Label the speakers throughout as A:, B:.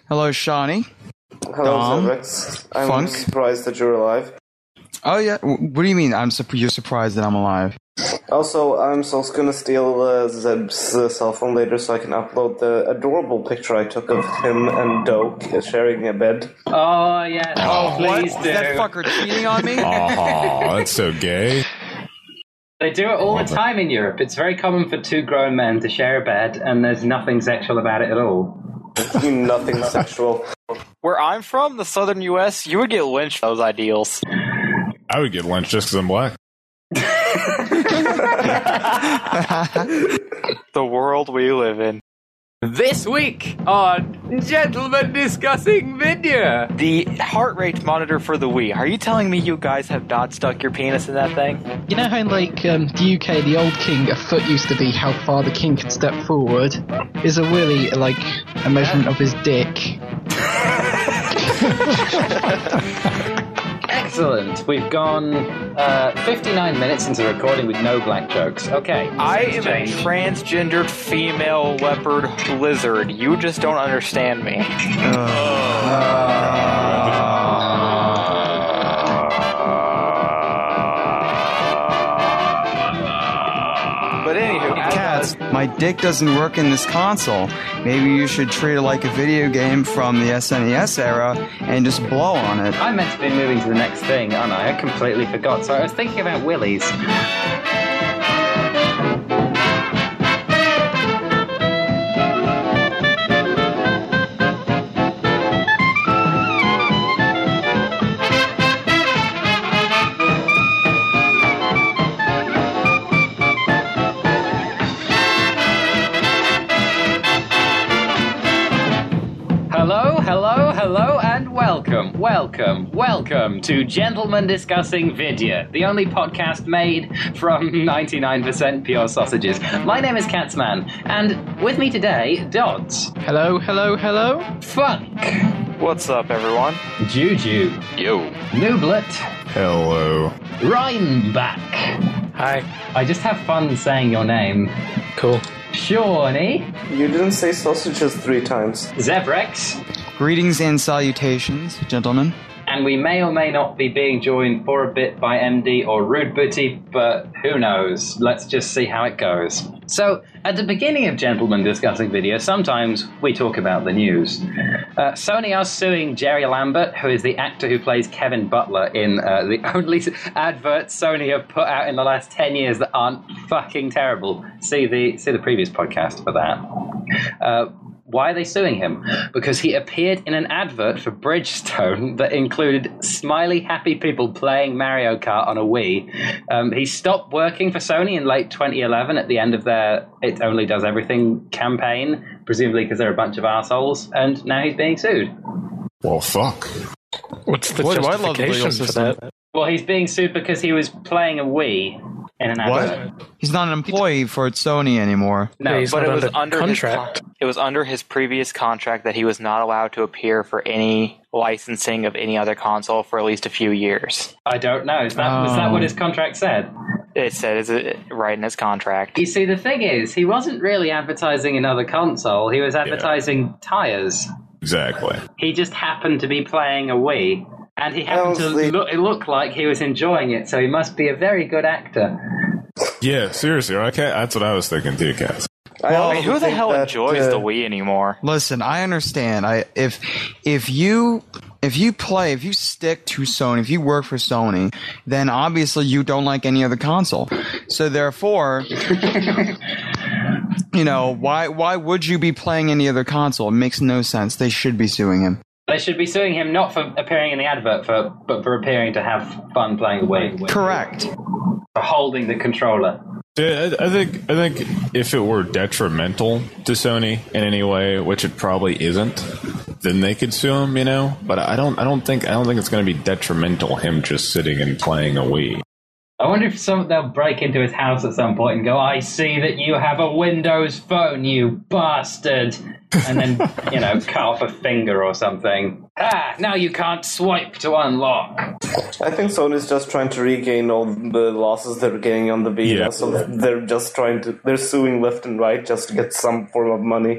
A: Hello, Shawnee.
B: Hello, Zebrex. I'm
A: Funk.
B: surprised that you're alive.
A: Oh, yeah. What do you mean you're surprised that I'm alive?
B: Also, I'm also gonna steal Zeb's cell phone later so I can upload the adorable picture I took of him and Doke sharing a bed.
C: Oh, yes.
A: Oh, what?
C: Please
A: Is
C: do.
A: that fucker cheating on me?
D: Oh, that's so gay.
C: They do it all the time in Europe. It's very common for two grown men to share a bed, and there's nothing sexual about it at all.
B: Nothing sexual.
E: Where I'm from, the southern U.S., you would get lynched for those ideals.
D: I would get lynched just because I'm black.
E: The world we live in.
F: This week on Gentlemen Discussing Video.
E: The heart rate monitor for the Wii. Are you telling me you guys have not stuck your penis in that thing?
G: You know how in the UK, the old king, a foot used to be how far the king could step forward? Is a willy like a measurement of his dick?
C: Excellent. We've gone 59 minutes into recording with no black jokes. Okay.
E: I am
C: change.
E: a transgendered female leopard lizard. You just don't understand me. But anywho,
A: Cats, my dick doesn't work in this console. Maybe you should treat it like a video game from the SNES era and just blow on it.
C: I'm meant to be moving to the next thing, aren't I? I completely forgot. So I was thinking about willies. Hello, and welcome to Gentlemen Discussing Video, the only podcast made from 99% pure sausages. My name is Catsman, and with me today, Dodds.
G: Hello.
C: Funk.
E: what's up, everyone?
C: Juju.
E: Yo.
C: Nooblet.
D: Hello.
C: Rhineback.
E: Hi.
C: I just have fun saying your name.
G: Cool.
C: Shawnee.
B: You didn't say sausages 3 times.
C: Zebrex.
A: Greetings and salutations, gentlemen.
C: And we may or may not be being joined for a bit by MD or Rude Booty, but who knows? Let's just see how it goes. So, at the beginning of Gentlemen Discussing Video, sometimes we talk about the news. Sony are suing Jerry Lambert, who is the actor who plays Kevin Butler in the only adverts Sony have put out in the last 10 years that aren't fucking terrible. See the previous podcast for that. Why are they suing him? Because he appeared in an advert for Bridgestone that included smiley, happy people playing Mario Kart on a Wii. He stopped working for Sony in late 2011 at the end of their It Only Does Everything campaign, presumably because they're a bunch of assholes, and now he's being sued.
D: Well, fuck.
F: What's the
A: Boy, do I love the legal
F: justification for
A: system.
F: that?
C: Well, he's being sued because he was playing a Wii in an advert.
A: What? He's not an employee for Sony anymore.
C: No,
F: Yeah, he's
E: But
F: not
E: it was
F: under
E: under
F: contract.
E: it was under his previous contract that he was not allowed to appear for any licensing of any other console for at least a few years.
C: I don't know. Was that what his contract said?
E: It said it's right in his contract.
C: You see, the thing is, he wasn't really advertising another console. He was advertising tires.
D: Exactly.
C: He just happened to be playing a Wii. And he happened to look like he was enjoying it, so he must be a very good actor.
D: Yeah, seriously. Okay, that's what I was thinking too, Cass.
E: I mean, who the hell enjoys the Wii anymore?
A: Listen, I understand. If you stick to Sony, if you work for Sony, then obviously you don't like any other console. So therefore, why would you be playing any other console? It makes no sense. They should be suing him.
C: They should be suing him not for appearing in the advert, but for appearing to have fun playing a Wii.
A: Correct.
C: For holding the controller.
D: Yeah, I think if it were detrimental to Sony in any way, which it probably isn't, then they could sue him, But I don't think it's going to be detrimental him just sitting and playing a Wii.
C: I wonder if they'll break into his house at some point and go, "I see that you have a Windows phone, you bastard," and then cut off a finger or something. Now you can't swipe to unlock.
B: I think Sony's just trying to regain all the losses they're getting on the Vita, so they're just they're suing left and right just to get some form of money.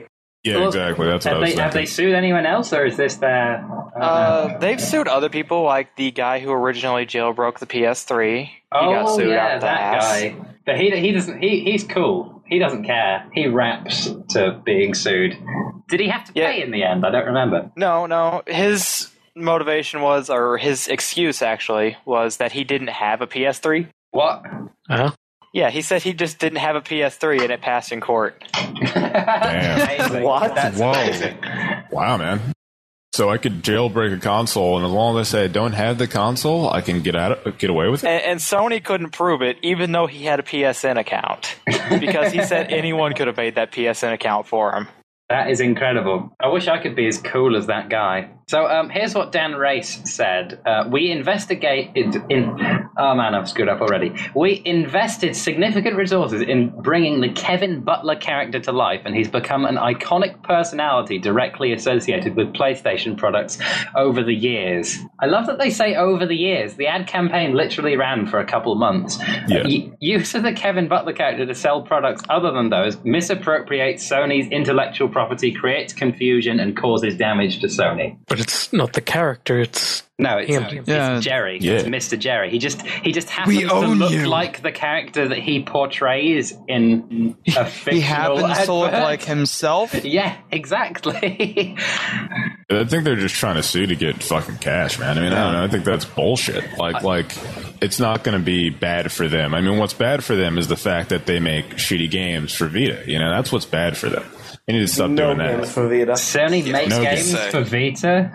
D: Yeah,
C: Well,
D: exactly. That's what I was thinking.
C: Have they sued anyone else, or is this their...
E: They've sued other people, like the guy who originally jailbroke the PS3. He got sued out the
C: that
E: ass.
C: guy. But he doesn't. He's cool. He doesn't care. He raps to being sued. Did he have to pay in the end? I don't remember.
E: No. His motivation was, or his excuse actually, was that he didn't have a PS3.
C: What?
F: Huh?
E: Yeah, he said he just didn't have a PS3 and it passed in court.
D: Damn.
C: Amazing.
B: What?
C: That's
D: Whoa.
C: amazing.
D: Wow, man. So I could jailbreak a console, and as long as I say I don't have the console, I can get away with it?
E: And Sony couldn't prove it, even though he had a PSN account. Because he said anyone could have made that PSN account for him.
C: That is incredible. I wish I could be as cool as that guy. So here's what Dan Race said. We investigated in... Oh man, I've screwed up already. We invested significant resources in bringing the Kevin Butler character to life, and he's become an iconic personality directly associated with PlayStation products over the years. I love that they say over the years. The ad campaign literally ran for a couple months.
D: Yeah.
C: Use of the Kevin Butler character to sell products other than those misappropriates Sony's intellectual property, creates confusion, and causes damage to Sony.
F: But it's not the character, it's...
C: No, it's
A: Yeah.
C: Jerry.
D: Yeah.
C: It's Mr. Jerry. He just happens to
A: own
C: look
A: you.
C: like the character that he portrays in a fictional
A: He happens to look
C: advert.
A: like himself.
C: Yeah, exactly.
D: I think they're just trying to sue to get fucking cash, man. I mean, I don't know. I think that's bullshit. Like it's not going to be bad for them. I mean, what's bad for them is the fact that they make shitty games for Vita. You know, that's what's bad for them. They need to stop
B: No
D: doing
B: games
D: that.
B: for Vita.
C: Sony makes
D: no
C: games
H: games.
C: for Vita.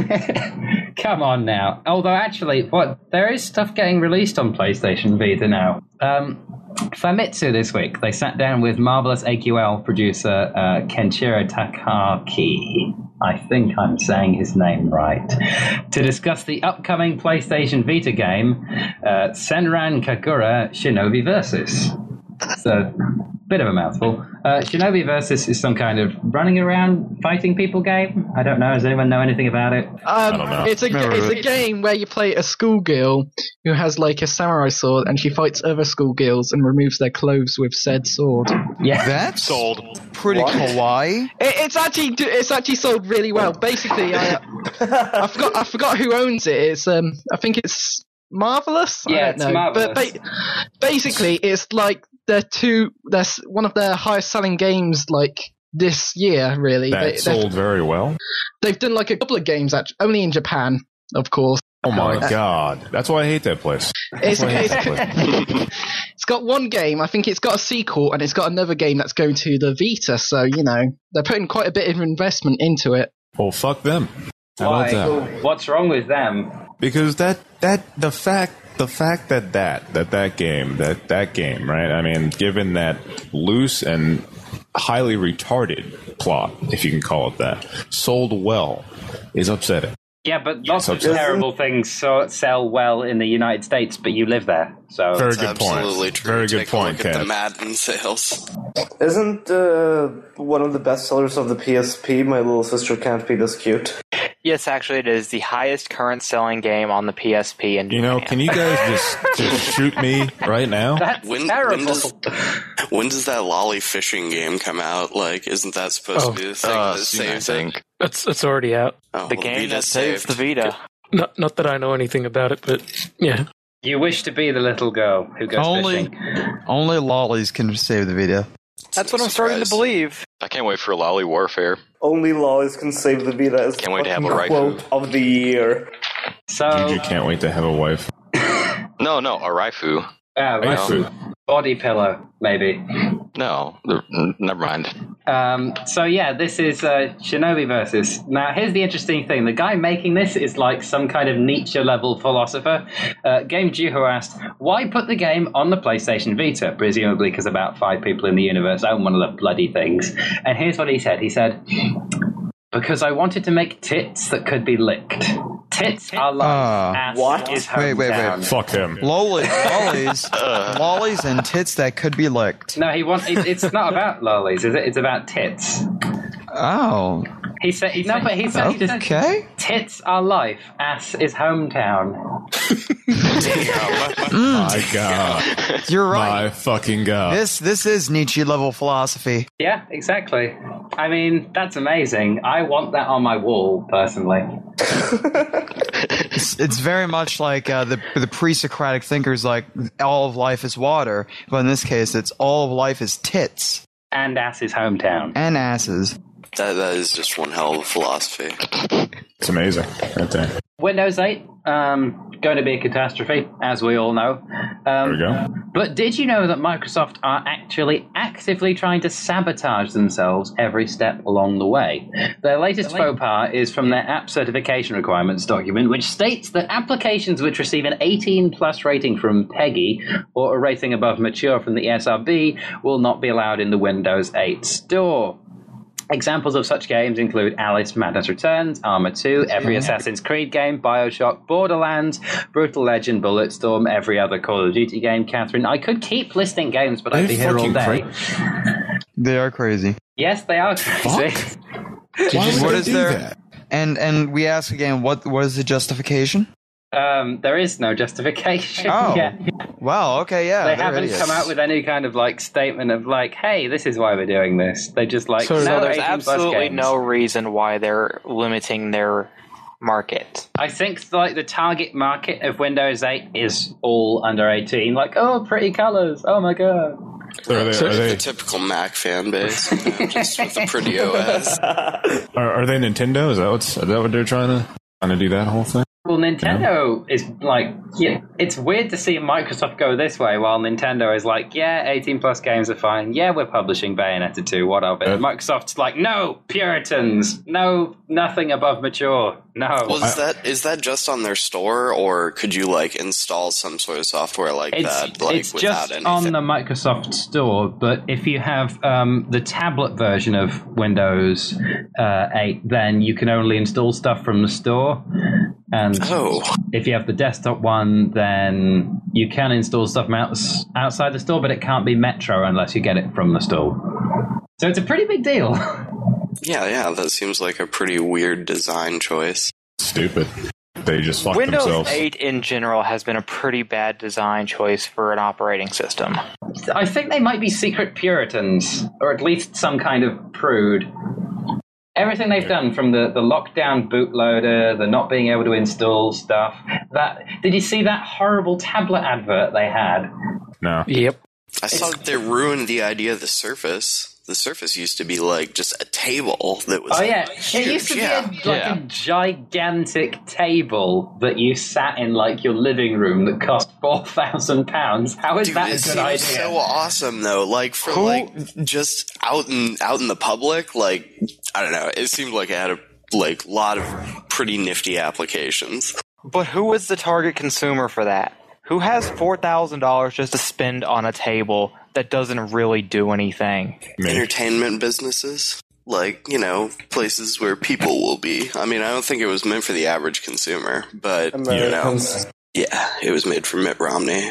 C: Come on now. Although actually, there is stuff getting released on PlayStation Vita now. Famitsu this week, they sat down with Marvelous AQL producer Kenshiro Takaki. I think I'm saying his name right. To discuss the upcoming PlayStation Vita game, Senran Kagura Shinobi Versus. It's a bit of a mouthful. Shinobi Versus is some kind of running around fighting people game. I don't know. Does anyone know anything about it?
D: I don't know.
G: It's a game where you play a schoolgirl who has like a samurai sword, and she fights other schoolgirls and removes their clothes with said sword.
C: Yeah.
A: That's
H: Sold.
A: pretty kawaii.
G: It's actually sold really well. Basically, I forgot who owns it. It's I think it's Marvelous. I
C: Yeah,
G: don't
C: it's
G: know.
C: Marvelous.
G: But basically, it's like that's one of their highest selling games like this year. Really,
D: That sold very well.
G: they've done like a couple of games actually, only in Japan, of course.
D: Oh my god. That's why I hate that place.
G: It's got one game. I think it's got a sequel, and it's got another game that's going to the Vita. So they're putting quite a bit of investment into it.
D: Well, fuck them. How
C: Why?
D: about that?
C: What's wrong with them?
D: Because the fact that game, right? I mean, given that loose and highly retarded plot, if you can call it that, sold well, is upsetting.
C: Yeah, but lots of
D: Isn't-
C: terrible things sell well in the United States, but you live there. So
D: Very
H: That's
D: good point.
H: absolutely true.
D: Very good
H: Take
D: point,
H: a look at
D: Kat.
H: the Madden sales.
B: Isn't one of the best sellers of the PSP, My Little Sister Can't Be This Cute?
E: Yes, actually, it is the highest current selling game on the PSP in
D: You know,
E: Japan.
D: can you guys just shoot me right now?
C: that's terrible.
H: When does that lolly fishing game come out? Like, isn't that supposed to be the thing that
I: Soon, I
H: saves it?
I: think.
F: It's already out.
H: Oh,
E: the
H: well,
E: game that
H: Vita's
E: saves the
H: saved.
E: Vita.
F: Not that I know anything about it, but yeah.
C: You wish to be the little girl who goes fishing.
A: Only lollies can save the Vita.
E: That's what I'm starting to
H: Surprise.
E: believe.
I: I can't wait for Lolly Warfare.
B: Only lollies can save the Vita as
I: Can't wait to have
B: fucking
I: a
B: quote of the year.
C: So,
D: You can't wait to have a wife.
I: No, a Raifu.
C: right. Body pillow, maybe.
I: No, never mind.
C: So yeah, this is Shinobi Versus. Now, here's the interesting thing: the guy making this is like some kind of Nietzsche-level philosopher. Game Juho asked, "Why put the game on the PlayStation Vita?" Presumably because about 5 people in the universe own one of the bloody things. And here's what he said: he said, "Because I wanted to make tits that could be licked. Tits are life. Ass
B: what?
C: is
A: Wait.
C: hometown."
D: Fuck him.
A: Lollies and tits that could be licked.
C: No, it's not about lollies, is it? It's about tits.
A: Oh,
C: He said just
A: Okay.
C: tits are life, ass is hometown.
D: My God.
A: You're right.
D: My fucking God.
A: This is Nietzsche level philosophy.
C: Yeah, exactly. I mean, that's amazing. I want that on my wall, personally.
A: It's very much like the pre-Socratic thinkers, like all of life is water, but in this case, it's all of life is tits
C: And ass is hometown.
A: and asses.
H: That is just one hell of a philosophy.
D: It's amazing. Right there.
C: Windows 8, going to be a catastrophe, as we all know.
D: There we go.
C: But did you know that Microsoft are actually actively trying to sabotage themselves every step along the way? Their latest faux pas is from their app certification requirements document, which states that applications which receive an 18+ rating from PEGI or a rating above mature from the ESRB will not be allowed in the Windows 8 store. Examples of such games include Alice Madness Returns, Arma 2, every Assassin's Creed game, Bioshock, Borderlands, Brutal Legend, Bulletstorm, every other Call of Duty game. Catherine, I could keep listing games, but I'd be here all day.
A: They are crazy.
C: Yes, they are crazy.
A: What is there? And we ask again, what is the justification?
C: There is no justification.
A: Oh.
C: Yeah.
A: Wow, okay, yeah.
C: They
A: they're
C: haven't
A: idiots.
C: come out with any kind of like statement of like, hey, this is why we're doing this. They just like,
F: So
C: no,
E: So there's
C: 18+
E: absolutely
C: games.
E: no reason why they're limiting their market.
C: I think like the target market of Windows 8 is all under 18. Like, oh, pretty colors. Oh my god.
D: So are
H: The typical Mac fan base, just with a pretty OS.
D: are they Nintendo? Is that what they're trying to do that whole thing?
C: Well, Nintendo is like, yeah, it's weird to see Microsoft go this way while Nintendo is like, yeah, 18+ games are fine. Yeah, we're publishing Bayonetta 2, what of it? Microsoft's like, no, Puritans. No, nothing above mature. No.
H: Well, is that just on their store, or could you like install some sort of software like that, like
C: it's
H: without
C: just
H: anything?
C: on the Microsoft Store, but if you have the tablet version of Windows 8, then you can only install stuff from the store. And if you have the desktop one, then you can install stuff from outside the store, but it can't be Metro unless you get it from the store. So it's a pretty big deal.
H: Yeah, that seems like a pretty weird design choice.
D: Stupid. They just fucked
E: Windows
D: themselves.
E: 8 in general has been a pretty bad design choice for an operating system.
C: I think they might be secret Puritans, or at least some kind of prude. Everything they've done, from the lockdown bootloader, the not being able to install stuff. Did you see that horrible tablet advert they had?
D: No.
F: Yep.
H: I saw that they ruined the idea of the Surface. The Surface used to be like just a table that was.
C: Oh yeah,
H: huge.
C: it used to be a gigantic table that you sat in like your living room that cost £4,000. How is
H: Dude,
C: that
H: it
C: a good idea?
H: seems so awesome though. Like for like just out in the public, like I don't know. It seemed like it had a lot of pretty nifty applications.
E: But who is the target consumer for that? Who has $4,000 just to spend on a table that doesn't really do anything?
H: Entertainment businesses, like, places where people will be. I mean, I don't think it was meant for the average consumer, but
B: Americans.
H: It was made for Mitt Romney.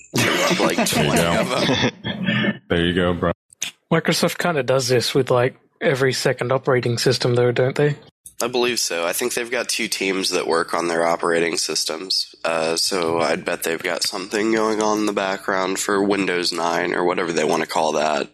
H: Like 20 of them.
D: There you go, bro.
F: Microsoft kind of does this with like every second operating system, though, don't they?
H: I believe so. I think they've got 2 teams that work on their operating systems. So I'd bet they've got something going on in the background for Windows 9 or whatever they want to call that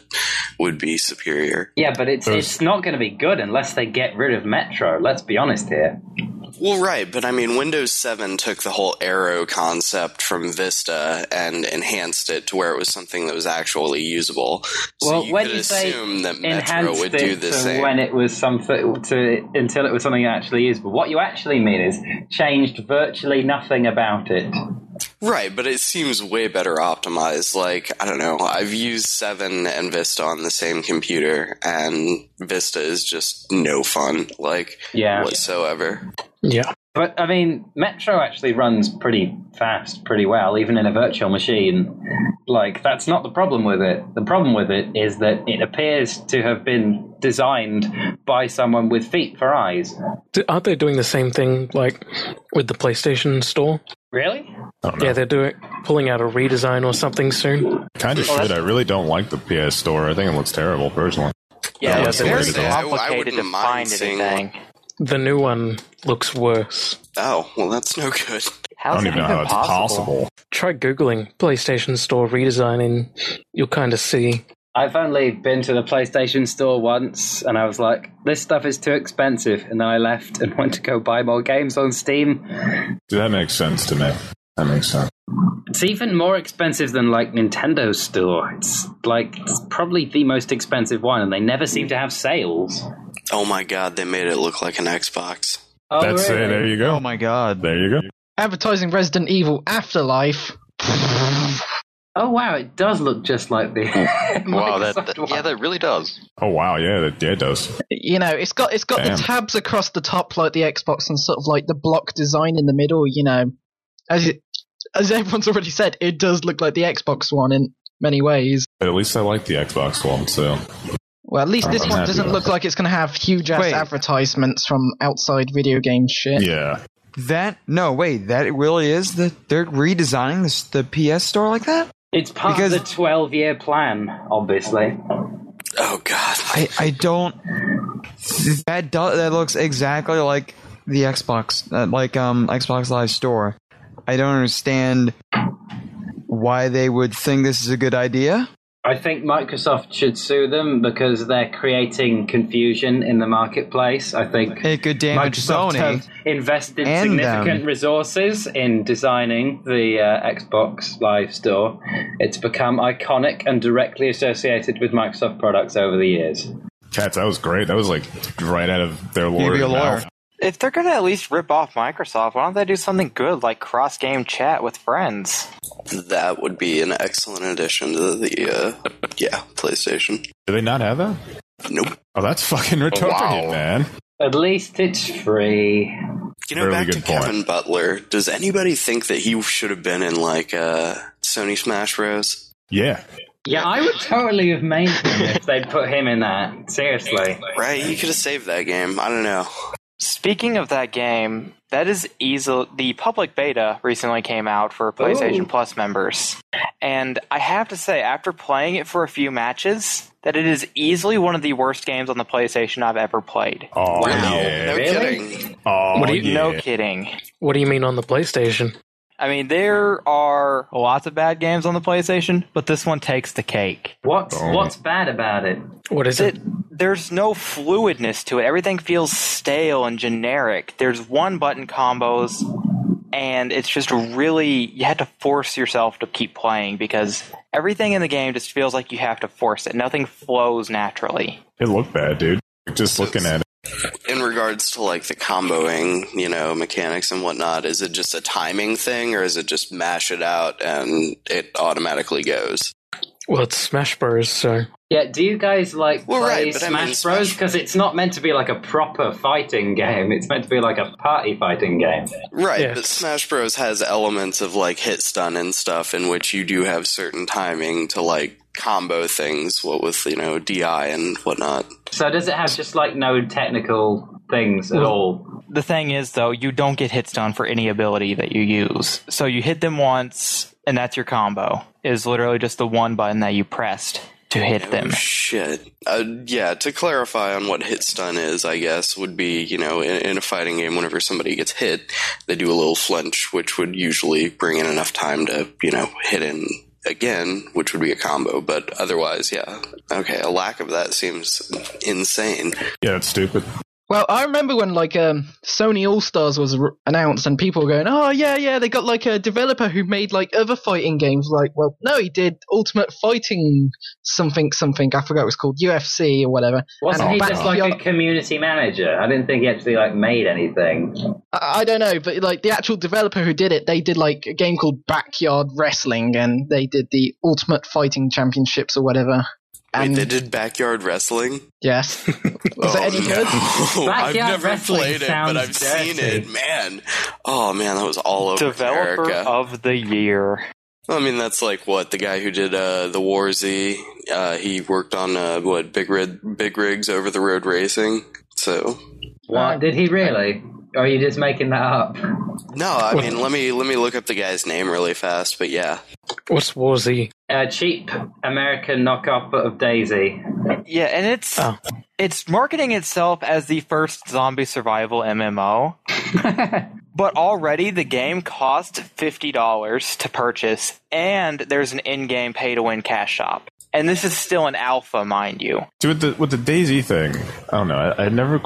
H: would be superior.
C: Yeah, but it's not going to be good unless they get rid of Metro. Let's be honest here.
H: Well, right, but I mean, Windows 7 took the whole Arrow concept from Vista and enhanced it to where it was something that was actually usable. So
C: Well,
H: you
C: when
H: could
C: you say
H: assume that Metro
C: enhanced
H: would do
C: it
H: the
C: to
H: same.
C: when it was until it was something actually usable. What you actually mean is changed virtually nothing about it.
H: Right, but it seems way better optimized. Like, I don't know, I've used 7 and Vista on the same computer, and Vista is just no fun, whatsoever.
F: Yeah.
C: But, I mean, Metro actually runs pretty fast, pretty well, even in a virtual machine. Like, that's not the problem with it. The problem with it is that it appears to have been designed by someone with feet for eyes.
F: Aren't they doing the same thing, like, with the PlayStation Store?
C: Really?
F: Yeah, they're pulling out a redesign or something soon.
D: Kind of should. I really don't like the PS Store. I think it looks terrible, personally.
E: Yeah,
D: That
E: it's
D: looks
E: very
D: weird as hell.
H: I
E: complicated to
H: wouldn't mind
E: find
H: seeing-
E: anything.
F: The new one looks worse.
H: Oh, well, that's no good.
D: I
E: How's
D: don't
E: that
D: even know how
E: even
D: it's possible.
F: Try Googling PlayStation Store redesigning. You'll kind of see.
C: I've only been to the PlayStation Store once, and I was like, this stuff is too expensive. And then I left and went to go buy more games on Steam.
D: Dude, that makes sense to me. That makes sense.
C: It's even more expensive than, like, Nintendo's store. It's probably the most expensive one, and they never seem to have sales.
H: Oh my god, they made it look like an Xbox.
C: Oh,
D: That's
C: really?
D: it. There you go.
A: Oh my god.
D: There you go.
G: Advertising Resident Evil Afterlife.
C: Oh, wow, it does look just like the
I: Wow,
C: Microsoft one.
I: that really does.
D: Oh wow, yeah, it does.
G: You know, it's got
D: Damn.
G: the tabs across the top like the Xbox and sort of like the block design in the middle. You know, as everyone's already said, it does look like the Xbox one in many ways.
D: But at least I like the Xbox one, so
G: Well, at least this
D: I'm
G: one
D: happy
G: doesn't
D: about
G: look
D: that.
G: like it's going to have huge ass
A: Wait.
G: advertisements from outside video game shit.
D: yeah.
A: That really is they're redesigning the PS Store like that?
C: It's part
A: Because-
C: of the 12-year plan, obviously.
H: Oh god.
A: I don't. That looks exactly like the Xbox, Xbox Live Store. I don't understand why they would think this is a good idea.
C: I think Microsoft should sue them because they're creating confusion in the marketplace. I think
A: It could damage
C: Microsoft
A: Sony
C: have invested
A: and
C: significant
A: them.
C: resources in designing the Xbox Live Store. It's become iconic and directly associated with Microsoft products over the years.
D: Cats, that was great. That was like right out of their
A: You'd be
D: lawyer's
A: a lawyer.
D: mouth.
E: If they're going to at least rip off Microsoft, why don't they do something good like cross-game chat with friends?
H: That would be an excellent addition to the PlayStation.
D: Do they not have that?
H: Nope.
D: Oh, that's fucking retarded,
I: wow.
D: man.
C: At least it's free.
H: You know,
D: Really
H: back
D: good
H: to
D: point.
H: Kevin Butler, does anybody think that he should have been in, like, Sony Smash Bros?
D: Yeah.
C: Yeah, I would totally have made him if they'd put him in that. Seriously.
H: Right? You could have saved that game. I don't know.
E: Speaking of that game, that is easily the public beta recently came out for PlayStation
C: Ooh.
E: Plus members. And I have to say, after playing it for a few matches, that it is easily one of the worst games on the PlayStation I've ever played.
D: Oh,
H: Wow.
D: yeah.
H: No
C: Really?
H: kidding.
D: Oh,
F: What do you-
D: yeah.
E: No kidding.
F: What do you mean on the PlayStation?
E: I mean, there are lots of bad games on the PlayStation, but this one takes the cake.
C: What's bad about it?
F: What is it?
E: There's no fluidness to it. Everything feels stale and generic. There's one button combos, and it's just really, you have to force yourself to keep playing because everything in the game just feels like you have to force it. Nothing flows naturally.
D: It looked bad, dude. Just looking at it.
H: In regards to, like, the comboing, mechanics and whatnot, is it just a timing thing, or is it just mash it out and it automatically goes?
F: Well, it's Smash Bros. So
C: Yeah, do you guys play
H: right, but I mean,
C: Smash Bros? Because it's not meant to be like a proper fighting game. It's meant to be like a party fighting game.
H: Right,
F: Yes.
H: but Smash Bros. Has elements of, like, hit stun and stuff in which you do have certain timing to, like, combo things, what with, DI and whatnot.
C: So does it have just like no technical things at all?
E: The thing is, though, you don't get hit stun for any ability that you use. So you hit them once, and that's your combo. It is literally just the one button that you pressed to hit them.
H: Oh, shit. To clarify on what hit stun is, I guess, would be, in a fighting game, whenever somebody gets hit, they do a little flinch, which would usually bring in enough time to, hit in again, which would be a combo. But otherwise, yeah. Okay, a lack of that seems insane.
D: Yeah, that's stupid.
G: Well, I remember when Sony All Stars was announced, and people were going, "Oh yeah, they got like a developer who made like other fighting games." Like, well, no, he did Ultimate Fighting something. I forgot what it was called, UFC or whatever.
C: Wasn't
G: And
C: he just like a community manager? I didn't think he actually like made anything.
G: I don't know, but like the actual developer who did it, they did like a game called Backyard Wrestling, and they did the Ultimate Fighting Championships or whatever.
H: Wait,
G: And
H: they did backyard wrestling?
G: yes, was it any good?
H: No. I've
C: Backyard
H: never
C: wrestling
H: played it, but
C: sounds
H: I've seen
C: dirty.
H: it. Man. Oh, man, that was all over
E: Developer
H: America.
E: of the year.
H: I mean, that's like what the guy who did the War Z. He worked on Big Rigs Over the Road Racing. So
C: What? Did he really? Or are you just making that up?
H: no, I mean let me look up the guy's name really fast. But yeah,
F: what's War Z?
C: A cheap American knockoff of Daisy.
E: Yeah, and it's marketing itself as the first zombie survival MMO. But already the game cost $50 to purchase, and there's an in-game pay-to-win cash shop. And this is still an alpha, mind you.
D: See, with the Daisy thing, I don't know. I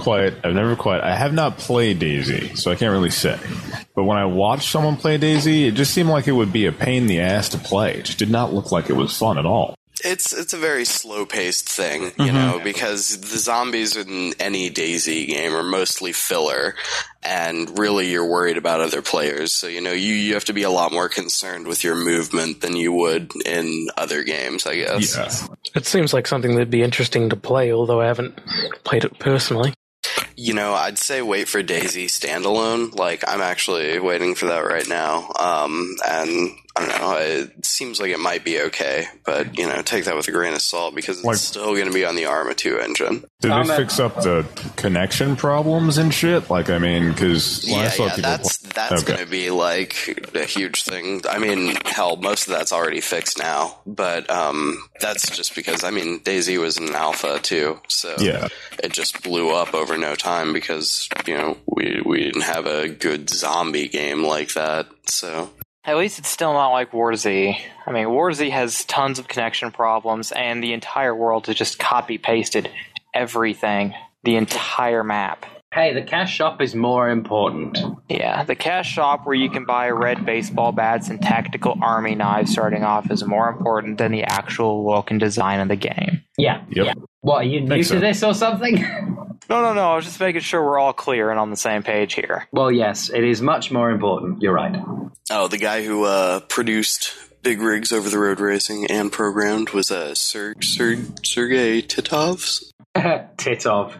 D: have not played Daisy, so I can't really say. But when I watched someone play Daisy, it just seemed like it would be a pain in the ass to play. It just did not look like it was fun at all.
H: It's a very slow-paced thing, you know, because the zombies in any Daisy game are mostly filler, and really you're worried about other players. So, you know, you have to be a lot more concerned with your movement than you would in other games, I guess.
D: Yeah.
F: It seems like something that'd be interesting to play, although I haven't played it personally.
H: You know, I'd say wait for Daisy standalone. Like, I'm actually waiting for that right now. And I don't know, it seems like it might be okay, but, you know, take that with a grain of salt because it's still going to be on the Arma 2 engine.
D: Did they fix up the connection problems and shit? Like, I mean, because
H: I saw people that's going to be, like, a huge thing. I mean, hell, most of that's already fixed now, but that's just because, I mean, Daisy was in alpha, too, so it just blew up over no time because, you know, we didn't have a good zombie game like that, so...
E: At least it's still not like War Z. I mean, War Z has tons of connection problems, and the entire world has just copy-pasted everything, the entire map.
C: Hey, the cash shop is more important.
E: Yeah, the cash shop where you can buy red baseball bats and tactical army knives starting off is more important than the actual look and design of the game.
C: Yeah. What, are you new to this or something?
E: No, I was just making sure we're all clear and on the same page here.
C: Well, yes, it is much more important. You're right.
H: Oh, the guy who produced Big Rigs Over the Road Racing and programmed was Sergei Titov.
C: Titov.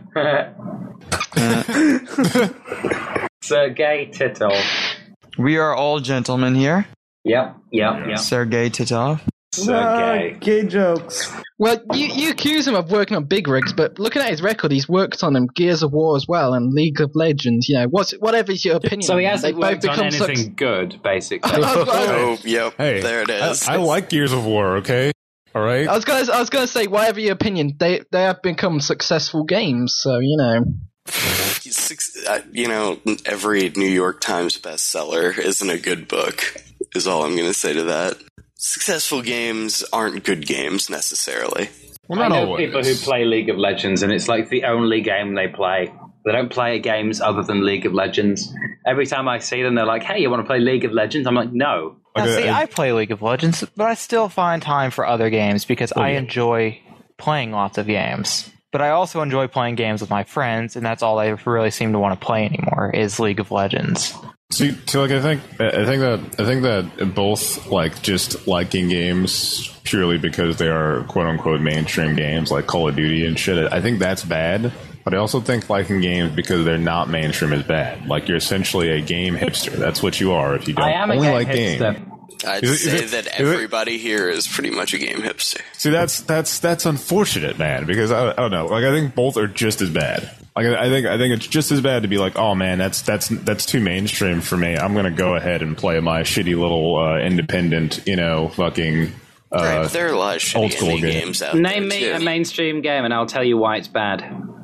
C: Sergei Titov.
A: We are all gentlemen here.
C: Yep.
A: Sergei Titov.
B: Gay jokes.
G: Well, you accuse him of working on Big Rigs, but looking at his record, he's worked on Gears of War as well and League of Legends. You know, whatever's your opinion.
C: So he hasn't worked on anything good, basically.
H: Oh, yep.
D: Hey,
H: there it is.
D: I like Gears of War. Okay, all right.
G: I was gonna say, whatever your opinion, they have become successful games. So you know.
H: You know, every New York Times bestseller isn't a good book. Is all I'm going to say to that. Successful games aren't good games necessarily.
D: Well,
C: I
D: not
C: know
D: always.
C: people who play League of Legends, and it's like the only game they play. They don't play games other than League of Legends. Every time I see them, they're like, "Hey, you want to play League of Legends?" I'm like, "No."
E: Now, see, I play League of Legends, but I still find time for other games because I enjoy playing lots of games. But I also enjoy playing games with my friends, and that's all I really seem to want to play anymore is League of Legends.
D: See, like I think that both like just liking games purely because they are quote unquote mainstream games like Call of Duty and shit. I think that's bad. But I also think liking games because they're not mainstream is bad. Like you're essentially a game hipster. That's what you are if you don't
C: I am
D: only
C: a game
D: like
C: hipster.
D: games.
H: I'd say that everybody here is pretty much a game hipster.
D: See, that's unfortunate, man. Because I don't know. Like I think both are just as bad. Like I think it's just as bad to be like, oh man, that's too mainstream for me. I'm gonna go ahead and play my shitty little independent, you know, fucking.
H: Right, but there are a lot of shitty
D: old school
H: indie games out
C: Name
H: there,
C: me
H: too.
C: a mainstream game, and I'll tell you why it's bad.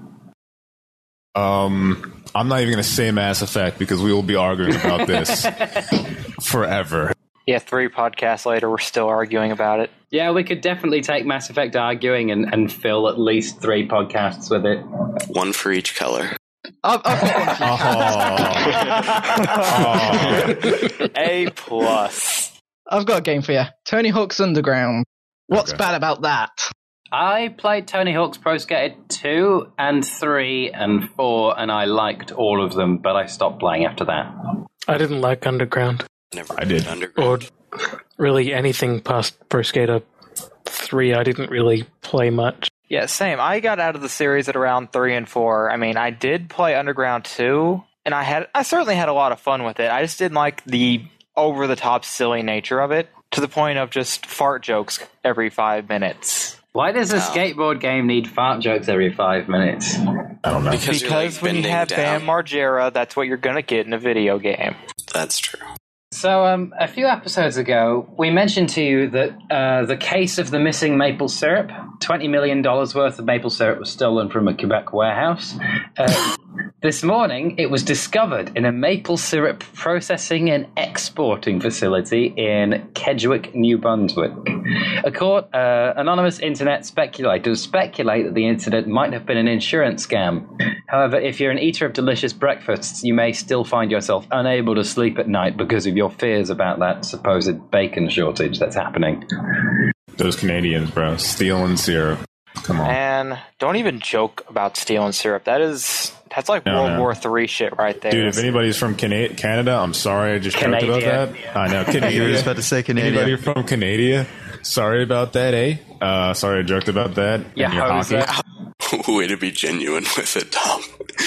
D: I'm not even gonna say Mass Effect because we will be arguing about this forever.
E: Yeah, 3 podcasts later, we're still arguing about it.
C: Yeah, we could definitely take Mass Effect arguing and fill at least 3 podcasts with it.
H: One for each color.
G: I've got one.
E: A+.
G: I've got a game for you. Tony Hawk's Underground. What's bad about that?
C: I played Tony Hawk's Pro Skater 2 and 3 and 4, and I liked all of them, but I stopped playing after that.
F: I didn't like Underground.
H: Never
D: I did.
H: Underground.
F: Or really anything past Pro Skater 3, I didn't really play much.
E: Yeah, same. I got out of the series at around 3 and 4. I mean, I did play Underground 2, and I certainly had a lot of fun with it. I just didn't like the over-the-top silly nature of it, to the point of just fart jokes every 5 minutes.
C: Why does a skateboard game need fart jokes every 5 minutes?
D: I don't know.
H: Because you're, like,
E: When you
H: bending
E: have
H: down.
E: Bam Margera, that's what you're going to get in a video game.
H: That's true.
C: So, a few episodes ago, we mentioned to you that the case of the missing maple syrup, $20 million worth of maple syrup was stolen from a Quebec warehouse. This morning, it was discovered in a maple syrup processing and exporting facility in Kedgwick, New Brunswick. Anonymous internet speculators speculate that the incident might have been an insurance scam. However, if you're an eater of delicious breakfasts, you may still find yourself unable to sleep at night because of your fears about that supposed bacon shortage that's happening.
D: Those Canadians, bro, stealing syrup. Come on.
E: And don't even joke about stealing syrup. That's like World War III shit right there.
D: Dude, if anybody's from Canada, I'm sorry I just joked about that. I know, Canada.
A: You were just about to say Canada.
D: Anybody from Canada? Sorry about that, eh? Sorry I joked about that.
C: Yeah,
D: your hockey.
H: Way to be genuine with it, Tom.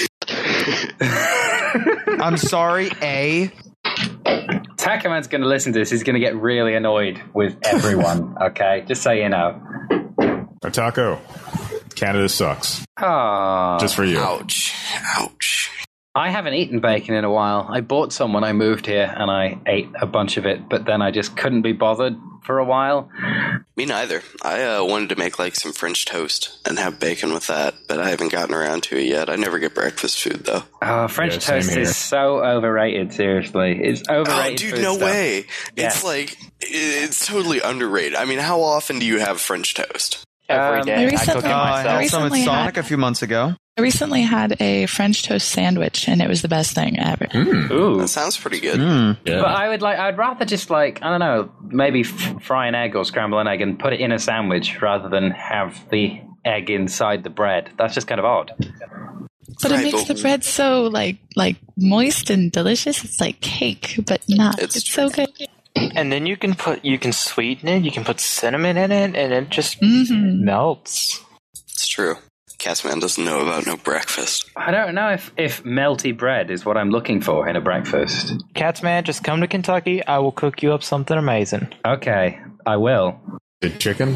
A: I'm sorry, eh?
C: Takaman's going to listen to this. He's going to get really annoyed with everyone, okay? Just so you know.
D: Taco, Canada sucks.
C: Aww.
D: Just for you.
H: Ouch. Ouch.
C: I haven't eaten bacon in a while. I bought some when I moved here, and I ate a bunch of it, but then I just couldn't be bothered for a while.
H: Me neither. I wanted to make like some French toast and have bacon with that, but I haven't gotten around to it yet. I never get breakfast food, though.
C: Oh, French toast is so overrated, seriously. It's overrated.
H: Oh, dude,
C: food
H: no
C: stuff.
H: way.
C: Yeah.
H: It's like, it's totally underrated. I mean, how often do you have French toast?
E: Every day. I cook it
A: I
E: myself.
A: had some at Sonic a few months ago.
J: I recently had a French toast sandwich, and it was the best thing ever.
C: Ooh.
H: That sounds pretty good.
D: Yeah.
C: But I'd rather just I don't know, maybe fry an egg or scramble an egg and put it in a sandwich rather than have the egg inside the bread. That's just kind of odd.
J: But it makes the bread so like moist and delicious. It's like cake, but not. It's so good.
E: And then you can sweeten it, you can put cinnamon in it, and it just melts.
H: It's true. Catsman doesn't know about no breakfast.
C: I don't know if melty bread is what I'm looking for in a breakfast.
E: Catsman, just come to Kentucky. I will cook you up something amazing.
C: Okay, I will.
D: The chicken?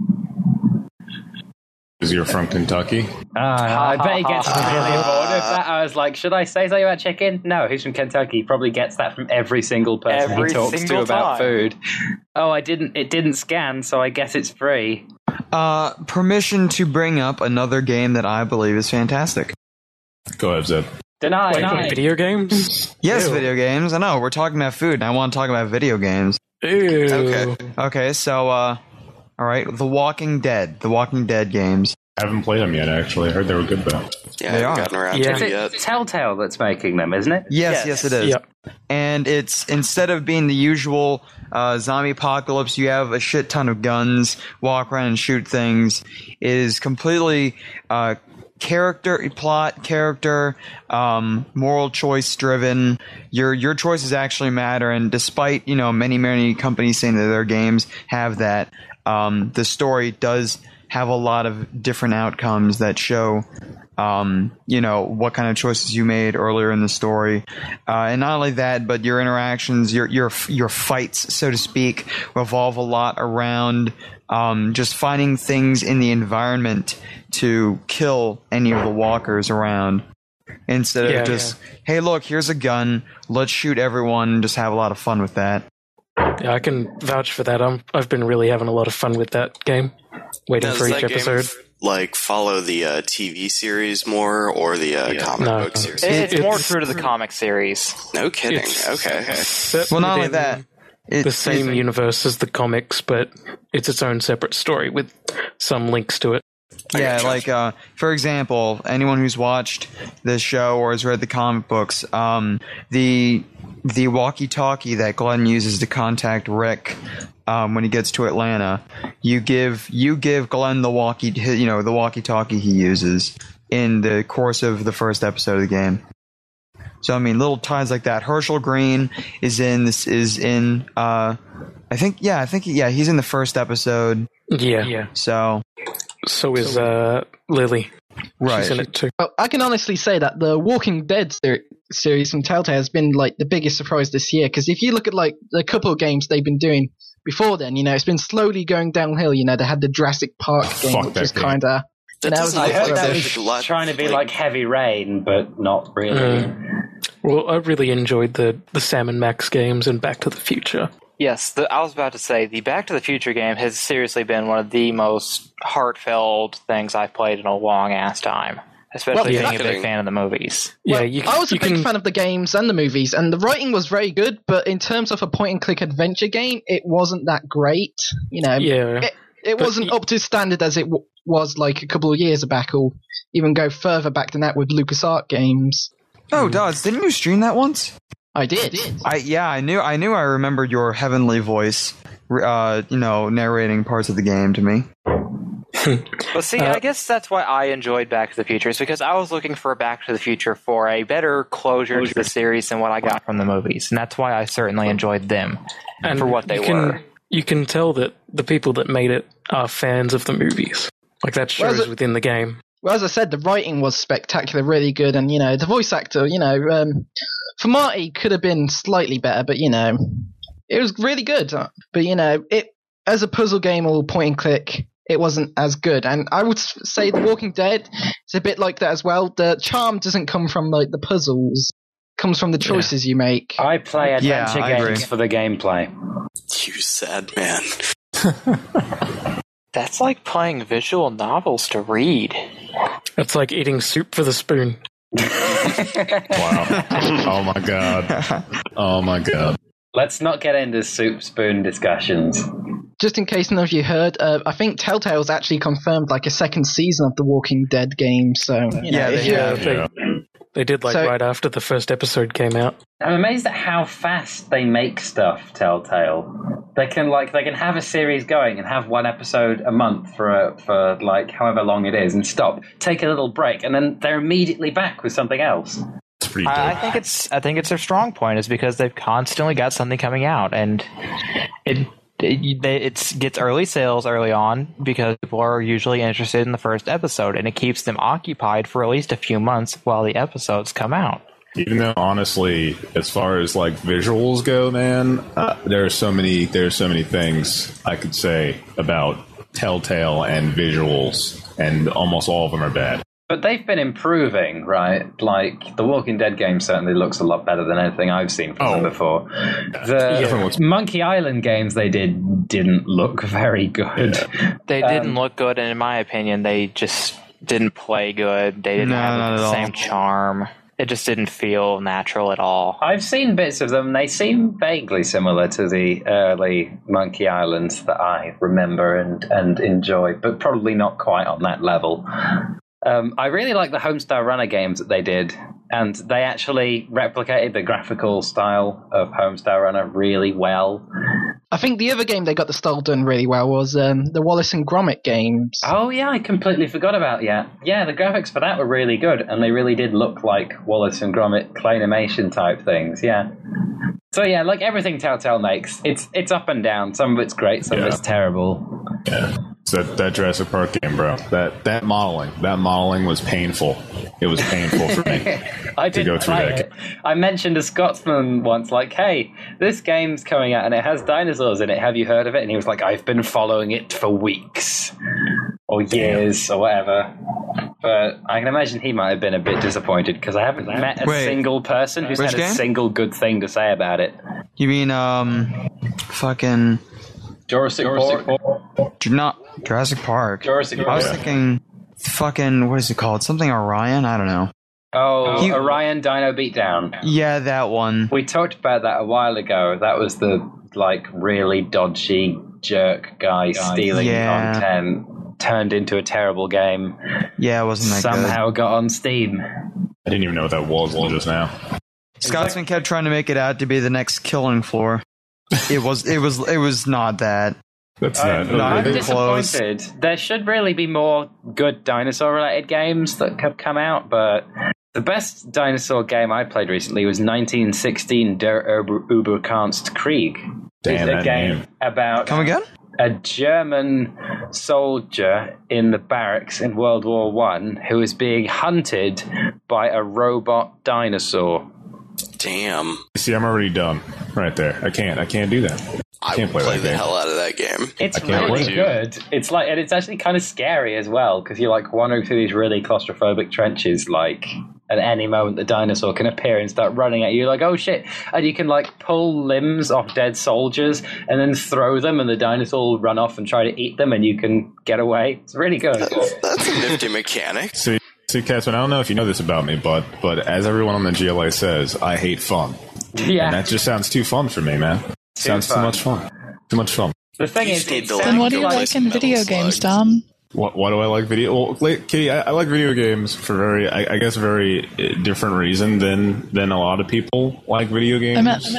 D: Because you're from Kentucky?
C: I bet he gets really bored of that. I was like, should I say something about chicken? No, he's from Kentucky. He probably gets that from every single person he talks to about food. Oh, it didn't scan, so I guess it's free.
A: Permission to bring up another game that I believe is fantastic.
D: Go ahead, Zed.
C: Deny.
F: Video games?
A: Yes,
F: Ew.
A: video games. I know, we're talking about food, and I want to talk about video games.
F: Ew.
A: Okay, so, alright, The Walking Dead games.
D: I haven't played them yet, actually. I heard they were good, though.
H: Yeah,
A: They
H: I haven't
A: are.
H: gotten around
F: Yeah.
H: to it yet.
C: It's Telltale that's making them, isn't it?
A: Yes, it is.
F: Yep.
A: And it's, instead of being the usual zombie apocalypse, you have a shit ton of guns, walk around and shoot things. It is completely character, moral choice driven. Your choices actually matter, and despite many companies saying that their games have that, the story does have a lot of different outcomes that show what kind of choices you made earlier in the story, and not only that, but your interactions, your fights, so to speak, revolve a lot around just finding things in the environment to kill any of the walkers around, instead of just hey, look, here's a gun, let's shoot everyone, and just have a lot of fun with that.
F: Yeah, I can vouch for that. I've been really having a lot of fun with that game. Waiting for each episode.
H: Like follow the TV series more, or the comic book series?
E: It's more true to the comic series.
H: No kidding. Okay.
A: Well, not only that,
F: the same universe as the comics, but it's its own separate story with some links to it.
A: Yeah, like for example, anyone who's watched this show or has read the comic books, the walkie-talkie that Glenn uses to contact Rick when he gets to Atlanta, you give Glenn the walkie-talkie he uses in the course of the first episode of the game. So I mean, little ties like that. Herschel Green is in he's in the first episode.
F: Yeah. So is Lily.
A: Right.
F: She's in it too.
G: Well, I can honestly say that the Walking Dead series from Telltale has been like the biggest surprise this year, because if you look at like the couple of games they've been doing before then, it's been slowly going downhill. They had the Jurassic Park game, which was kind of...
C: I heard that was trying to be like Heavy Rain, but not really.
F: Well, I really enjoyed the Sam and Max games and Back to the Future.
E: Yes, I was about to say, the Back to the Future game has seriously been one of the most heartfelt things I've played in a long-ass time. Especially being a big fan of the movies.
G: Well, I was a big fan of the games and the movies, and the writing was very good, but in terms of a point-and-click adventure game, it wasn't that great. You know, it wasn't up to standard as it was like a couple of years back, or even go further back than that with LucasArts games.
A: Oh, Dodds, didn't you stream that once?
G: I did.
A: I knew I remembered your heavenly voice, narrating parts of the game to me.
E: Well, see, I guess that's why I enjoyed Back to the Future, is because I was looking for Back to the Future for a better closure to the series than what I got from the movies, and that's why I certainly enjoyed them for what they were.
F: You can tell that the people that made it are fans of the movies. Like, that shows within the game.
G: Well, as I said, the writing was spectacular, really good, and, the voice actor, for Marty could have been slightly better, but, it was really good. But, it as a puzzle game or point-and-click, it wasn't as good. And I would say The Walking Dead is a bit like that as well. The charm doesn't come from like the puzzles. It comes from the choices you make.
C: I play adventure games for the gameplay.
H: You sad man.
E: That's like playing visual novels to read.
F: It's like eating soup for the spoon.
D: Wow. Oh my god. Oh my god.
C: Let's not get into soup spoon discussions.
G: Just in case none of you heard, I think Telltale's actually confirmed like a second season of The Walking Dead game. So
F: they did right after the first episode came out.
C: I'm amazed at how fast they make stuff. Telltale, they can have a series going and have one episode a month for like however long it is, and stop, take a little break, and then they're immediately back with something else.
D: It's pretty dope.
E: I think it's their strong point, is because they've constantly got something coming out, and it gets early sales early on because people are usually interested in the first episode, and it keeps them occupied for at least a few months while the episodes come out.
D: Even though, honestly, as far as like visuals go, man, there are so many things I could say about Telltale and visuals, and almost all of them are bad.
C: But they've been improving, right? Like, the Walking Dead game certainly looks a lot better than anything I've seen from them before. The Monkey Island games they didn't look very good.
E: Yeah. They didn't look good, and in my opinion, they just didn't play good. They didn't have the same charm. It just didn't feel natural at all.
C: I've seen bits of them. They seem vaguely similar to the early Monkey Islands that I remember and enjoy, but probably not quite on that level. I really like the Homestar Runner games that they did, and they actually replicated the graphical style of Homestar Runner really well.
G: I think the other game they got the style done really well was the Wallace and Gromit games.
C: Oh yeah, I completely forgot about that. Yeah, the graphics for that were really good, and they really did look like Wallace and Gromit claymation type things, yeah. So yeah, like everything Telltale makes, it's up and down. Some of it's great, some of it's terrible.
D: Yeah. So that Jurassic Park game, bro. That modeling was painful. It was painful for me to go through that.
C: I mentioned a Scotsman once, like, hey, this game's coming out and it has dinosaurs in it. Have you heard of it? And he was like, I've been following it for weeks or years or whatever. But I can imagine he might have been a bit disappointed because I haven't met a single person who's had a single good thing to say about it.
A: You mean, fucking...
C: Jurassic Park?
A: Not Jurassic Park.
C: Jurassic Park.
A: I was thinking, fucking, what is it called? Something Orion? I don't know.
C: Oh, Orion Dino Beatdown.
A: Yeah, that one.
C: We talked about that a while ago. That was the, like, really dodgy jerk guy stealing content turned into a terrible game.
A: Yeah, it wasn't that
C: Somehow got on Steam.
D: I didn't even know what that was until just now.
A: Scotsman kept trying to make it out to be the next Killing Floor. It was not that.
D: That's not
C: I'm
D: really
C: disappointed. There should really be more good dinosaur-related games that have come out, but the best dinosaur game I played recently was 1916 Der Überkanst Krieg.
D: Damn,
C: it's a game about a German soldier in the barracks in World War I who is being hunted by a robot dinosaur.
H: Damn.
D: See, I'm already done. right there. I can't do that.
H: I
D: Can't
H: would
D: play
H: play
D: that
H: the
D: game.
H: hell out of that game.
C: It's
D: I can't
C: really
I: wait.
C: good. It's like, and it's actually kind of scary as well because you're like wandering through these really claustrophobic trenches. Like at any moment, the dinosaur can appear and start running at you. Like, oh shit! And you can like pull limbs off dead soldiers and then throw them, and the dinosaur will run off and try to eat them, and you can get away. It's really good.
H: That's a nifty mechanic.
D: See, Catherine, I don't know if you know this about me, but as everyone on the GLA says, I hate fun.
C: Yeah.
D: And that just sounds too fun for me, man. Sounds
C: fun.
D: too much fun. Too much fun.
C: The thing
H: You
C: is,
H: just need
C: it
H: to,
C: sounds
J: Then what do you
H: Go
J: like
H: play
J: in
H: some
J: video
H: Metal
J: games,
H: Slug.
J: Dom?
D: Why do I like video? Well, Kitty, I like video games for I guess very different reason than a lot of people like video games.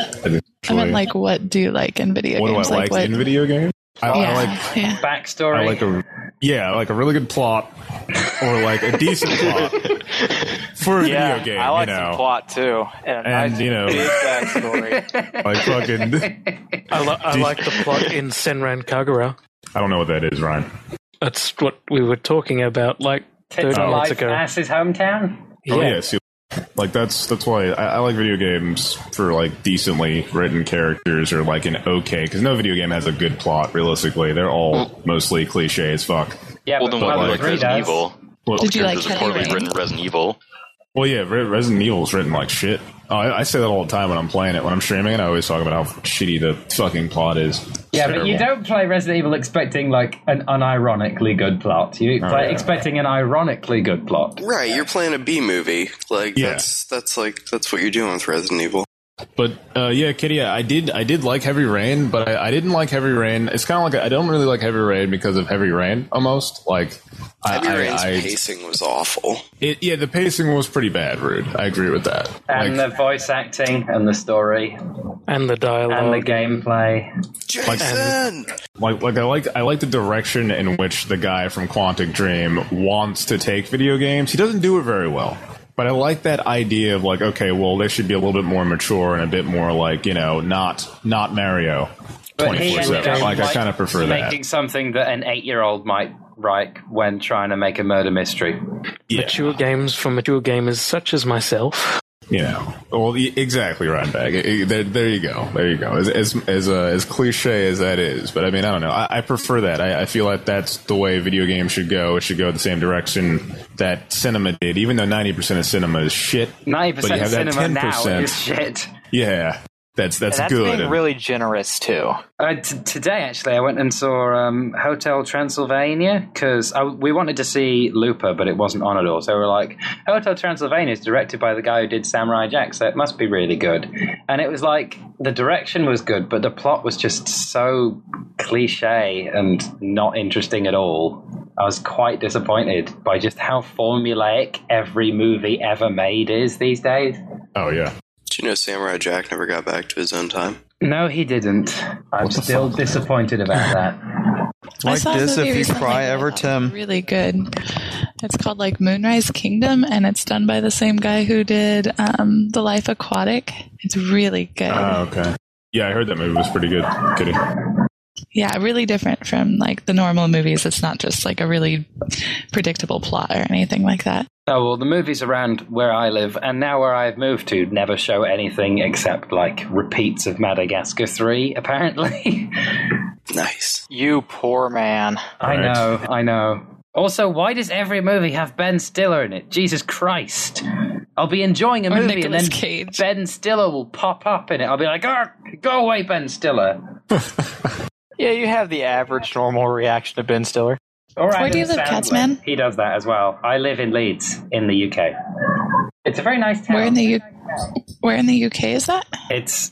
J: I meant like, what do you like in video
D: what
J: games?
D: do I like
J: what,
D: in video games? I like
C: backstory.
D: I like a really good plot or like a decent plot for a video game.
E: I like
D: you know.
E: some plot too, and, a
D: And,
E: nice
D: you know-
E: big backstory.
D: Like fucking.
F: I like the plot in Senran Kagura.
D: I don't know what that is, Ryan.
F: That's what we were talking about like 30
C: Tits
F: minutes
C: Life
F: ago.
C: Ass's hometown.
D: Oh yeah, see, like that's why I like video games for like decently written characters or like an okay, because no video game has a good plot. Realistically, they're all mostly cliche as fuck.
C: Yeah,
I: Well,
C: but
I: then why do you
C: Mother
I: like
C: 3
I: Resident
C: does.
I: Evil?
D: Well,
J: Did you like
I: There's a
J: Heavy
I: poorly
J: Rain?
I: written Resident Evil.
D: well, yeah, Resident Evil's written like shit. Oh, I say that all the time when I'm playing it. When I'm streaming it, I always talk about how shitty the fucking plot is.
C: Yeah, but you
D: Terrible.
C: don't play Resident Evil expecting like an unironically good plot. You play
D: yeah.
C: expecting an ironically good plot.
H: Right, you're playing a B movie. Like
D: Yeah.
H: that's what you're doing with Resident Evil.
D: But yeah, Kitty, I did like Heavy Rain, but I didn't like Heavy Rain. It's kind of like I don't really like Heavy Rain because of Heavy Rain. Almost like
H: Heavy Rain's pacing was awful.
D: the pacing was pretty bad. Rude, I agree with that.
C: And
D: Like,
C: the voice acting and the story
F: And the dialogue.
C: and the gameplay.
H: Jason!
D: I like the direction in which the guy from Quantic Dream wants to take video games. He doesn't do it very well. But I like that idea of like, okay, well, they should be a little bit more mature and a bit more like, you know, not Mario
C: But he ended
D: 24/7.
C: up
D: Like, I kind of prefer that.
C: making something that an 8-year-old might write when trying to make a murder mystery.
D: Yeah,
F: Mature games for mature gamers such as myself.
D: you know. Well, exactly, Ryan Bag. There you go. There you go. As cliche as that is, but I mean, I don't know. I prefer that. I feel like that's the way video games should go. It should go the same direction that cinema did, even though 90% of cinema is shit.
C: 90%
D: But you
C: of
D: have that
C: cinema now
D: 10%.
C: is shit.
D: Yeah, that's
E: And that's
D: good.
E: being really generous too.
C: Today, actually, I went and saw Hotel Transylvania because we wanted to see Looper, but it wasn't on at all. So we were like, Hotel Transylvania is directed by the guy who did Samurai Jack, so it must be really good. And it was like, the direction was good, but the plot was just so cliche and not interesting at all. I was quite disappointed by just how formulaic every movie ever made is these days.
D: Oh yeah.
H: Did you know Samurai Jack never got back to his own time?
C: No, he didn't. I'm still disappointed about that.
J: I
A: Like
J: saw a
A: this
J: movie
A: if you
J: recently
A: cry
J: that I
A: ever,
J: thought was
A: Tim.
J: really good. It's called like Moonrise Kingdom, and it's done by the same guy who did The Life Aquatic. It's really good.
D: Oh, okay. Yeah, I heard that movie was pretty good. Kitty.
J: Yeah, really different from like the normal movies. It's not just like a really predictable plot or anything like that.
C: Oh, well, the movies around where I live and now where I've moved to never show anything except like repeats of Madagascar 3, apparently.
H: Nice.
E: You poor man.
C: I
D: Right.
C: know. Also, why does every movie have Ben Stiller in it? Jesus Christ. I'll be enjoying a
J: Or
C: movie and
J: Nicolas
C: then
J: Cage.
C: Ben Stiller will pop up in it. I'll be like, oh, go away, Ben Stiller.
E: Yeah, you have the average normal reaction to Ben Stiller.
C: Or
J: Where do you
C: Adam
J: live,
C: Sandler.
J: Catsman?
C: He does that as well. I live in Leeds, in the UK. It's a very nice town.
J: Where in the UK is that?
C: It's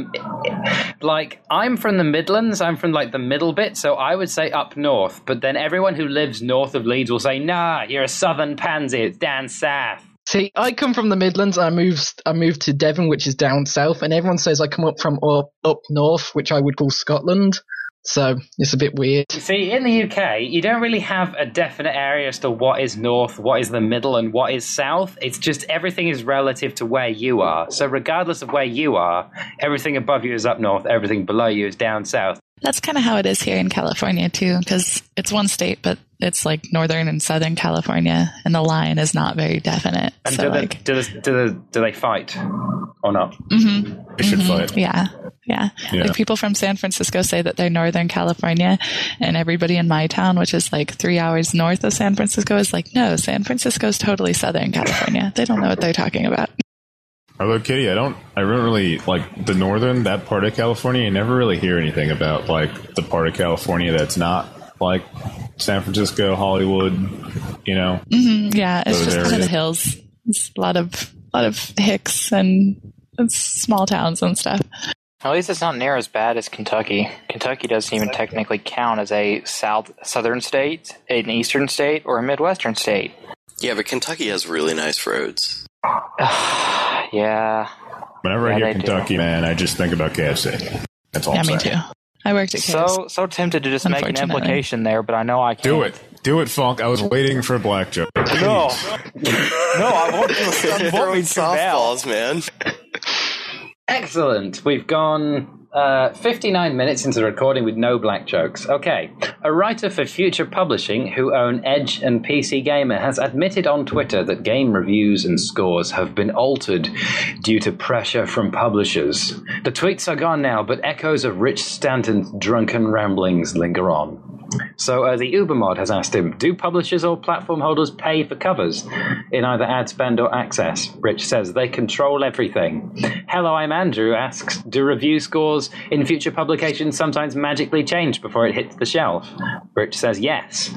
C: like I'm from the Midlands. I'm from like the middle bit, so I would say up north. But then everyone who lives north of Leeds will say, "Nah, you're a southern pansy. It's down south."
G: See, I come from the Midlands. I moved to Devon, which is down south, and everyone says I come up from up north, which I would call Scotland. So it's a bit weird.
C: You see, in the UK, you don't really have a definite area as to what is north, what is the middle, and what is south. It's just everything is relative to where you are. So regardless of where you are, everything above you is up north, everything below you is down south.
J: That's kind of how it is here in California too, because it's one state, but it's like northern and southern California, and the line is not very definite.
C: And
J: So
C: do
J: like,
C: they fight or not?
J: mm-hmm,
D: They should fight.
J: yeah. Yeah.
D: Yeah.
J: Like people from San Francisco say that they're Northern California, and everybody in my town, which is like 3 hours north of San Francisco, is like, no, San Francisco's totally Southern California. They don't know what they're talking about.
D: Although, Kitty, I don't really like the northern, that part of California. You never really hear anything about like the part of California that's not like San Francisco, Hollywood, you know.
J: Yeah, it's
D: Those
J: just kind of
D: areas.
J: the hills. It's a lot of hicks and small towns and stuff.
E: At least it's not near as bad as Kentucky. Kentucky doesn't even technically count as a southern state, an eastern state, or a midwestern state.
H: Yeah, but Kentucky has really nice roads.
E: Yeah.
D: Whenever I
E: Yeah,
D: hear
E: they do.
D: Kentucky, man, I just think about KFC. That's all
J: Yeah,
D: I'm
J: me
D: saying.
J: too. I worked at KFC.
E: So tempted to just make an
J: Unfortunately.
E: implication there, but I know I can't.
D: Do it, Funk. I was waiting for a black joke.
E: No, I won't do it.
H: Throwing softballs, man.
C: Excellent. We've gone 59 minutes into the recording with no black jokes. Okay. A writer for Future Publishing who own Edge and PC Gamer has admitted on Twitter that game reviews and scores have been altered due to pressure from publishers. The tweets are gone now, but echoes of Rich Stanton's drunken ramblings linger on. So the Ubermod has asked him, do publishers or platform holders pay for covers in either ad spend or access? Rich says they control everything. Hello, I'm Andrew asks, do review scores in future publications sometimes magically change before it hits the shelf? Rich says yes.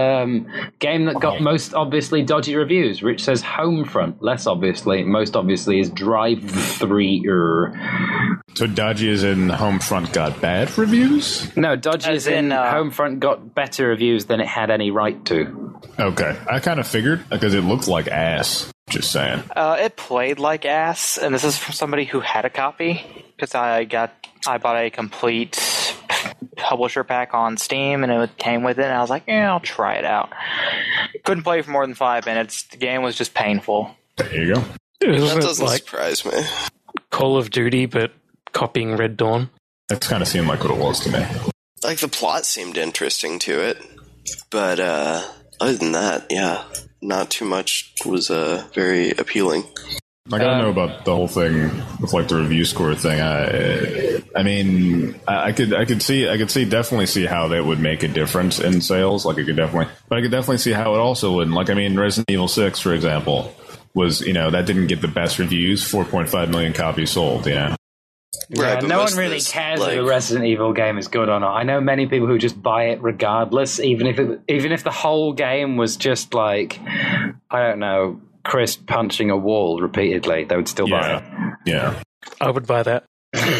C: Game that got most obviously dodgy reviews. Rich says Homefront. Less obviously. Most obviously is Drive 3.
D: So dodgy as in Homefront got bad reviews?
C: No, dodgy
E: As
C: as in
E: in,
C: Homefront got better reviews than it had any right to.
D: Okay. I kind of figured because it looked like ass. Just saying.
E: It played like ass, and this is from somebody who had a copy, because I bought a complete publisher pack on Steam, and it came with it, and I was like, yeah, I'll try it out. Couldn't play for more than 5 minutes. The game was just painful.
D: There you go.
H: That
F: Isn't it
H: doesn't
F: like
H: surprise me.
F: Call of Duty, but copying Red Dawn?
D: That kind of seemed like what it was to me.
H: Like, the plot seemed interesting to it, but other than that, yeah, not too much was very appealing.
D: Like, I don't know about the whole thing with like the review score thing. I mean, I could definitely see how that would make a difference in sales. Like, but I could definitely see how it also wouldn't. Like, I mean, Resident Evil 6, for example, was, you know, that didn't get the best reviews. 4.5 million copies sold. You know.
C: Yeah,
H: Right, but
C: no
H: most
C: one
H: of
C: really
H: this,
C: cares
H: like-
C: if a Resident Evil game is good or not. I know many people who just buy it regardless, even if the whole game was just like, I don't know, Chris punching a wall repeatedly, they would still buy it.
D: Yeah.
F: I would buy that.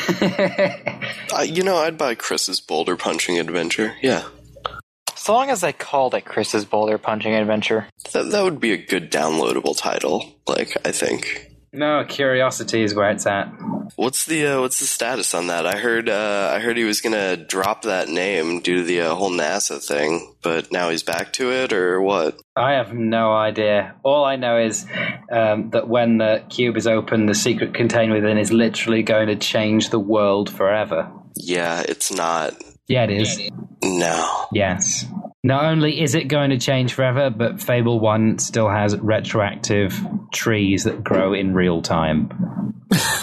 H: I'd buy Chris's boulder punching adventure. Yeah,
E: So long as they called it Chris's Boulder Punching Adventure.
H: that would be a good downloadable title. Like, I think.
C: No, curiosity is where it's at.
H: What's the status on that? I heard he was gonna drop that name due to the whole NASA thing, but now he's back to it, or what?
C: I have no idea. All I know is that when the cube is open, the secret contained within is literally going to change the world forever.
H: Yeah, it's not.
C: Yeah, it is.
H: No.
C: Yes. Not only is it going to change forever, but Fable 1 still has retroactive trees that grow in real time.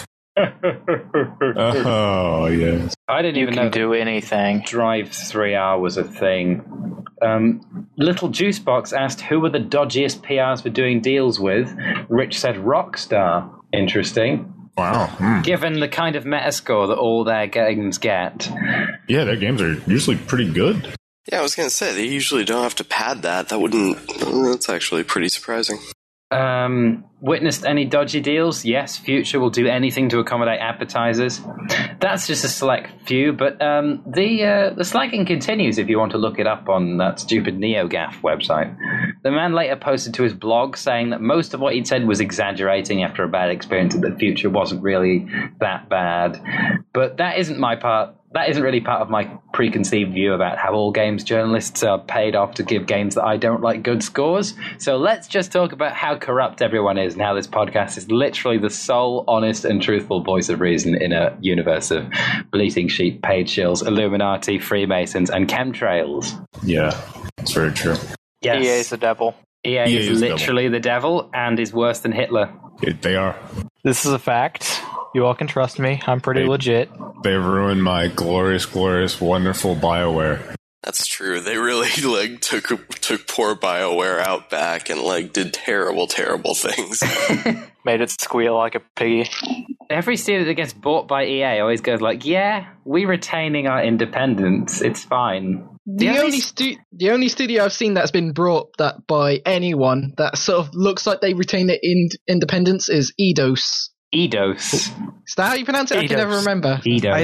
D: Oh, yes.
C: I didn't
E: You
C: even know
E: can do anything.
C: Drive 3R was a thing. Little Juicebox asked who were the dodgiest PRs for doing deals with. Rich said Rockstar. Interesting.
D: Wow.
C: Given the kind of metascore that all their games get.
D: Yeah, their games are usually pretty good.
H: Yeah, I was gonna say they usually don't have to pad that. That's actually pretty surprising.
C: Witnessed any dodgy deals? Yes, Future will do anything to accommodate advertisers. That's just a select few, but the slagging continues if you want to look it up on that stupid NeoGAF website. The man later posted to his blog saying that most of what he'd said was exaggerating after a bad experience, and that Future wasn't really that bad. But that isn't really part of my preconceived view about how all games journalists are paid off to give games that I don't like good scores. So let's just talk about how corrupt everyone is and how this podcast is literally the sole honest and truthful voice of reason in a universe of bleating sheep, paid shills, Illuminati, Freemasons, and chemtrails.
D: Yeah, that's very true.
C: Yes.
E: EA is the devil.
C: EA is
D: is
C: literally the devil and is worse than Hitler.
D: They are.
E: This is a fact. You all can trust me. I'm pretty legit.
D: They ruined my glorious, glorious, wonderful BioWare.
H: That's true. They really took poor BioWare out back and did terrible things.
E: Made it squeal like a piggy.
C: Every studio that gets bought by EA always goes yeah, we're retaining our independence. It's fine.
G: The only studio I've seen that's been brought that by anyone that sort of looks like they retain their independence is Eidos.
C: Eidos.
G: Is that how you pronounce it? I can never remember.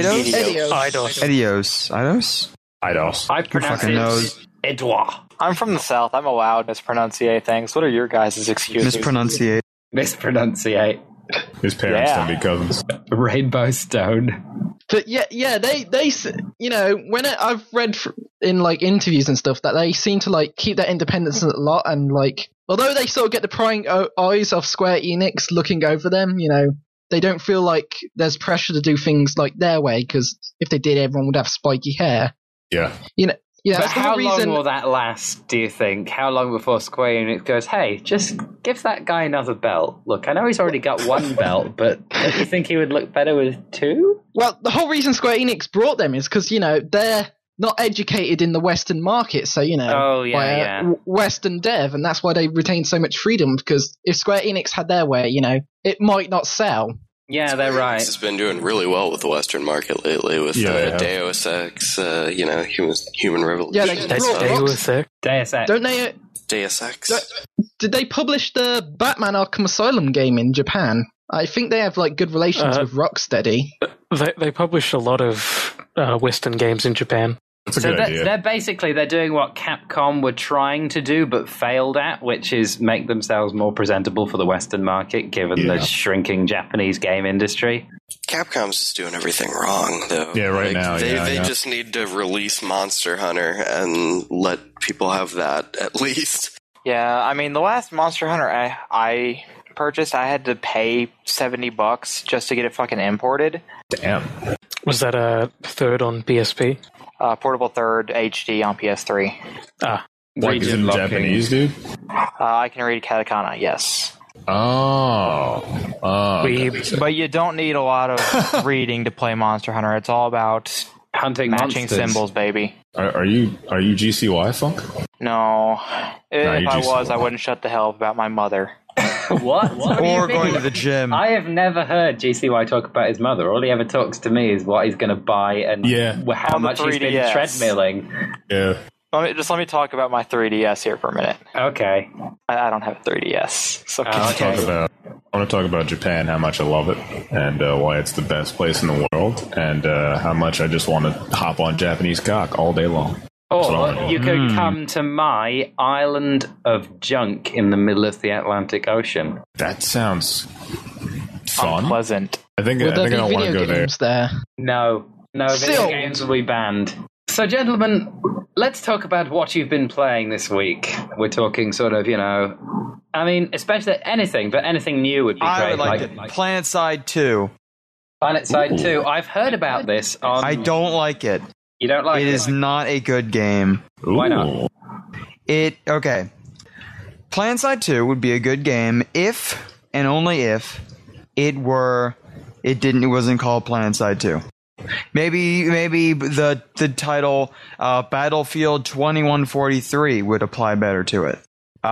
A: Eidos.
C: I pronounce it Edouard.
E: I'm from the South. I'm allowed to mispronunciate things. What are your guys' excuses?
C: Mispronunciate.
D: His parents don't be cousins.
C: Rainbow Stone.
G: But yeah, they when I've read in interviews and stuff that they seem to keep their independence a lot, and although they sort of get the prying eyes of Square Enix looking over them, they don't feel like there's pressure to do things their way, because if they did, everyone would have spiky hair.
D: Yeah.
C: But how long will that last, do you think? How long before Square Enix goes, hey, just give that guy another belt? Look, I know he's already got one belt, but don't you think he would look better with two?
G: Well, the whole reason Square Enix brought them is because, they're not educated in the Western market, so, Western dev, and that's why they retain so much freedom, because if Square Enix had their way, it might not sell.
C: Yeah, they're right.
H: This has been doing really well with the Western market lately with Deus Ex, Human Revolution.
G: Yeah,
F: Deus Ex.
G: Don't they?
H: Deus Ex.
G: Did they publish the Batman Arkham Asylum game in Japan? I think they have good relations with Rocksteady.
F: They publish a lot of Western games in Japan.
D: That's a good idea.
C: They're doing what Capcom were trying to do but failed at, which is make themselves more presentable for the Western market, given the shrinking Japanese game industry.
H: Capcom's just doing everything wrong, though.
D: Yeah, now.
H: They just need to release Monster Hunter and let people have that, at least.
E: Yeah, I mean, the last Monster Hunter I purchased, I had to pay $70 just to get it fucking imported.
D: Damn.
F: Was that a third on PSP?
E: Portable third HD on PS3.
D: Like, is it in Japanese, dude?
E: I can read katakana, yes. But you don't need a lot of reading to play Monster Hunter. It's all about
C: hunting
E: matching
C: monsters.
E: Symbols, baby.
D: Are you GCY, Funk?
E: No. If I
D: GCY.
E: was, I wouldn't shut the hell up about my mother.
C: What do you
A: Or
C: mean?
A: going to the gym.
C: I have never heard GCY talk about his mother. All he ever talks to me is what he's going to buy and how
E: On the
C: much he's been
E: 3DS.
C: treadmilling.
D: Yeah.
E: Let me talk about my 3DS here for a minute.
C: Okay.
E: I don't have a 3DS. So
C: Okay.
D: I want to talk about Japan, how much I love it, and why it's the best place in the world, and how much I just want to hop on Japanese cock all day long.
C: Or you could come to my island of junk in the middle of the Atlantic Ocean.
D: That sounds fun.
E: Unpleasant.
D: I think I
G: Will there
D: don't
G: be
D: want to
G: video
D: go there.
G: games there?
C: No, video games will be banned. So, gentlemen, let's talk about what you've been playing this week. We're talking sort of, I mean, especially anything, but anything new would be great.
A: I would like it. Planet Side 2.
C: Planet Side 2. I've heard about this on...
A: I don't like it.
C: You don't like it?
A: It is not a good game.
C: Why not?
A: Okay. Planet Side 2 would be a good game if, and only if, it wasn't called Planet Side 2. Maybe the title Battlefield 2143 would apply better to it.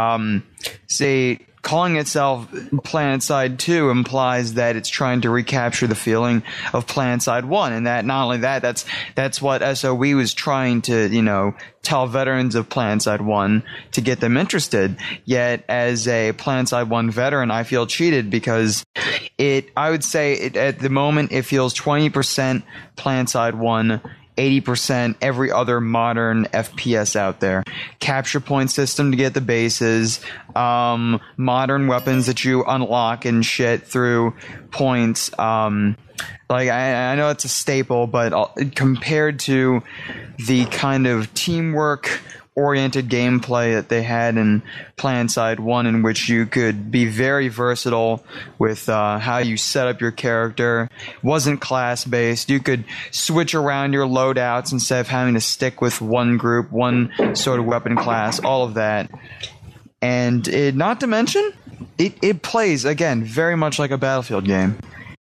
A: See, calling itself Planet Side 2 implies that it's trying to recapture the feeling of Planet Side 1, and that not only that, that's what SOE was trying to, tell veterans of Planet Side 1 to get them interested. Yet, as a Planet Side 1 veteran, I feel cheated because I would say at the moment it feels 20% Planet Side 1, 80% every other modern FPS out there. Capture point system to get the bases, modern weapons that you unlock and shit through points. I know it's a staple, but compared to the kind of teamwork oriented gameplay that they had in Planet Side 1, in which you could be very versatile with how you set up your character. It wasn't class based. You could switch around your loadouts instead of having to stick with one group, one sort of weapon class, all of that. And not to mention, it plays, again, very much like a Battlefield game.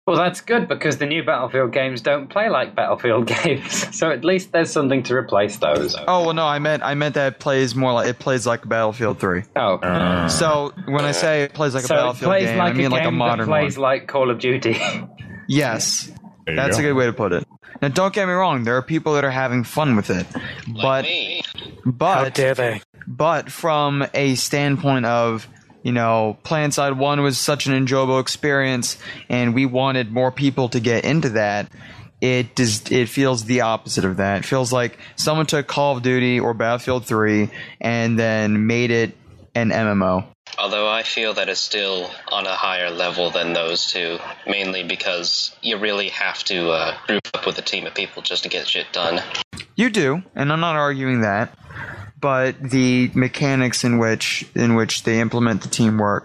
C: Well, that's good because the new Battlefield games don't play like Battlefield games, so at least there's something to replace those.
A: Oh well, no, I meant that it plays like Battlefield 3.
C: Oh,
A: so when I say it plays like a
C: so it
A: Battlefield
C: plays
A: game,
C: like
A: I mean
C: a
A: like a
C: game
A: modern
C: that plays
A: one.
C: like Call of Duty.
A: Yes,
D: There you
A: that's
D: go.
A: a good way to put it. Now, don't get me wrong, there are people that are having fun with it,
I: Like me.
F: How dare they?
A: But from a standpoint of, PlanetSide 1 was such an enjoyable experience, and we wanted more people to get into that, it feels the opposite of that. It feels like someone took Call of Duty or Battlefield 3 and then made it an MMO.
I: Although I feel that it's still on a higher level than those two, mainly because you really have to group up with a team of people just to get shit done.
A: You do, and I'm not arguing that. But the mechanics in which they implement the teamwork,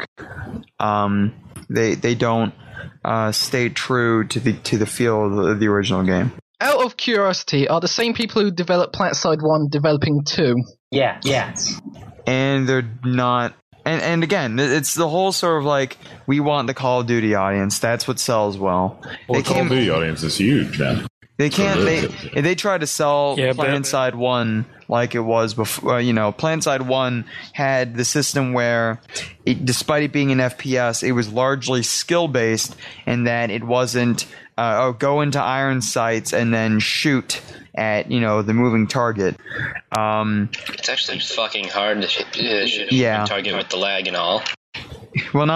A: they don't stay true to the feel of the original game.
G: Out of curiosity, are the same people who developed PlanetSide 1 developing 2?
C: Yeah, yes.
A: And they're not. And again, it's the whole sort of like, we want the Call of Duty audience. That's what sells well.
D: Well, the Call of Duty audience is huge, man.
A: They can't. They try to sell
F: Yeah,
A: PlanetSide 1 like it was before. PlanetSide 1 had the system where, despite it being an FPS, it was largely skill based, and that it wasn't go into iron sights and then shoot at the moving target.
I: It's actually fucking hard to shoot a target with the lag and all.
A: Well,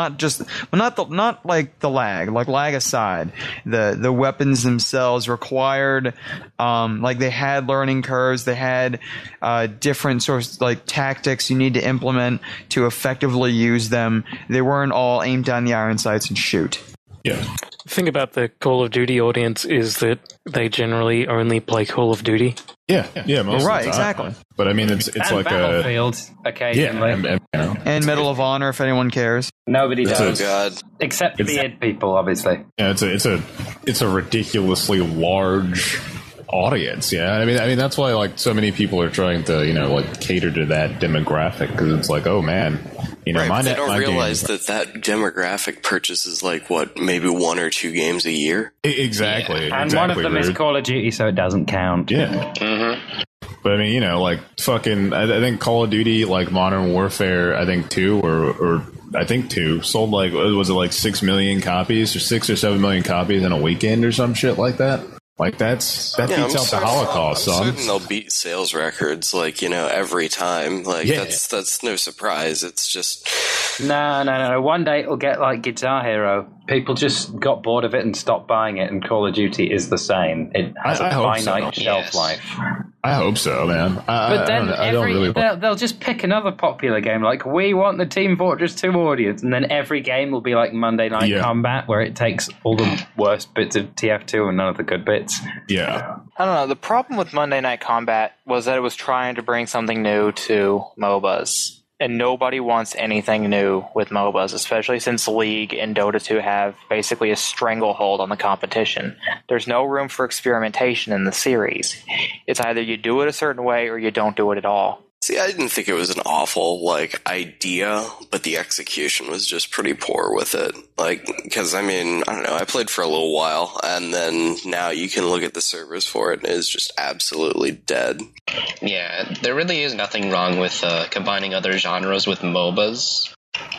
A: not like the lag. Like, lag aside, the weapons themselves required, like, they had learning curves. They had different sorts of, like, tactics you need to implement to effectively use them. They weren't all aimed down the iron sights and shoot.
D: Yeah.
F: The thing about the Call of Duty audience is that they generally only play Call of Duty.
D: Yeah, most
A: Right,
D: of the time.
A: exactly.
D: But I mean, it's
C: And
D: like
C: Battlefield, occasionally.
A: And Medal of Honor, if anyone cares.
C: Nobody
D: It's
C: does.
H: Oh God.
C: Except beard people, obviously.
D: Yeah, it's a ridiculously large audience. Yeah, I mean that's why like so many people are trying to like cater to that demographic, because it's like, oh man,
H: Right,
D: my
H: but they don't
D: my
H: realize
D: games-
H: that demographic purchases like maybe 1 or 2 games a year.
D: Exactly.
C: And
D: exactly,
C: one of them is
D: Rude.
C: Call of Duty, so it doesn't count.
D: Yeah.
I: Mm-hmm.
D: But I mean, like fucking, I think Call of Duty, like Modern Warfare, I think 2 or I think 2 sold like, was it like 6 million copies or 6 or 7 million copies in a weekend or some shit like that? Like that beats out the Holocaust,
H: I'm
D: son.
H: certain they'll beat sales records like every time. Like that's no surprise. It's just
C: No. One day it'll get like Guitar Hero. People just got bored of it and stopped buying it, and Call of Duty is the same. It has
D: I
C: a
D: hope so.
C: finite shelf
I: Yes.
C: life.
D: I hope so, man.
C: But then
D: I don't really.
C: they'll just pick another popular game, like we want the Team Fortress 2 audience, and then every game will be like Monday Night Combat, where it takes all the worst bits of TF2 and none of the good bits.
D: Yeah.
E: I don't know. The problem with Monday Night Combat was that it was trying to bring something new to MOBAs. And nobody wants anything new with MOBAs, especially since League and Dota 2 have basically a stranglehold on the competition. There's no room for experimentation in the series. It's either you do it a certain way or you don't do it at all.
H: See, I didn't think it was an awful, idea, but the execution was just pretty poor with it. Because, I mean, I don't know, I played for a little while, and then now you can look at the servers for it, and it's just absolutely dead.
I: Yeah, there really is nothing wrong with combining other genres with MOBAs,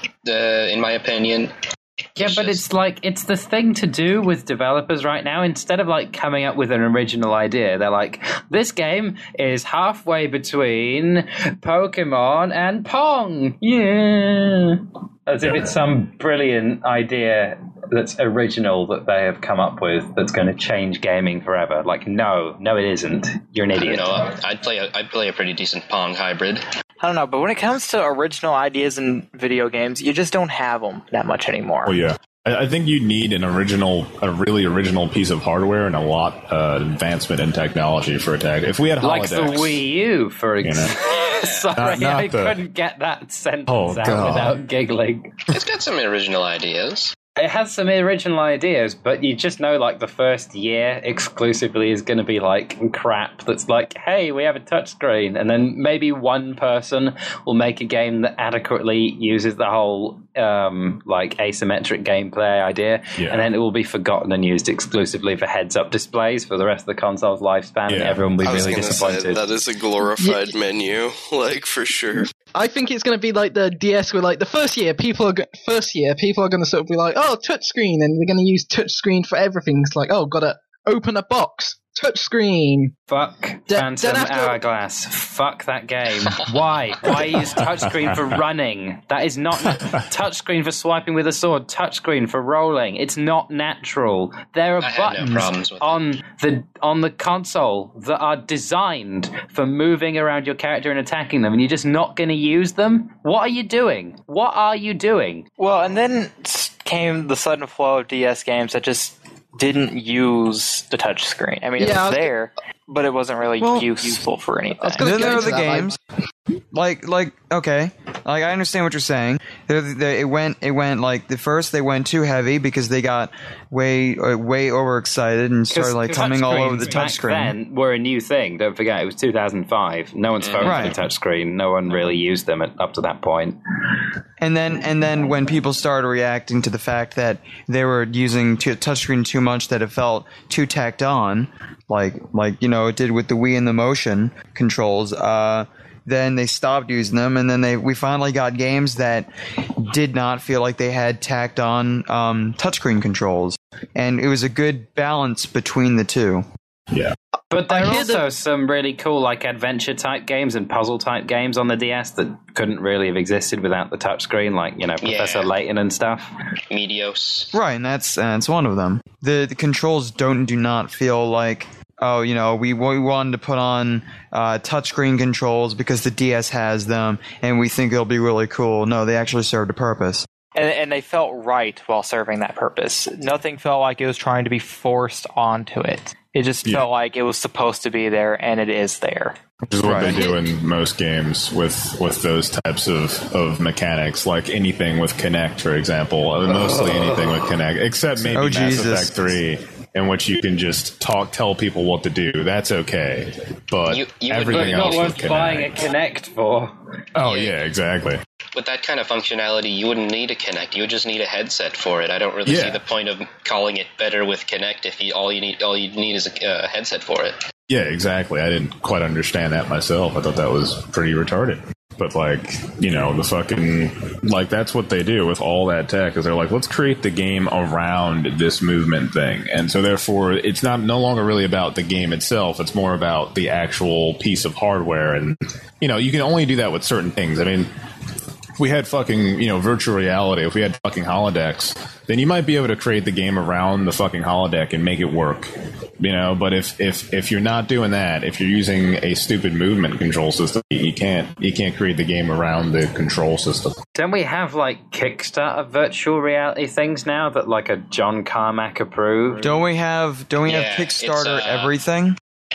I: in my opinion.
C: Yeah, but it's the thing to do with developers right now. Instead of coming up with an original idea, they're like, this game is halfway between Pokemon and Pong. Yeah. As if it's some brilliant idea that's original that they have come up with that's going to change gaming forever. No, it isn't. You're an idiot.
I: I'd play a pretty decent Pong hybrid.
E: I don't know, but when it comes to original ideas in video games, you just don't have them that much anymore.
D: Well, yeah. I think you need a really original piece of hardware and a lot advancement in technology for it to. If we had holodecks,
C: like the Wii U, for example. Sorry,
D: Not
C: I
D: the-
C: couldn't get that sentence out without giggling.
I: It's got some original ideas.
C: It has some original ideas, but you just know, like, the first year exclusively is going to be, like, crap that's like, hey, we have a touchscreen. And then maybe one person will make a game that adequately uses the whole, like, asymmetric gameplay idea. Yeah. And then it will be forgotten and used exclusively for heads-up displays for the rest of the console's lifespan, and everyone will be really disappointed.
H: That is a glorified menu, like, for sure.
G: I think it's going to be like the DS, where like the first year people are going to sort of be like, oh, touchscreen, and we're going to use touchscreen for everything. It's like, oh, gotta open a box, touchscreen.
C: Fuck Phantom Hourglass. Fuck that game. Why? Why use touchscreen for running? That is not touchscreen for swiping with a sword. Touchscreen for rolling. It's not natural. There are buttons on the console that are designed for moving around your character and attacking them, and you're just not going to use them. What are you doing? What are you doing?
E: Well, and then came the sudden flow of DS games that just didn't use the touchscreen. I mean, it was there, but it wasn't really useful for anything.
A: Then there are the games, like okay, like I understand what you're saying. It went like the first they went too heavy because they got way overexcited and started like coming all over the touchscreen.
C: Then were a new thing. Don't forget, it was 2005. No one's phoned the touchscreen. No one really used them up to that point.
A: And then when people started reacting to the fact that they were using touchscreen too much, that it felt too tacked on, like it did with the Wii and the motion controls, then they stopped using them, and then we finally got games that did not feel like they had tacked on touchscreen controls, and it was a good balance between the two.
D: Yeah.
C: But there are also some really cool, like, adventure-type games and puzzle-type games on the DS that couldn't really have existed without the touchscreen, like, Professor Layton and stuff.
I: Medios.
A: Right, and that's one of them. The controls do not feel like, we wanted to put on touchscreen controls because the DS has them, and we think they'll be really cool. No, they actually served a purpose.
E: And they felt right while serving that purpose. Nothing felt like it was trying to be forced onto it. It just felt like it was supposed to be there, and it is there.
D: Which is what they do in most games with those types of mechanics, like anything with Kinect, for example. Mostly anything with Kinect, except maybe Mass Effect 3, in which you can just tell people what to do. That's okay. But everything else with Kinect.
C: Buying a Kinect for.
D: Oh, yeah, exactly.
I: With that kind of functionality, you wouldn't need a Kinect. You would just need a headset for it. I don't really see the point of calling it better with Kinect if all you need is a headset for it.
D: Yeah, exactly. I didn't quite understand that myself. I thought that was pretty retarded. But, the fucking, that's what they do with all that tech, is they're like, let's create the game around this movement thing. And so, therefore, it's no longer really about the game itself. It's more about the actual piece of hardware. And, you can only do that with certain things. I mean, if we had fucking, virtual reality, if we had fucking holodecks, then you might be able to create the game around the fucking holodeck and make it work. But if you're not doing that, if you're using a stupid movement control system, you can't create the game around the control system.
C: Don't we have Kickstarter virtual reality things now that a John Carmack approved?
A: Don't we have Kickstarter everything?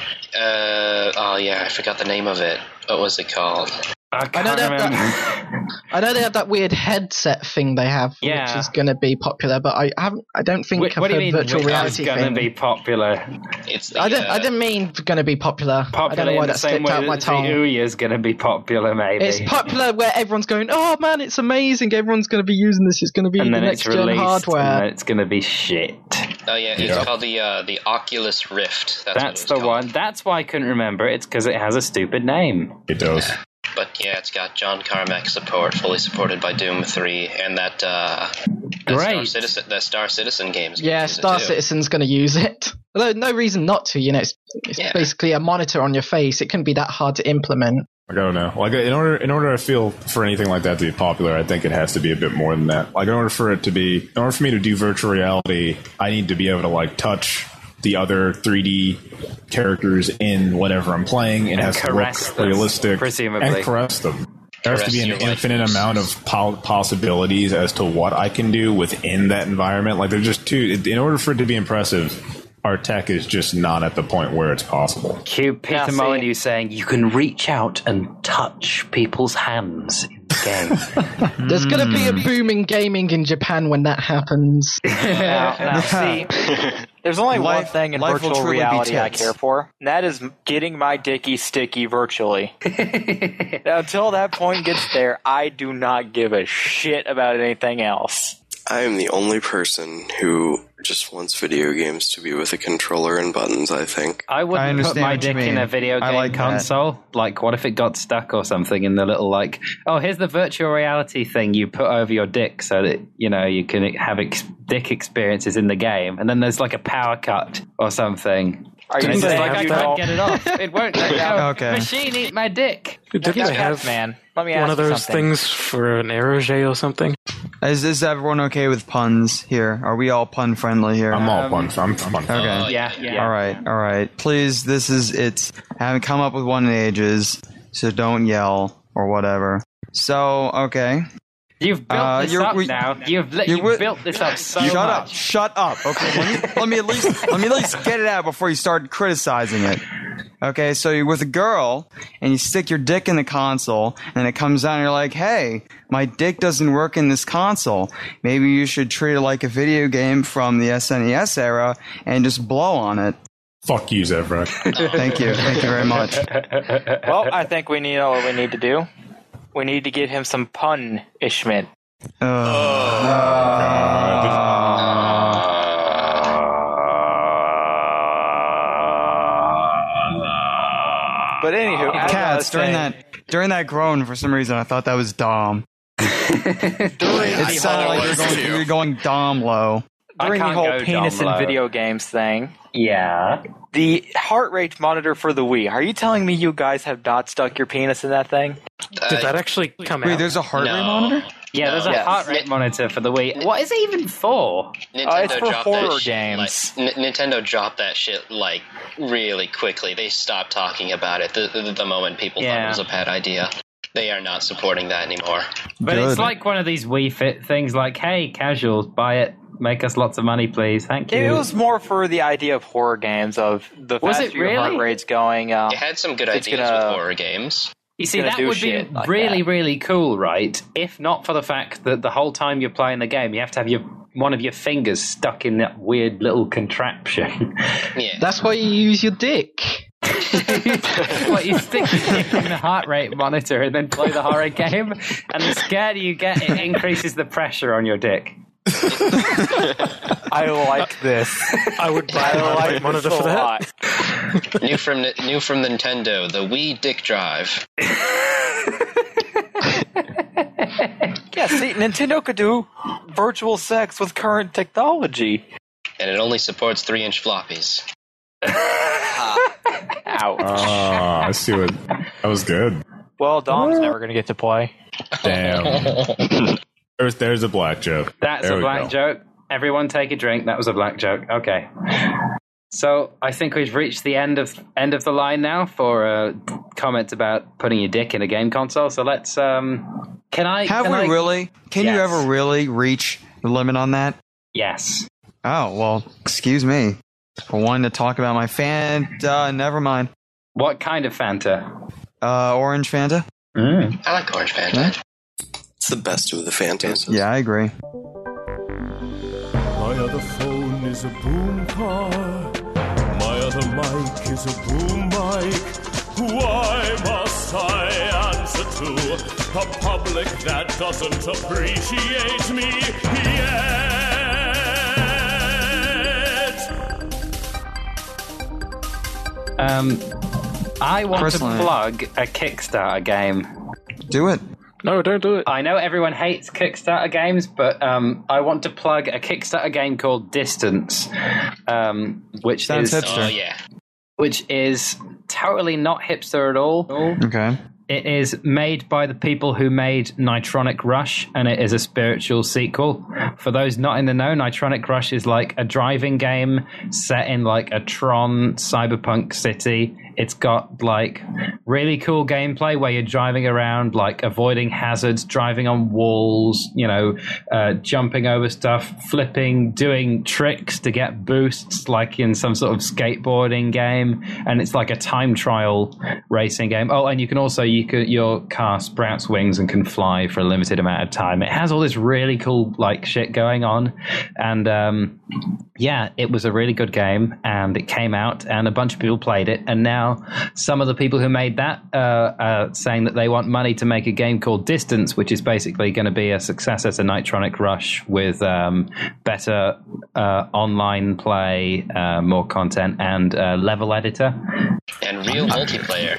I: I forgot the name of it. What was it called?
C: I know
G: they have that weird headset thing they have, which is going to be popular. But I don't think I've heard virtual reality thing.
C: It's going to be popular.
G: I didn't mean going to be popular. I don't know why that slipped out my tongue.
C: Ouya is going to be popular, maybe.
G: It's popular where everyone's going, oh man, it's amazing. Everyone's going to be using this. It's going to be the next gen hardware.
C: And then it's going to be shit.
I: Oh yeah, it's called the Oculus Rift.
C: That's the one. That's why I couldn't remember. It's because it has a stupid name.
D: It does.
I: But yeah, it's got John Carmack support, fully supported by Doom 3, and that Star Citizen games.
G: Yeah, Star Citizen's going to use it. Although no reason not to. It's basically a monitor on your face. It couldn't be that hard to implement.
D: I don't know. In order I feel for anything like that to be popular, I think it has to be a bit more than that. In order for me to do virtual reality, I need to be able to touch the other 3D characters in whatever I'm playing. It has to look realistic,
C: presumably,
D: and caress them. There has to be an infinite amount of possibilities as to what I can do within that environment. They're just too. In order for it to be impressive, our tech is just not at the point where it's possible.
C: Cue Peter Molyneux saying you can reach out and touch people's hands in the game.
G: There's going to be a boom in gaming in Japan when that happens.
E: Now, see, there's only one thing in
A: life will
E: virtual
A: truly be
E: reality I
A: tits.
E: care for, and that is getting my dicky sticky virtually. Now, until that point gets there, I do not give a shit about anything else.
H: I am the only person who just wants video games to be with a controller and buttons, I think.
C: I wouldn't put
A: understand
C: my
A: what you
C: dick in
A: mean.
C: a video
A: I
C: game
A: like that.
C: console. Like, what if it got stuck or something in the little, like, oh, here's the virtual reality thing you put over your dick so that, you know, you can have dick experiences in the game. And then there's like a power cut or something.
E: Are you
C: And it's just
E: saying
C: like, I
E: you
C: can't
E: don't-
C: get it off. It won't let go.
A: Okay.
C: Machine, eat my dick.
F: Didn't they have
E: man? Let me ask
F: one of
E: you
F: those
E: something.
F: things for an aerogel or something?
A: Is everyone okay with puns here? Are we all pun friendly here?
D: I'm all fun. I'm fun.
A: Okay.
C: Yeah.
A: All right. Please, I haven't come up with one in ages, so don't yell or whatever. So, okay.
C: You've built this up
A: you're-
C: now. You've built this up so much.
A: Shut up. Okay, let me at least get it out before you start criticizing it. Okay, so you're with a girl and you stick your dick in the console and it comes out and you're like, hey, my dick doesn't work in this console. Maybe you should treat it like a video game from the SNES era and just blow on it.
D: Fuck you, Zevra.
A: Thank you very much.
E: Well, I think we know what we need to do. We need to get him some punishment. But anywho,
A: Cats, during that groan, for some reason, I thought that was Dom. It sounded like you were going Dom low.
E: during the
C: can't
E: whole
C: go
E: penis
C: Dom
E: in
C: low.
E: video games thing,
C: Yeah.
E: the heart rate monitor for the Wii. Are you telling me you guys have not stuck your penis in that thing?
F: Did that actually come
A: Wait,
F: out?
A: there's a heart rate
I: No.
A: monitor?
C: Yeah, there's a
E: Yes.
C: heart rate monitor for the Wii. What is it even for?
I: Nintendo
E: it's for
I: dropped
E: horror
I: that shit,
E: games.
I: Like, Nintendo dropped that shit like really quickly. They stopped talking about it the moment people thought
C: Yeah.
I: it was a bad idea. They are not supporting that anymore.
C: But it's
A: Good.
C: like one of these Wii Fit things like, hey, casuals, buy it. Make us lots of money, please. Thank you.
E: It was more for the idea of horror games, of the
C: Was
E: faster
C: it really?
E: your heart rate's going.
I: It had some good
E: It's
I: ideas
E: gonna-
I: with horror games.
C: You see,
E: gonna
C: that
E: do
C: would be
E: shit like
C: really,
E: that.
C: really cool, right? If not for the fact that the whole time you're playing the game, you have to have one of your fingers stuck in that weird little contraption.
I: Yeah.
G: That's why you use your dick.
C: What, you stick your dick in the heart rate monitor and then play the horror game, and the scarier you get, it increases the pressure on your dick.
E: I like this.
F: I would buy a heart rate monitor for that.
I: new from Nintendo, the Wii Dick Drive.
E: Yeah, see, Nintendo could do virtual sex with current technology.
I: And it only supports 3-inch floppies.
E: Ouch.
D: I see what. That was good.
E: Well, Dom's never going to get to play.
D: Damn. There's a black joke.
C: That's
D: There
C: a
D: we
C: black
D: go.
C: joke. Everyone take a drink. That was a black joke. Okay. So I think we've reached the end of the line now for comments about putting your dick in a game console. So let's. Can I?
A: Really? Can you
C: Yes.
A: ever really reach the limit on that?
C: Yes.
A: Oh, well, excuse me. For wanting to talk about my Fanta, never mind.
C: What kind of Fanta?
A: Orange Fanta?
I: I like Orange Fanta.
H: It's the best of the Phantasms.
A: Yeah, I agree.
K: My other phone is a boom car. My other mic is a boom mic. Why must I answer to a public that doesn't appreciate me yet?
C: I want
A: Personally-
C: to plug a Kickstarter game.
A: Do it.
F: No, don't do it.
C: I know everyone hates Kickstarter games, but I want to plug a Kickstarter game called Distance, which
A: Sounds
C: is
A: hipster.
I: Oh, yeah.
C: which is totally not hipster at all.
A: Okay.
C: It is made by the people who made Nitronic Rush, and it is a spiritual sequel. For those not in the know, Nitronic Rush is like a driving game set in like a Tron cyberpunk city It's got like really cool gameplay where you're driving around, like avoiding hazards, driving on walls, jumping over stuff, flipping, doing tricks to get boosts, like in some sort of skateboarding game. And it's like a time trial racing game. Oh, and you can also your car sprouts wings and can fly for a limited amount of time. It has all this really cool like shit going on, and it was a really good game, and it came out, and a bunch of people played it, and now some of the people who made that are saying that they want money to make a game called Distance, which is basically going to be a successor to Nitronic Rush with better online play, more content, and level editor.
I: And real multiplayer.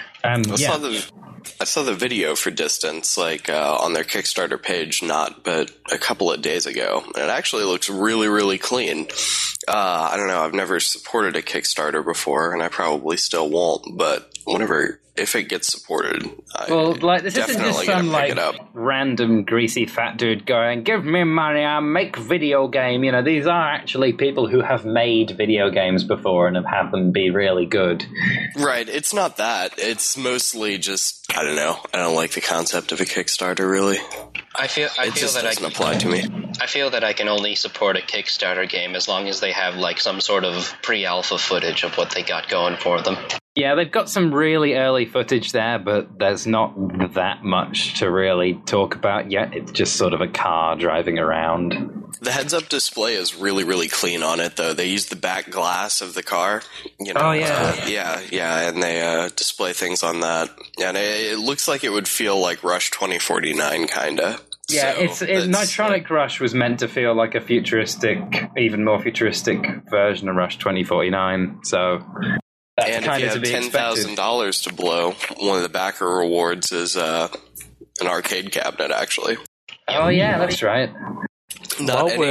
H: I saw the video for Distance, on their Kickstarter page, but a couple of days ago. And it actually looks really, really clean. I don't know, I've never supported a Kickstarter before, and I probably still won't, but if it gets supported,
C: this isn't just some random greasy fat dude going, give me money, I'll make video game. These are actually people who have made video games before and have had them be really good.
H: Right, it's not that. It's mostly just, I don't know. I don't like the concept of a Kickstarter, really.
I: I feel that
H: doesn't apply to me.
I: I feel that I can only support a Kickstarter game as long as they have some sort of pre-alpha footage of what they got going for them.
C: Yeah, they've got some really early footage there, but there's not that much to really talk about yet. It's just sort of a car driving around.
H: The heads-up display is really, really clean on it, though. They use the back glass of the car.
C: Oh, yeah.
H: And they display things on that. And it looks like it would feel like Rush 2049, kind of.
C: Yeah, Nitronic Rush was meant to feel like a even more futuristic version of Rush 2049, so...
H: And if you have $10,000 to blow, one of the backer rewards is an arcade cabinet, actually.
C: Oh, yeah, that's right.
H: Not any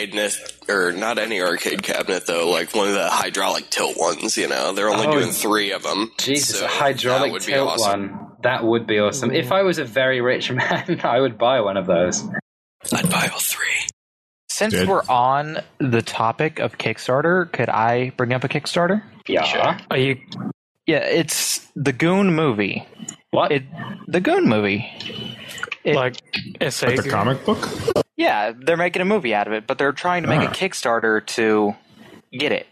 H: arcade cabinet, though, like one of the hydraulic tilt ones, They're only doing 3 of them.
C: Jesus,
H: so
C: a hydraulic tilt one. That would be awesome. If I was a very rich man, I would buy one of those.
H: I'd buy all 3.
E: Since we're on the topic of Kickstarter, could I bring up a Kickstarter?
C: Yeah. Sure.
E: It's the Goon movie.
C: What?
E: The Goon movie.
F: Like the
D: comic book?
E: Yeah, they're making a movie out of it, but they're trying to make a Kickstarter to get it.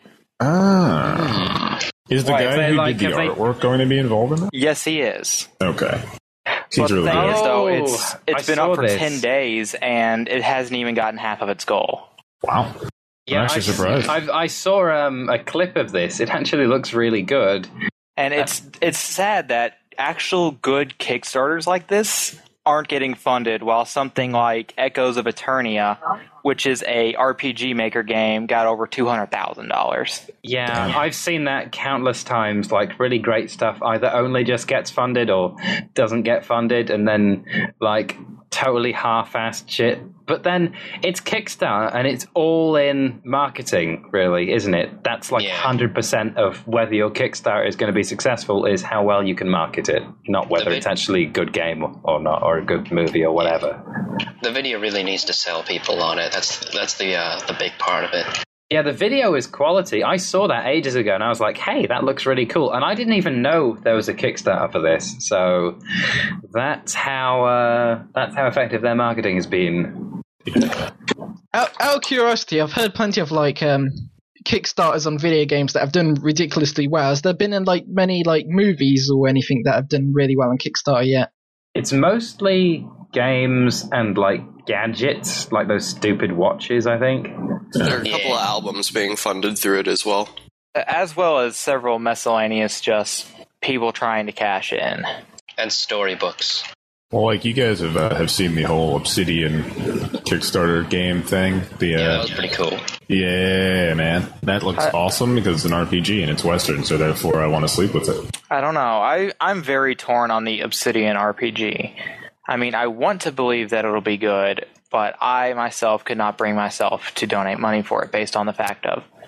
D: Is the guy who did the artwork going to be involved in it?
E: Yes, he is.
D: Okay.
E: But the thing is, though, it's been up for
C: this.
E: 10 days, and it hasn't even gotten half of its goal.
D: Wow.
C: Yeah,
D: I'm actually surprised.
C: I saw a clip of this. It actually looks really good.
E: And it's sad that actual good Kickstarters like this aren't getting funded, while something like Echoes of Eternia, which is a RPG Maker game, got over $200,000.
C: Yeah, I've seen that countless times. Like, really great stuff either only just gets funded or doesn't get funded, and then like totally half-assed shit. But then it's Kickstarter, and it's all in marketing, really, isn't it? That's like 100% of whether your Kickstarter is going to be successful is how well you can market it, not whether it's actually a good game or not, or a good movie or whatever.
I: The video really needs to sell people on it. That's the big part of it.
C: Yeah, the video is quality. I saw that ages ago, and I was like, hey, that looks really cool. And I didn't even know there was a Kickstarter for this. So that's how effective their marketing has been.
G: Out of curiosity, I've heard plenty of Kickstarters on video games that have done ridiculously well. Has there been many movies or anything that have done really well on Kickstarter yet?
C: It's mostly games and gadgets, like those stupid watches, I think.
H: There are a couple of albums being funded through it as well.
E: As well as several miscellaneous just people trying to cash in.
I: And storybooks.
D: Well, you guys have seen the whole Obsidian Kickstarter game thing.
I: Yeah, that was pretty cool.
D: Yeah, man. That looks awesome because it's an RPG and it's Western, so therefore I want to sleep with it.
E: I don't know. I'm very torn on the Obsidian RPG. I mean, I want to believe that it'll be good, but I myself could not bring myself to donate money for it based on the fact of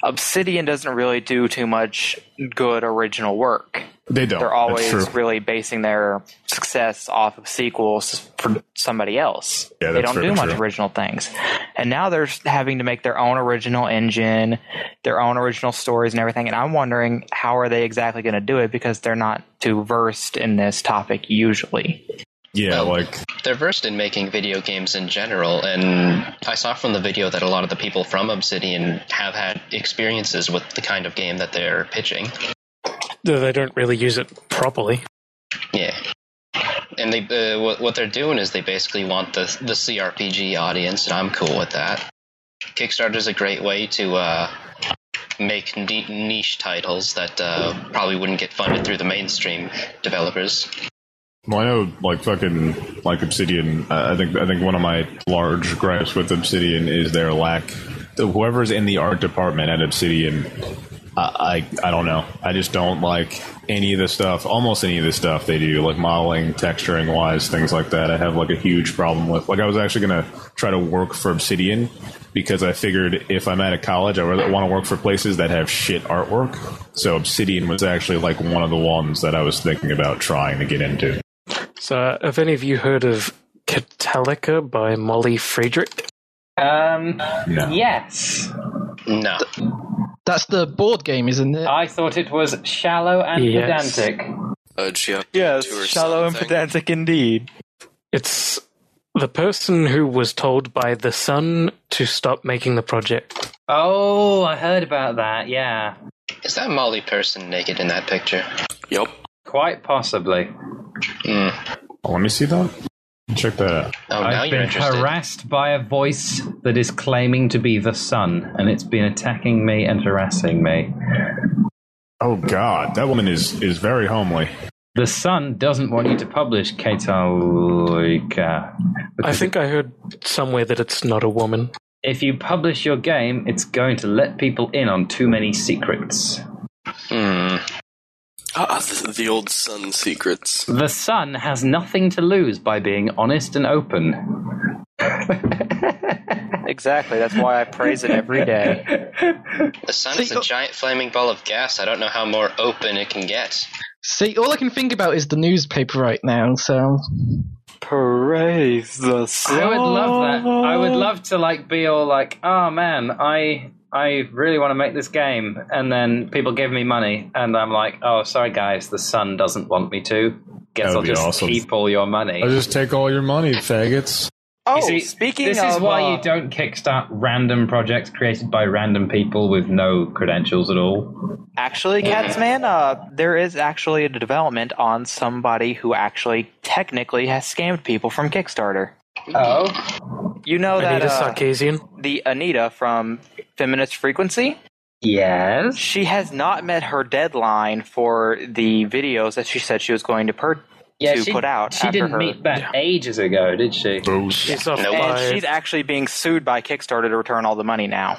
E: Obsidian doesn't really do too much good original work.
D: They don't.
E: They're
D: That's
E: always
D: true.
E: really basing their success off of sequels for somebody else.
D: Yeah,
E: they
D: that's
E: don't do
D: very
E: much
D: true.
E: original things. And now they're having to make their own original engine, their own original stories and everything. And I'm wondering, how are they exactly going to do it, because they're not too versed in this topic usually.
D: Yeah, like
I: They're versed in making video games in general, and I saw from the video that a lot of the people from Obsidian have had experiences with the kind of game that they're pitching.
F: Though they don't really use it properly.
I: Yeah. And they what they're doing is they basically want the CRPG audience, and I'm cool with that. Kickstarter's a great way to make niche titles that probably wouldn't get funded through the mainstream developers.
D: Well, I know, like Obsidian. I think one of my large gripes with Obsidian is their lack. Whoever's in the art department at Obsidian, I don't know. I just don't like any of the stuff. Almost any of the stuff they do, like modeling, texturing wise, things like that. I have like a huge problem with. Like, I was actually gonna try to work for Obsidian because I figured if I'm at a college, I really want to work for places that have shit artwork. So Obsidian was actually like one of the ones that I was thinking about trying to get into.
F: So, have any of you heard of Catalica by Molly Friedrich?
D: No.
C: Yes.
I: No.
G: That's the board game, isn't it?
C: I thought it was shallow and
F: Yes.
C: pedantic.
H: She up
E: Yes,
H: to or
E: shallow and
H: something.
E: pedantic indeed.
F: It's the person who was told by the Sun to stop making the project.
C: Oh, I heard about that, yeah.
I: Is that Molly person naked in that picture?
H: Yep.
C: Quite possibly.
I: Hmm.
D: Oh, let me see that. Check that out.
I: Oh, now
C: I've
I: you're
C: been
I: interested.
C: harassed by a voice that is claiming to be the sun, and it's been attacking me and harassing me.
D: Oh God, that woman is very homely.
C: The Sun doesn't want you to publish Catalica.
F: I think I heard somewhere that it's not a woman.
C: If you publish your game, it's going to let people in on too many secrets.
I: Hmm.
H: The old Sun secrets.
C: The Sun has nothing to lose by being honest and open.
E: Exactly, that's why I praise it every day.
I: The sun is a giant flaming ball of gas. I don't know how more open it can get.
G: See, all I can think about is the newspaper right now, so...
E: Praise the sun.
C: I would love that. I would love to be all like, oh man, I really want to make this game, and then people give me money, and I'm like, oh, sorry guys, the Sun doesn't want me to. Guess
D: That
C: I'll
D: would be
C: just
D: awesome.
C: keep all your money.
D: I'll just take all your money, faggots.
E: Oh,
C: You see,
E: speaking
C: this
E: of...
C: is why you don't kickstart random projects created by random people with no credentials at all.
E: Actually, Catsman, there is actually a development on somebody who actually technically has scammed people from Kickstarter.
C: Oh?
E: You know that
F: Anita Sarkeesian?
E: the Anita from Feminist Frequency?
C: Yes?
E: She has not met her deadline for the videos that she said she was going to put out.
C: She
E: after
C: didn't
E: her.
C: meet back ages ago, did she?
F: She's off
I: Nope.
E: And
F: by...
E: she's actually being sued by Kickstarter to return all the money now.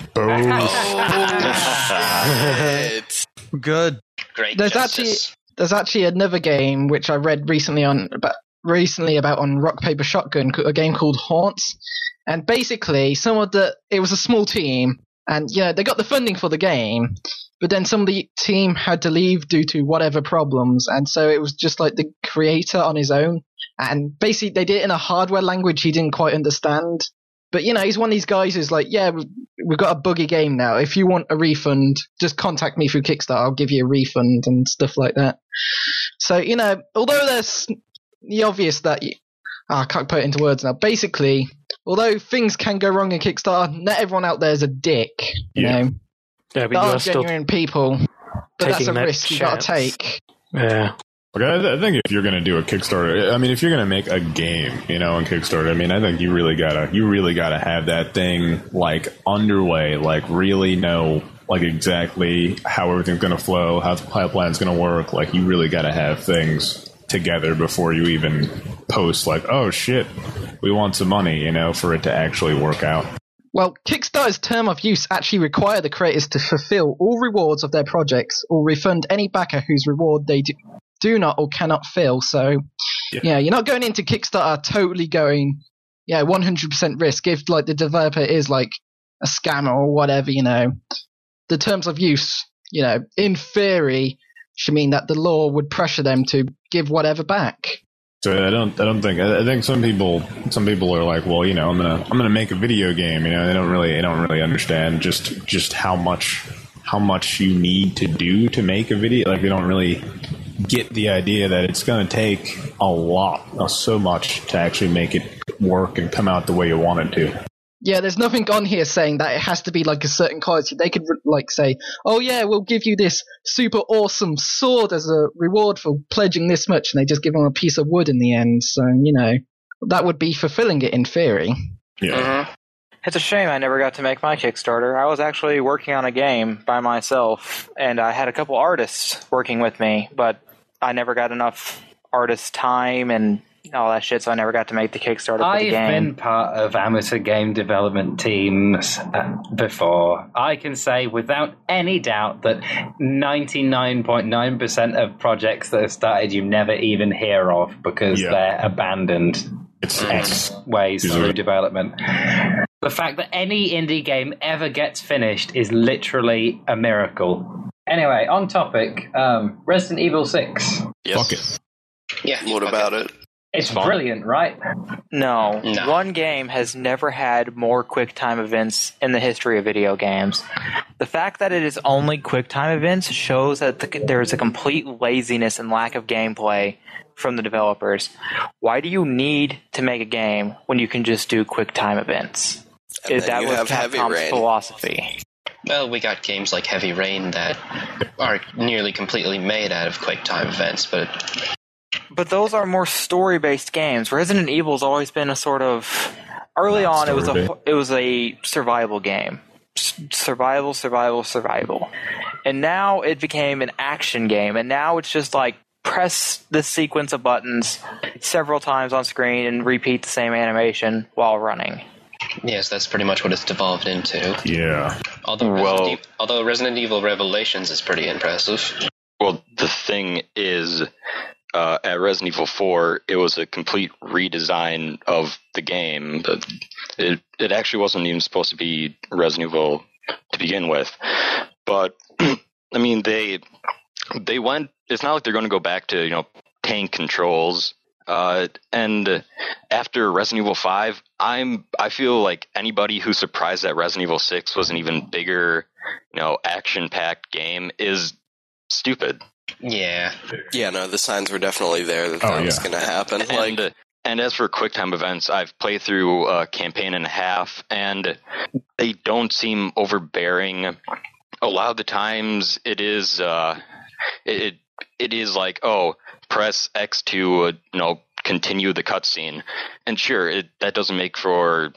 H: It's
A: Good.
I: Great
G: There's
I: justice.
G: There's actually another game which I read recently about on Rock Paper Shotgun, a game called Haunts, and basically it was a small team, and they got the funding for the game, but then some of the team had to leave due to whatever problems, and so it was just like the creator on his own, and basically they did it in a hardware language he didn't quite understand. But he's one of these guys who's like, yeah, we've got a buggy game now. If you want a refund, just contact me through Kickstarter. I'll give you a refund and stuff like that. So, although there's the obvious that I can't put it into words now. Basically, although things can go wrong in Kickstarter, not everyone out there is a dick. You know,
F: Yeah, but
G: there
F: you
G: are
F: are still
G: genuine people, but that's
F: taking
G: a
F: that
G: risk you got to
F: chance.
G: take.
F: Yeah.
D: Okay, I think if you're going to do a Kickstarter, I mean, if you're going to make a game, on Kickstarter, I mean, I think you really gotta have that thing underway, really know exactly how everything's going to flow, how the pipeline's going to work. You really got to have things together before you even post oh shit, we want some money, for it to actually work out.
G: Well, Kickstarter's term of use actually require the creators to fulfill all rewards of their projects or refund any backer whose reward they do not or cannot fill. So, you're not going into Kickstarter totally going, 100% risk if the developer is a scammer or whatever, the terms of use, in theory, should mean that the law would pressure them to give whatever back.
D: So I think some people are like, well, I'm gonna make a video game. They don't really understand just how much you need to do to make a video. Like, they don't really get the idea that it's going to take so much to actually make it work and come out the way you want it to.
G: Yeah, there's nothing on here saying that it has to be like a certain quality. They could say, oh yeah, we'll give you this super awesome sword as a reward for pledging this much, and they just give them a piece of wood in the end. So, that would be fulfilling it in theory.
D: Yeah.
E: Mm-hmm. It's a shame I never got to make my Kickstarter. I was actually working on a game by myself, and I had a couple artists working with me, but I never got enough artist time and all that shit, so I never got to make the Kickstarter for the game.
C: I've been part of amateur game development teams before. I can say without any doubt that 99.9% of projects that have started you never even hear of because they're abandoned ways through development. The fact that any indie game ever gets finished is literally a miracle. Anyway, on topic, Resident Evil 6.
H: Yes.
D: Fuck it.
I: Yeah.
H: What about it?
C: It's brilliant, right?
E: No. One game has never had more QuickTime events in the history of video games. The fact that it is only QuickTime events shows that there is a complete laziness and lack of gameplay from the developers. Why do you need to make a game when you can just do QuickTime events? That was Capcom's philosophy.
I: Well, we got games like Heavy Rain that are nearly completely made out of QuickTime events,
E: But those are more story-based games. Resident Evil's always been a sort of... Early on, it was a survival game. Survival. And now it became an action game. And now it's just like, press this sequence of buttons several times on screen and repeat the same animation while running.
I: Yes, that's pretty much what it's devolved into.
D: Yeah.
I: Although Resident Evil Revelations is pretty impressive.
L: Well, the thing is... at Resident Evil 4, it was a complete redesign of the game. It actually wasn't even supposed to be Resident Evil to begin with. But, I mean, they went... It's not like they're going to go back to, tank controls. And after Resident Evil 5, I feel like anybody who's surprised that Resident Evil 6 was an even bigger, action-packed game is stupid.
I: Yeah.
H: Yeah, no, the signs were definitely there that was going to happen.
L: And as for QuickTime events, I've played through a campaign and a half, and they don't seem overbearing. A lot of the times, it is it is like, press X to continue the cutscene, and sure, that doesn't make for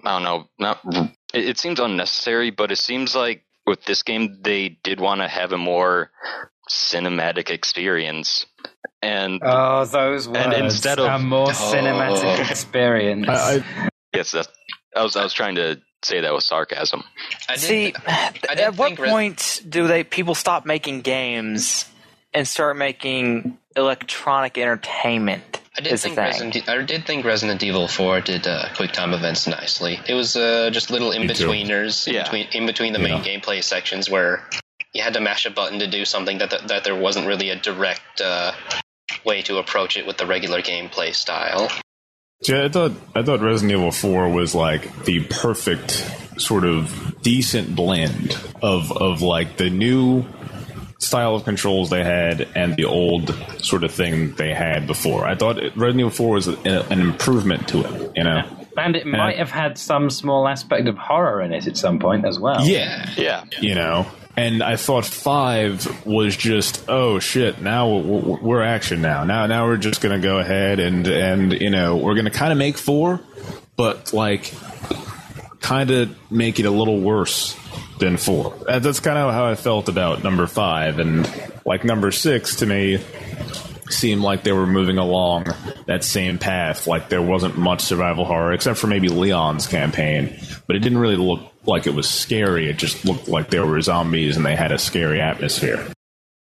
L: it seems unnecessary, but it seems like with this game they did want to have a more cinematic experience, and
C: those words,
L: and instead of
C: a more cinematic experience.
L: Yes, I was trying to say that with sarcasm.
E: At what point do people stop making games and start making electronic entertainment?
I: I did think Resident Evil 4 did QuickTime events nicely. It was just little in-betweeners in between the main gameplay sections where you had to mash a button to do something that there wasn't really a direct way to approach it with the regular gameplay style.
D: Yeah, I thought Resident Evil 4 was like the perfect sort of decent blend of like the new style of controls they had and the old sort of thing they had before. I thought Resident Evil 4 was an improvement to it,
C: And it might have had some small aspect of horror in it at some point as well.
D: Yeah. And I thought 5 was just, oh shit, now we're action now. Now we're just going to go ahead and we're going to kind of make 4, but like kind of make it a little worse than 4. That's kind of how I felt about number 5. And like number 6 to me seemed like they were moving along that same path. Like there wasn't much survival horror except for maybe Leon's campaign, but it didn't really look like it was scary. It just looked like there were zombies and they had a scary atmosphere.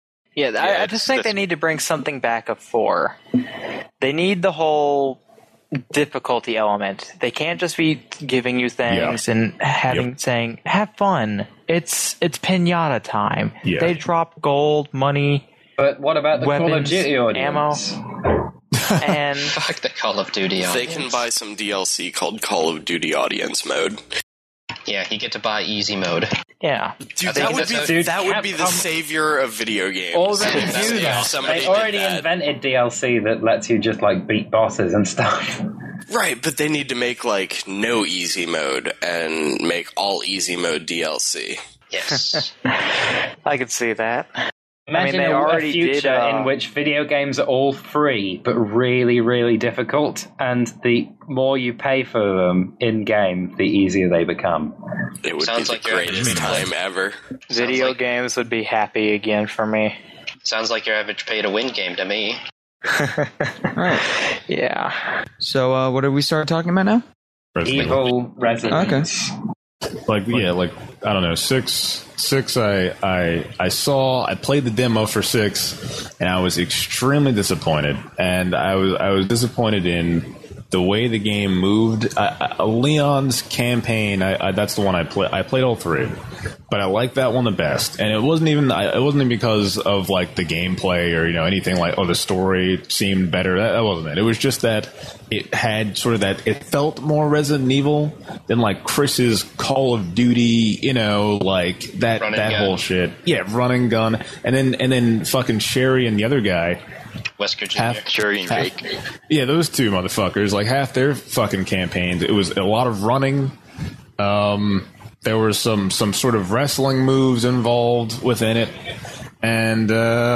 E: I just think they need to bring something back of 4. They need the whole difficulty element. They can't just be giving you things and saying, have fun. It's pinata time.
D: Yeah.
E: They drop gold, money.
C: But what about the
E: weapons,
C: Call of Duty audience?
E: ammo? And
I: Fuck the Call of Duty audience.
H: They can buy some DLC called Call of Duty Audience Mode.
I: Yeah, you get to buy easy mode.
E: Yeah.
H: Dude,
I: think
H: that would be the savior of video games.
C: Already
H: If
C: do that.
H: somebody
C: They
H: did
C: already
H: that.
C: invented DLC that lets you just like beat bosses and stuff.
H: Right, but they need to make like no easy mode and make all easy mode DLC.
I: Yes.
E: I could see that.
C: Imagine
E: they already
C: a future
E: did,
C: in which video games are all free, but really, really difficult, and the more you pay for them in-game, the easier they become.
H: It would
I: Sounds
H: be
I: like
H: the
I: your
H: greatest
I: average
H: time ever.
E: Video games would be happy again for me.
I: Sounds like your average pay-to-win game to me.
A: Right.
E: Yeah.
A: So, what did we start talking about now?
C: Evil residents.
D: Like I don't know, six. I saw. I played the demo for 6, and I was extremely disappointed. And I was disappointed in the way the game moved. Leon's campaign. That's the one I played. I played all 3, but I liked that one the best. And it wasn't even because of like the gameplay or anything like the story seemed better. That wasn't it. It was just that it had sort of that. It felt more Resident Evil than like Chris's Call of Duty. Like that whole shit. Yeah, run and gun, and then fucking Sherry and the other guy.
I: Wesker Jr.
L: Sherry and Jake.
D: Yeah, those two motherfuckers, like half their fucking campaigns, it was a lot of running. There were some sort of wrestling moves involved within it. And,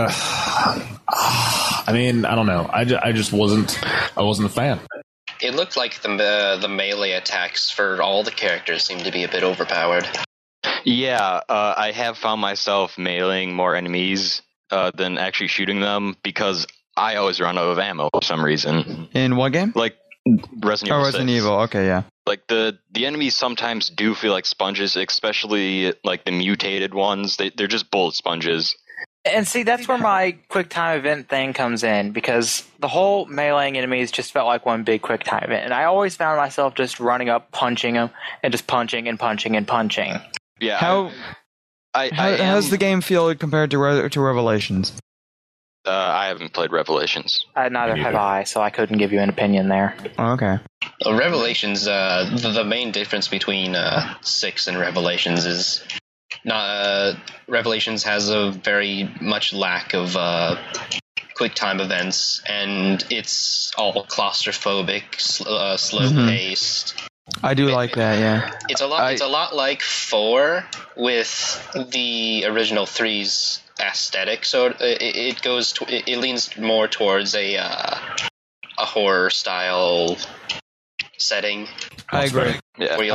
D: I mean, I don't know. I just wasn't a fan.
I: It looked like the melee attacks for all the characters seemed to be a bit overpowered.
L: Yeah, I have found myself meleeing more enemies than actually shooting them because I always run out of ammo for some reason.
A: In what game?
L: Like Resident Evil.
A: Resident
L: 6.
A: Evil. Okay, yeah.
L: Like the enemies sometimes do feel like sponges, especially like the mutated ones. They're just bullet sponges.
E: And see, that's where my quick time event thing comes in, because the whole meleeing enemies just felt like one big quick time event. And I always found myself just running up, punching them, and just punching and punching and punching.
L: Yeah.
A: How does the game feel compared to Revelations?
L: I haven't played Revelations.
E: Neither have I, so I couldn't give you an opinion there.
A: Oh, okay.
I: Revelations, the main difference between 6 and Revelations is Revelations has a very much lack of quick time events, and it's all claustrophobic, slow paced.
A: I do like that, yeah.
I: It's a lot like 4 with the original 3's aesthetic. So it leans more towards a horror style setting.
A: I agree.
L: Yeah,
I: Where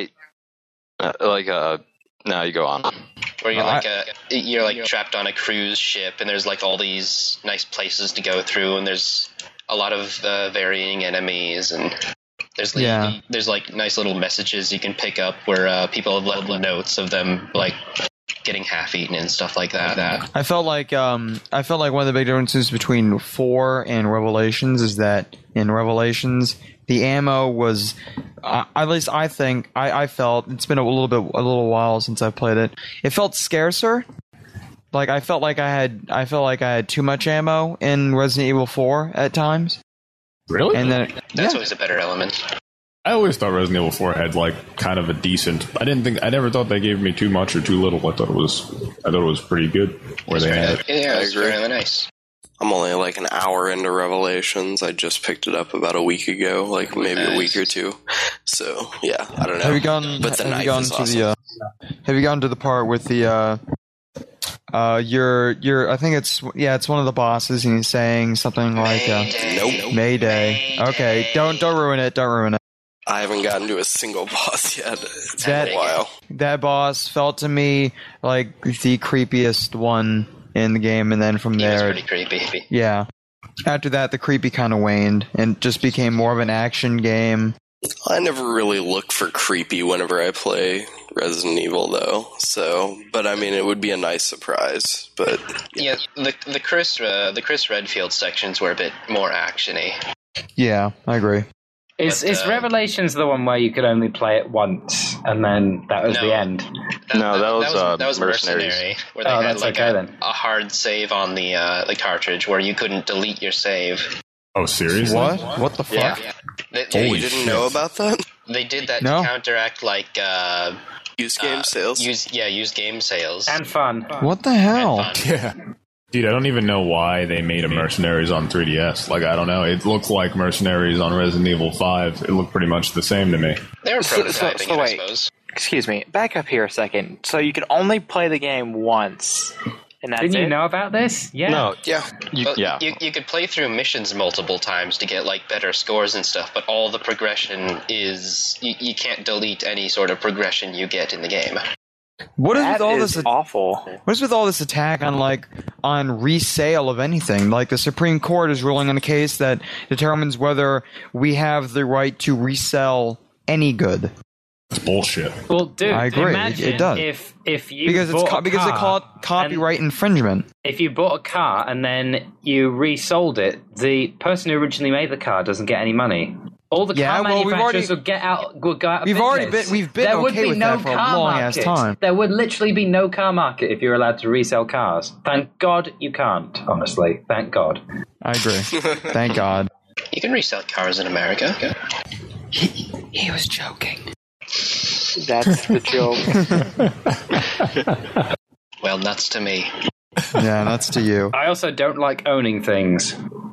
I: you
L: now you go on.
I: Where you're trapped on a cruise ship, and there's like all these nice places to go through, and there's a lot of varying enemies, and there's like nice little messages you can pick up where people have left notes of them like getting half eaten and stuff like that.
A: I felt like one of the big differences between 4 and Revelations is that in Revelations the ammo was, at least I think I felt, it's been a little while since I played it. It felt scarcer. Like I felt like I had too much ammo in Resident Evil 4 at times.
D: Really?
A: And then
I: That's always a better element.
D: I always thought Resident Evil 4 had like kind of a decent. I never thought they gave me too much or too little. I thought it was pretty good where they had.
I: Yeah, it's really nice.
H: I'm only like an hour into Revelations. I just picked it up about a week ago, like maybe a week or two. So yeah, I don't know.
A: Have you gone to the part with the I think it's one of the bosses, and he's saying something like Mayday. Okay, don't ruin it. Don't ruin it.
H: I haven't gotten to a single boss yet. It's been a while.
A: That boss felt to me like the creepiest one in the game, and then from there,
I: was pretty creepy.
A: Yeah. After that, the creepy kind of waned and just became more of an action game.
H: I never really look for creepy whenever I play Resident Evil, though. So, but I mean, it would be a nice surprise. But
I: yeah, the Chris Redfield sections were a bit more actiony.
A: Yeah, I agree.
C: Is
I: But,
C: Revelations the one where you could only play it once and then that was the end?
L: That was
I: Mercenary,
L: Mercenaries.
I: where they
C: Oh,
I: had
C: that's
I: like
C: okay then.
I: a hard save on the cartridge where you couldn't delete your save.
D: Oh, seriously?
A: What the fuck?
I: Yeah.
H: You didn't know about that?
I: They did that
A: No.
I: to counteract like
H: Used game sales?
I: used game sales.
C: And fun.
A: What the hell?
I: And fun.
D: Yeah. Dude, I don't even know why they made a Mercenaries on 3DS. Like, I don't know. It looked like Mercenaries on Resident Evil 5. It looked pretty much the same to me.
I: They were
E: So
I: prototyping it, I
E: wait.
I: suppose.
E: Excuse me. Back up here a second. So you can only play the game once, and that's
C: Didn't you
E: it?
C: know about this? Yeah.
L: No,
H: Yeah.
I: Well, you could play through missions multiple times to get like better scores and stuff, but all the progression is you can't delete any sort of progression you get in the game.
A: What is
E: That
A: with all
E: is
A: this?
E: awful.
A: What is with all this attack on resale of anything? Like the Supreme Court is ruling on a case that determines whether we have the right to resell any good.
D: It's bullshit.
C: Well, dude,
A: I agree.
C: imagine
A: It does.
C: if you
A: Because it's
C: bought a
A: because they
C: car
A: call it copyright infringement.
C: If you bought a car and then you resold it, the person who originally made the car doesn't get any money. All the
A: Yeah,
C: car
A: well, we've
C: manufacturers
A: already-
C: would go out of
A: We've already
C: business.
A: we've been
C: there would
A: okay
C: be
A: with
C: no
A: that for a
C: car
A: long ass
C: market.
A: time.
C: There would literally be no car market if you're allowed to resell cars. Thank God you can't, honestly. Thank God.
A: I agree. Thank God.
I: You can resell cars in America.
J: He was joking.
E: That's the joke.
I: Well, nuts to me.
A: Yeah, that's to you.
C: I also don't like owning things.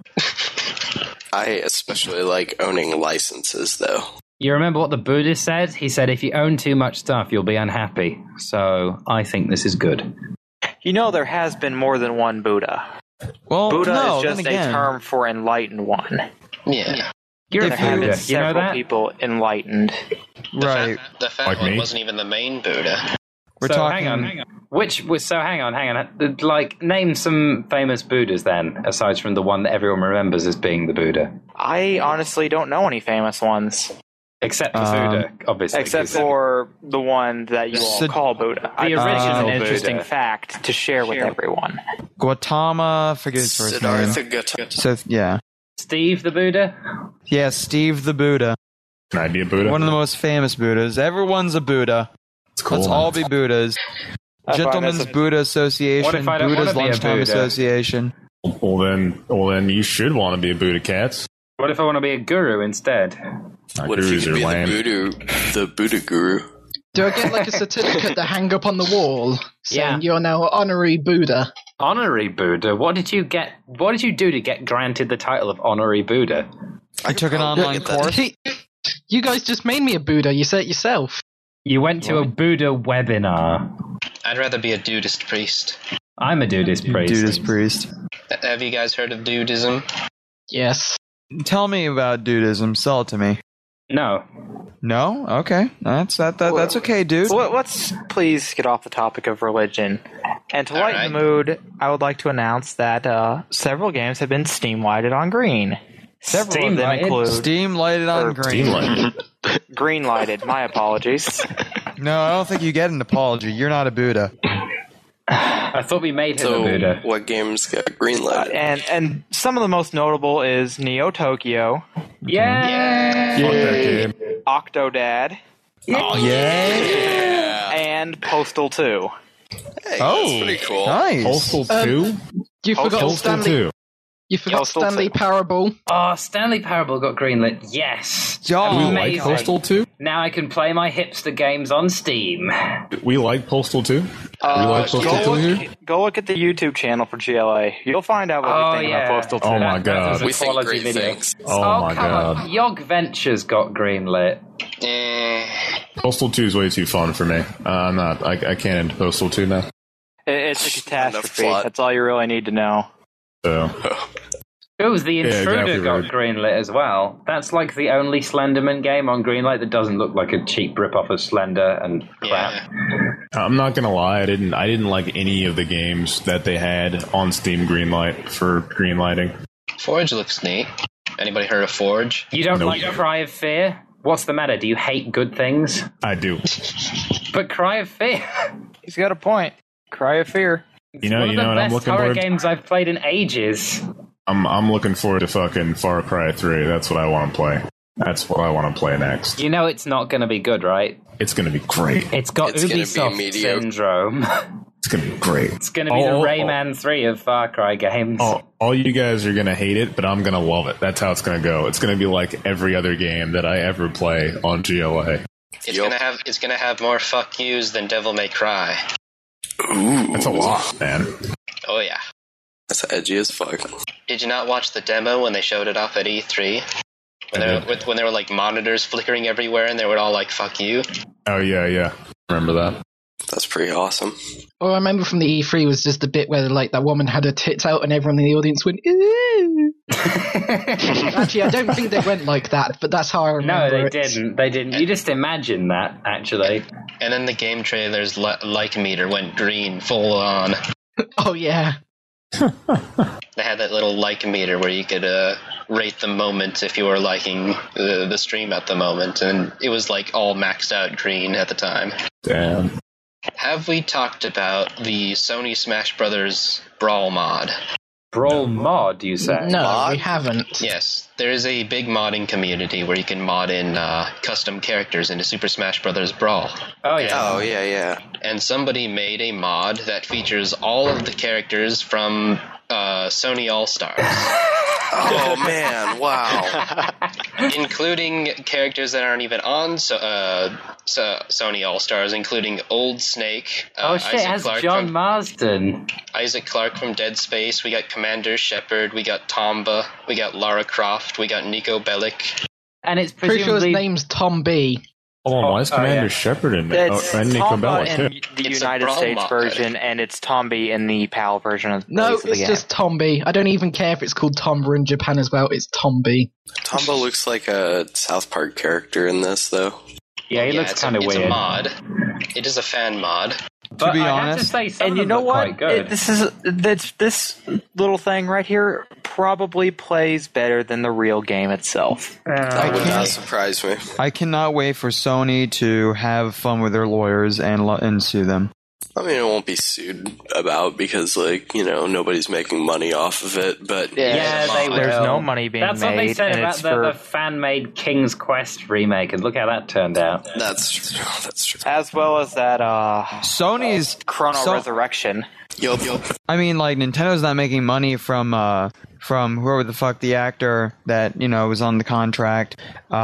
H: I especially like owning licenses, though.
C: You remember what the Buddhist said? He said, if you own too much stuff, you'll be unhappy. So I think this is good.
E: You know, there has been more than one Buddha.
A: Well,
E: Buddha
A: no,
E: is just
A: then again,
E: a term for enlightened one.
I: Yeah.
C: You're a
E: There have been
C: Buddha. You know
E: several
C: that?
E: people enlightened.
A: right?
I: The fat
D: Like
I: one
D: me?
I: wasn't even the main Buddha.
A: We're
C: so
A: talking.
C: hang on. Hang on. Like, name some famous Buddhas then, aside from the one that everyone remembers as being the Buddha.
E: I honestly don't know any famous ones.
C: Except for Buddha, obviously.
E: Except for the one that you all
A: Sid-
E: call Buddha.
C: The
E: This is
C: original
E: an interesting
C: Buddha.
E: fact to share with everyone.
A: Gautama, forget his first name.
H: Siddhartha Gautama.
A: So yeah,
C: Steve the Buddha.
A: yeah, Steve the Buddha,
D: Can I be a Buddha?
A: one of the most famous Buddhas. Everyone's a Buddha.
D: It's cool.
A: Let's all be Buddhas.
E: I find
A: Gentlemen's
E: that's a-
A: Buddha
C: What
A: Association,
C: if I don't
A: Buddha's
C: wanna be a
A: Lunchtime
C: Buddha?
A: Association.
D: Well, then you should want to be a Buddha, cats.
C: What if I want to be a guru instead?
H: What if you
D: Gurus
H: could
D: are
H: be
D: lame.
H: the Buddha guru?
G: Do I get like a certificate to hang up on the wall saying
C: Yeah.
G: you're now honorary Buddha?
C: Honorary Buddha? What did you get? What did you do to get granted the title of honorary Buddha?
A: I took an
H: probably
A: online
H: get that.
A: course.
G: You guys just made me a Buddha. You said it yourself.
C: You went to a Buddha webinar.
I: I'd rather be a dudist priest.
C: I'm a Dudist priest.
A: Dudist priest.
I: Have you guys heard of dudism?
G: Yes.
A: Tell me about Dudism. Sell it to me.
C: No.
A: No? Okay. That's okay, dude.
E: So let's please get off the topic of religion. And to lighten the mood, I would like to announce that several games have been Steam-lighted on green. Several of them
C: Steam-lighted?
E: include
A: Steam lighted on green.
E: green-lighted. My apologies.
A: No, I don't think you get an apology. You're not a Buddha.
C: I thought we made him a
H: So,
C: Buddha.
H: what games got greenlit?
E: And some of the most notable is Neo Tokyo,
C: Yeah.
D: Fuck that game.
E: Octodad,
A: Oh, yeah.
E: and Postal 2.
H: Hey,
A: Oh,
H: that's pretty cool.
A: Nice.
D: Postal 2?
G: You forgot
E: Postal
D: Postal
G: Stanley.
D: 2.
G: You forgot
E: Postal
G: Stanley
E: 2.
G: Parable.
C: Oh, Stanley Parable got greenlit. Yes.
A: John.
D: We like
C: Amazing.
D: Postal 2?
C: Now I can play my hipster games on Steam.
D: We like Postal 2? We like Postal 2 here?
E: Go look at the YouTube channel for GLA. You'll find out what
C: Oh,
E: we think
C: yeah.
E: about Postal 2.
D: Oh my
C: That was
D: god.
C: a
H: We think
C: quality
H: great
C: video.
H: things.
D: Oh my
C: come on.
D: god.
C: Yog Ventures got greenlit.
D: Postal 2 is way too fun for me. I'm not. I can't into Postal 2 now.
E: It's a catastrophe.
H: plot.
E: That's all you really need to know.
D: So,
C: Ooh, The Intruder
D: exactly
C: got
D: right.
C: greenlit as well. That's like the only Slenderman game on greenlight that doesn't look like a cheap rip-off of Slender and crap.
D: I'm not gonna lie. I didn't like any of the games that they had on Steam Greenlight for greenlighting.
I: Forge looks neat. Anybody heard of Forge?
C: You don't
D: Nope.
C: like Cry of Fear? What's the matter? Do you hate good things?
D: I do.
C: But Cry of Fear...
E: He's got a point. Cry of Fear.
C: It's one of the
D: what I'm
C: best
D: looking
C: horror
D: forward.
C: games I've played in ages.
D: I'm looking forward to fucking Far Cry 3. That's what I want to play. That's what I want to play next.
C: You know it's not going to be good, right?
D: It's going to be great.
C: It's got
H: It's gonna be
C: Ubisoft
H: mediocre.
C: syndrome.
D: It's going to be great.
C: It's going to be the Rayman 3 of Far Cry games.
D: All you guys are going to hate it, but I'm going to love it. That's how it's going to go. It's going to be like every other game that I ever play on GLA.
I: It's gonna have more fuck yous than Devil May Cry.
H: Ooh,
D: That's a lot, man.
I: Oh yeah.
H: That's edgy as fuck.
I: Did you not watch the demo when they showed it off at E3? When there were like monitors flickering everywhere and they were all like "fuck you."
D: Oh yeah. Remember that?
H: That's pretty awesome.
G: All I remember from the E3 was just the bit where like that woman had her tits out and everyone in the audience went, ooh. Actually, I don't think they went like that, but that's how I remember
C: No,
G: it.
C: they didn't. You just imagine that, actually.
I: And then the game trailer's like meter went green full on.
G: Oh yeah.
I: They had that little like meter where you could rate the moment if you were liking the stream at the moment, and it was like all maxed out green at the time.
D: Damn.
I: Have we talked about the Sony Smash Brothers Brawl mod?
C: Brawl mod, you say?
G: No, we haven't.
I: Yes, there is a big modding community where you can mod in custom characters into Super Smash Brothers Brawl.
C: Oh yeah.
H: Oh, yeah.
I: And somebody made a mod that features all of the characters from Sony All-Stars.
H: Oh, man, wow.
I: Including characters that aren't even on Sony All-Stars, including Old Snake.
C: Oh shit, it
I: Isaac
C: has
I: Clarke
C: John
I: from,
C: Marsden.
I: Isaac Clarke from Dead Space. We got Commander Shepard. We got Tomba. We got Lara Croft. We got Nico Bellic.
C: And it's
G: Pretty sure his
C: presumably...
G: name's Tom B.
D: Hold on, why is Commander Shepard in there?
E: It's
D: And Nico
E: Tomba
D: Bellic,
E: in
D: too.
E: the
I: It's a
E: United
I: Brawl
E: States
I: mod.
E: version, and it's Tombi in the PAL version of
G: No,
E: release of the
G: it's
E: game.
G: just Tom B. I don't even care if it's called Tomba in Japan as well. It's Tom B.
H: Tomba looks like a South Park character in this, though.
C: Yeah, he looks
I: it's
C: kind of
I: It's
C: weird.
I: a mod. It is a fan mod.
C: But
A: be
C: I have
A: honest-
C: to say, some
E: And
C: of
E: you
C: them
E: know
C: look
E: what?
C: quite good.
E: This little thing right here probably plays better than the real game itself.
H: That would not
A: can't-
H: surprise me.
A: I cannot wait for Sony to have fun with their lawyers and sue them.
H: I mean, it won't be sued about because, like, you know, nobody's making money off of it, but
C: Yeah, they will.
E: There's no money being
C: That's what they
E: made,
C: said
E: and
C: about
E: it's
C: the
E: for
C: fan-made King's Quest remake, and look how that turned out.
H: that's true.
E: as well as that
A: Sony's
E: Chrono
A: So-
E: Resurrection.
H: Yup.
A: I mean, like, Nintendo's not making money from whoever the fuck the actor that, you know, was on the contract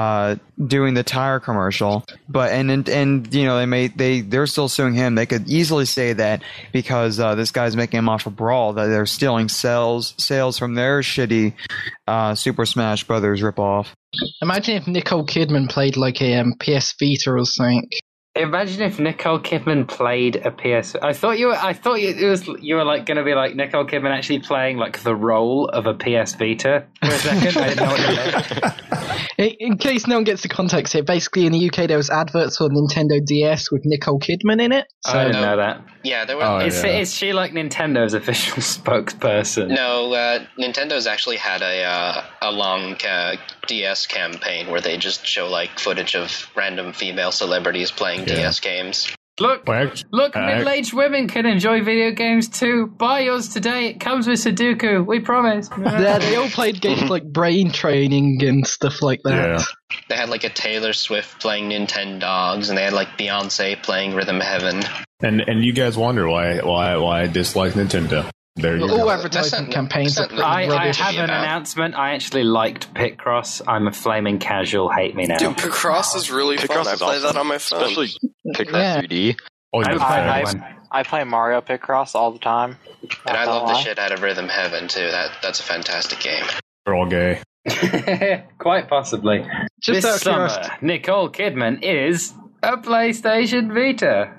A: doing the tire commercial. But and you know, they're still suing him. They could easily say that because this guy's making him off a Brawl, that they're stealing sales from their shitty Super Smash Brothers ripoff.
G: Imagine if Nicole Kidman played like a PS Vita or something.
C: Imagine if Nicole Kidman played a PS. I thought you were like going to be like Nicole Kidman actually playing like the role of a PS Vita for a second. I didn't know what you meant.
G: In case no one gets the context here, basically in the UK there was adverts for Nintendo DS with Nicole Kidman in it. So
C: I didn't know that.
I: Yeah, there were.
C: Is she like Nintendo's official spokesperson?
I: No, Nintendo's actually had a long DS campaign where they just show like footage of random female celebrities playing DS games.
C: Look, middle-aged women can enjoy video games too. Buy yours today. It comes with Sudoku. We promise.
G: yeah, they all played games like Brain Training and stuff like that.
D: Yeah.
I: They had like a Taylor Swift playing Nintendogs, and they had like Beyonce playing Rhythm Heaven.
D: And you guys wonder why I dislike Nintendo. There you
G: All
D: go.
G: advertisement campaigns are pretty
C: I
G: rubbish.
C: have an announcement. I actually liked Picross. I'm a flaming casual. Hate me now.
H: Dude, Picross is really fun. I play that on my phone.
L: Especially Picross
G: Yeah.
L: 3D.
D: Oh,
C: I
D: yeah.
C: would play that one.
E: I play Mario Picross all the time.
I: And I
E: Not
I: love
E: gonna
I: the
E: lie.
I: shit out of Rhythm Heaven too. That's a fantastic game.
D: They're all gay.
C: Quite possibly.
G: Just out
C: This
G: of
C: summer,
G: curiosity.
C: Nicole Kidman is a PlayStation Vita.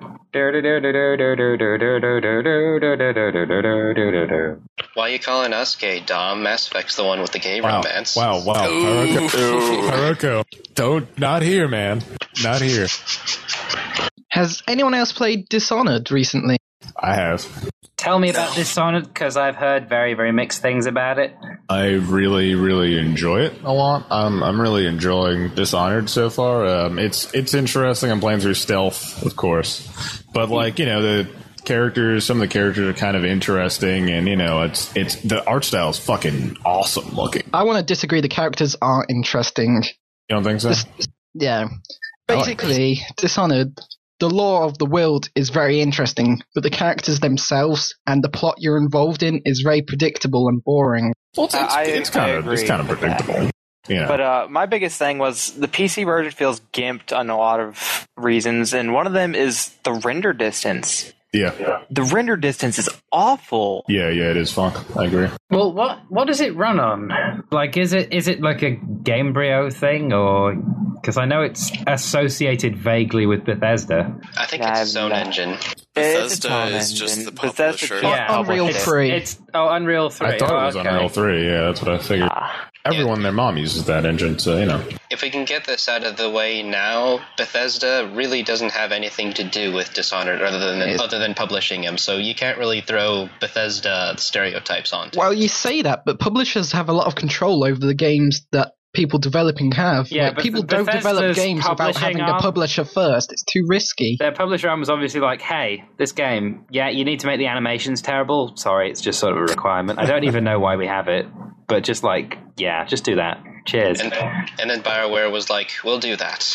I: Why are you calling us gay, Dom? Mass Effect's the one with the gay romance.
D: Wow. Hiroko. Not here, man. Not here.
G: Has anyone else played Dishonored recently?
D: I have.
C: Tell me about Dishonored, because I've heard very, very mixed things about it.
D: I really, really enjoy it a lot. I'm really enjoying Dishonored so far. It's interesting. I'm playing through stealth, of course, but like, you know, some of the characters are kind of interesting, and you know, it's the art style is fucking awesome looking.
G: I want to disagree. The characters aren't interesting.
D: You don't think so?
G: Yeah. Basically, Dishonored, the lore of the world is very interesting, but the characters themselves and the plot you're involved in is very predictable and boring.
D: Well, it's kind of predictable. Yeah.
E: But my biggest thing was the PC version feels gimped on a lot of reasons, and one of them is the render distance.
D: Yeah.
E: The render distance is awful.
D: Yeah, it is fun. I agree.
C: Well, what does it run on? Like, is it like a Gamebryo thing, or because I know it's associated vaguely with Bethesda?
I: I think it's its own engine.
H: Bethesda is just the publisher.
G: Unreal 3.
C: Unreal 3.
D: I thought it was Unreal 3. Yeah, that's what I figured. Everyone and their mom uses that engine, so you know.
I: If we can get this out of the way now, Bethesda really doesn't have anything to do with Dishonored other than publishing them, so you can't really throw Bethesda stereotypes onto.
G: Well, you say that, but publishers have a lot of control over the games that people developing have.
C: Yeah,
G: like, people don't develop games without having a publisher first. It's too risky.
C: Their publisher arm was obviously like, hey, this game, you need to make the animations terrible. Sorry, it's just sort of a requirement. I don't even know why we have it, but just like, just do that. Cheers.
I: And then BioWare was like, we'll do that.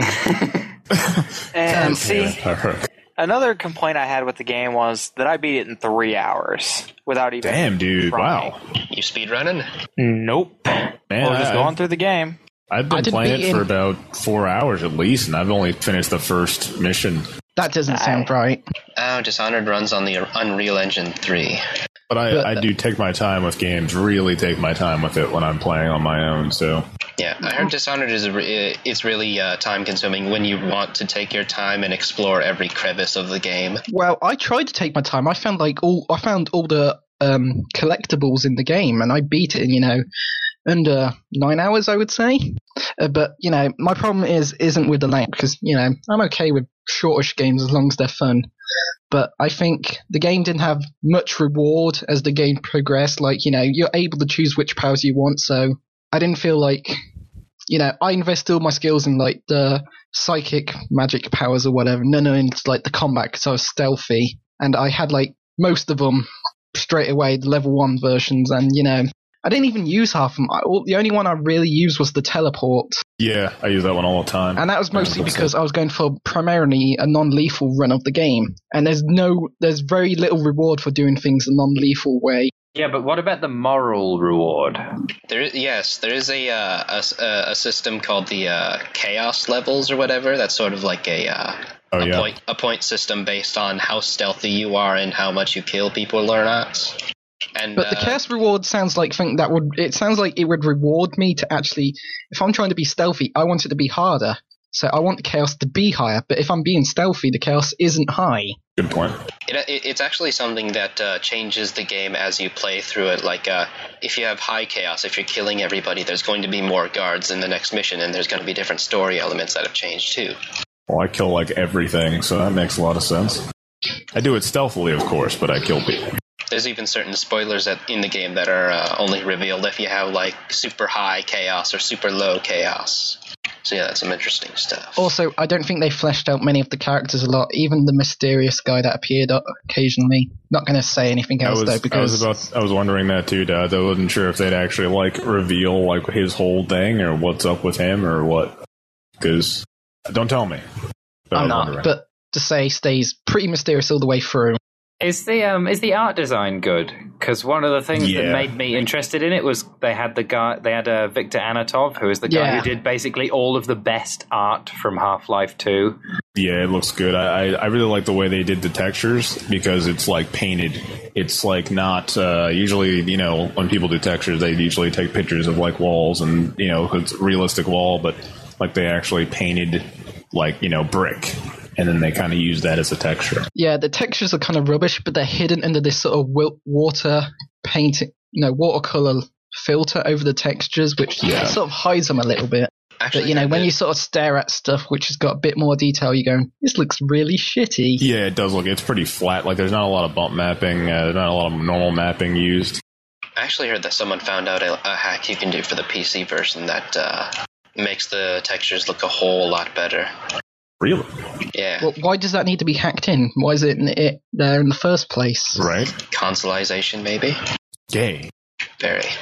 E: And see, another complaint I had with the game was that I beat it in 3 hours without even...
D: Damn, dude,
E: trying.
D: wow.
I: You speedrunning?
E: Nope.
D: Man,
E: Or just going through the game.
D: I've been playing it for about 4 hours at least, and I've only finished the first mission.
G: That doesn't sound right.
I: Oh, Dishonored runs on the Unreal Engine 3.
D: But I do take my time with games, really take my time with it when I'm playing on my own, so...
I: Yeah, I heard Dishonored is really time-consuming when you want to take your time and explore every crevice of the game.
G: Well, I tried to take my time. I found all the collectibles in the game, and I beat it in, under 9 hours, I would say. But, my problem isn't with the length, because, I'm okay with shortish games as long as they're fun. But I think the game didn't have much reward as the game progressed. Like, you're able to choose which powers you want, so I didn't feel like, I invested all my skills in, like, the psychic magic powers or whatever. None into, like, the combat, because I was stealthy. And I had, like, most of them straight away, the level 1 versions, and, I didn't even use half of them. The only one I really used was the teleport.
D: Yeah, I use that one all the time.
G: And that was mostly because I was going for primarily a non-lethal run of the game. And there's very little reward for doing things a non-lethal way.
C: Yeah, but what about the moral reward?
I: There is a system called the chaos levels or whatever. That's sort of like a point system based on how stealthy you are and how much you kill people or not.
G: But the chaos reward sounds like it would reward me to actually, if I'm trying to be stealthy, I want it to be harder. So I want the chaos to be higher, but if I'm being stealthy, the chaos isn't high.
D: Good point.
I: It's actually something that changes the game as you play through it. Like, if you have high chaos, if you're killing everybody, there's going to be more guards in the next mission, and there's going to be different story elements that have changed too.
D: Well, I kill, like, everything, so that makes a lot of sense. I do it stealthily, of course, but I kill people.
I: There's even certain spoilers in the game that are only revealed if you have, like, super high chaos or super low chaos. So yeah, that's some interesting stuff.
G: Also, I don't think they fleshed out many of the characters a lot, even the mysterious guy that appeared occasionally. Not going to say anything else, though, because...
D: I was wondering that, too, Dad. I wasn't sure if they'd actually, like, reveal, like, his whole thing, or what's up with him, or what. Because, don't tell me.
G: I'm not, but to say stays pretty mysterious all the way through.
C: Is the art design good? Because one of the things that made me interested in it was they had Victor Anatov, who is the guy who did basically all of the best art from Half-Life 2.
D: Yeah, it looks good. I really like the way they did the textures because it's like painted. It's like not usually, when people do textures, they usually take pictures of like walls and, it's a realistic wall, but like they actually painted like, brick. And then they kind of use that as a texture.
G: Yeah, the textures are kind of rubbish, but they're hidden under this sort of watercolor filter over the textures, which sort of hides them a little bit. Actually, but, when you sort of stare at stuff which has got a bit more detail, you go, this looks really shitty.
D: Yeah, it does look. It's pretty flat. Like, there's not a lot of bump mapping. There's not a lot of normal mapping used.
I: I actually heard that someone found out a hack you can do for the PC version that makes the textures look a whole lot better.
D: Really?
I: Yeah.
G: Well, why does that need to be hacked in? Why is it there in the first place?
D: Right.
I: Consoleization, maybe?
D: Gay.
I: Very.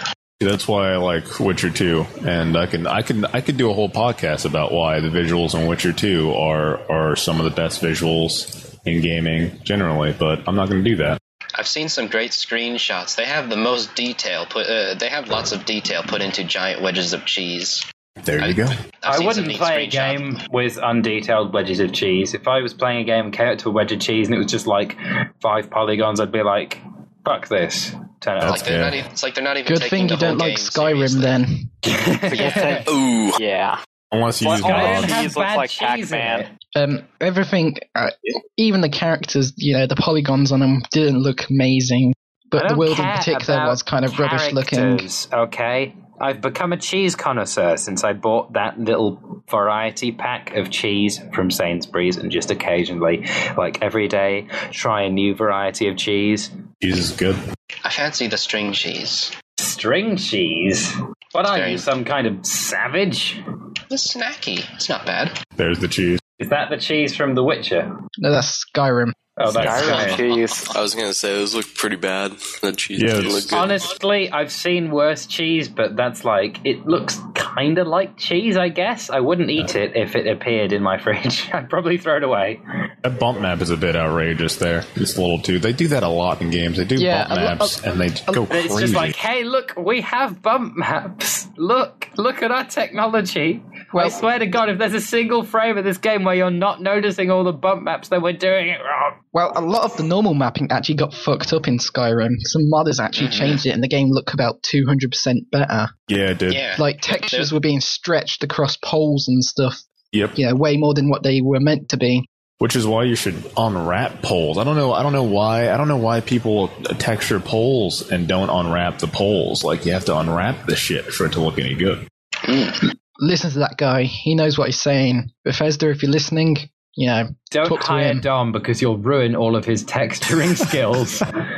D: That's why I like Witcher 2, and I could do a whole podcast about why the visuals in Witcher 2 are some of the best visuals in gaming generally, but I'm not going to do that.
I: I've seen some great screenshots. They have the most detail they have lots of detail put into giant wedges of cheese.
D: There you go.
C: I wouldn't play a game with undetailed wedges of cheese. If I was playing a game and came up to a wedge of cheese and it was just like 5 polygons, I'd be like, fuck this. Turn it off.
I: It's like they're not even
G: Good
I: taking
G: thing you
I: the whole
G: don't like
I: game
G: Skyrim
I: seriously.
G: then.
E: Ooh. Yeah.
D: Unless you use
C: Skyrim
D: mods.
C: has
E: looks
C: bad
E: like
C: cheese in
E: Pac-Man.
C: it.
G: Everything, even the characters, the polygons on them didn't look amazing.
C: I
G: But the
C: don't
G: world in
C: care
G: particular
C: about
G: was kind of rubbish looking.
C: characters, okay? I've become a cheese connoisseur since I bought that little variety pack of cheese from Sainsbury's, and just occasionally, like every day, try a new variety of cheese.
D: Cheese is good.
I: I fancy the string cheese.
C: String cheese? What are you, some kind of savage?
I: It's snacky. It's not bad.
D: There's the cheese.
C: Is that the cheese from The Witcher?
G: No, that's Skyrim.
C: Oh, that's
E: Skyrim cheese.
H: I was going to say, those look pretty bad. The cheese didn't look good.
C: Honestly, I've seen worse cheese, but that's like, it looks kind of like cheese, I guess. I wouldn't eat it if it appeared in my fridge. I'd probably throw it away.
D: That bump map is a bit outrageous there. It's a little too... They do that a lot in games. They do bump maps, and they go crazy.
C: It's just like, hey, look, we have bump maps. Look at our technology. Well, I swear to God, if there's a single frame of this game where you're not noticing all the bump maps, then we're doing it wrong.
G: Well, a lot of the normal mapping actually got fucked up in Skyrim. Some modders actually changed it, and the game looked about 200% better.
D: Yeah, it did.
I: Yeah.
G: Like, textures were being stretched across poles and stuff.
D: Yep.
G: Yeah, way more than what they were meant to be.
D: Which is why you should unwrap poles. I don't know why people texture poles and don't unwrap the poles. Like, you have to unwrap the shit for it to look any good.
G: Listen to that guy. He knows what he's saying. Bethesda, if you're listening,
C: don't
G: talk to
C: hire
G: him.
C: Dom, because you'll ruin all of his texturing skills.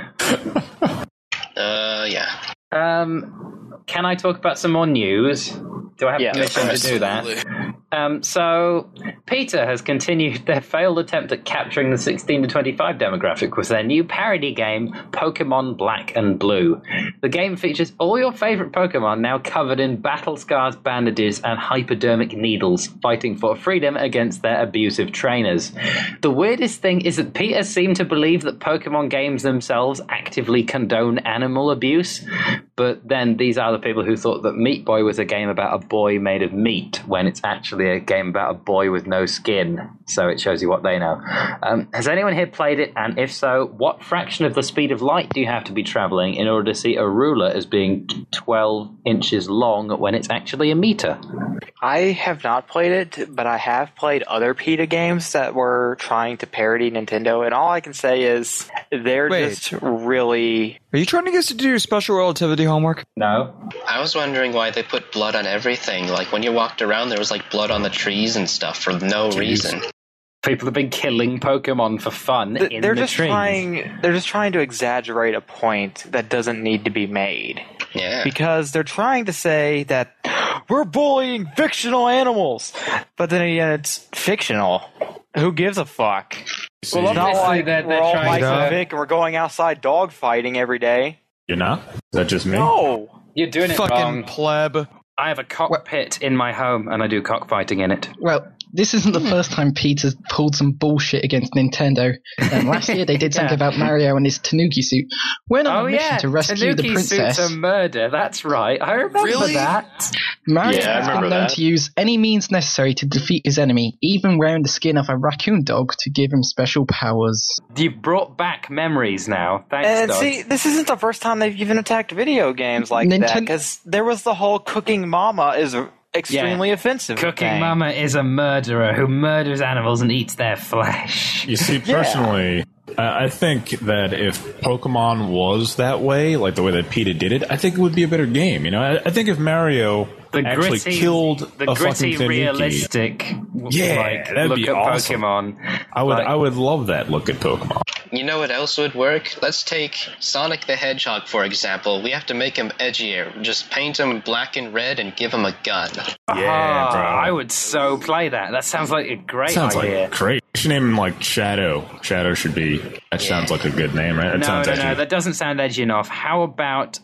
I: Yeah.
C: Can I talk about some more news? Do I have permission to do that? So, PETA has continued their failed attempt at capturing the 16 to 25 demographic with their new parody game, Pokemon Black and Blue. The game features all your favorite Pokemon now covered in battle scars, bandages, and hypodermic needles, fighting for freedom against their abusive trainers. The weirdest thing is that PETA seem to believe that Pokemon games themselves actively condone animal abuse, but then these are the people who thought that Meat Boy was a game about a boy made of meat, when it's actually a game about a boy with no skin. So it shows you what they know. Has anyone here played it? And if so, what fraction of the speed of light do you have to be traveling in order to see a ruler as being 12 inches long when it's actually a meter?
E: I have not played it, but I have played other PETA games that were trying to parody Nintendo, and all I can say is they're just really...
A: Are you trying to get us to do your special relativity homework?
C: No.
I: I was wondering why they put blood on everything. Like, when you walked around, there was, like, blood on the trees and stuff for no reason.
C: People have been killing Pokemon for fun
E: They're
C: in the
E: just
C: trees.
E: They're just trying to exaggerate a point that doesn't need to be made.
I: Yeah.
E: Because they're trying to say that we're bullying fictional animals, but then again, it's fictional. Who gives a fuck?
C: Well,
E: It's not like
C: they're
E: we're all
C: trying
E: Mike
C: to-
E: and Vic and we're going outside dog fighting every day.
D: You're not? Is that just me?
E: No.
C: You're doing it
A: Fucking
C: wrong.
A: pleb.
C: I have a cockpit in my home, and I do cockfighting in it.
G: Well, this isn't the first time Peter's pulled some bullshit against Nintendo. Last year they did something about Mario and his Tanuki suit. Went on a mission to rescue the
C: Tanuki
G: princess.
C: suits a murder. That's right. I remember that.
G: Mario
L: Yeah, I
G: has been
L: remember
G: known
L: that.
G: to use any means necessary to defeat his enemy, even wearing the skin of a raccoon dog to give him special powers.
C: You've brought back memories now. Thanks,
E: And
C: Doug.
E: see, this isn't the first time they've even attacked video games like that, because there was the whole cooking mama is extremely offensive
C: Cooking
E: thing.
C: Mama is a murderer who murders animals and eats their flesh.
D: You see, personally, I think that if Pokemon was that way, like the way that PETA did it, I think it would be a better game. You know, I think if Mario actually killed
C: the
D: a
C: gritty,
D: fucking Tanuki,
C: realistic,
D: that'd
C: look
D: be
C: at
D: awesome.
C: Pokemon.
D: I would love that look at Pokemon.
I: You know what else would work? Let's take Sonic the Hedgehog, for example. We have to make him edgier. Just paint him black and red and give him a gun.
C: Yeah, bro. I would so play that. That sounds like a great
D: Sounds
C: idea.
D: like great. should name him like Shadow. Shadow should be. That sounds like a good name, right?
C: No,
D: sounds
C: no, that doesn't sound edgy enough. How about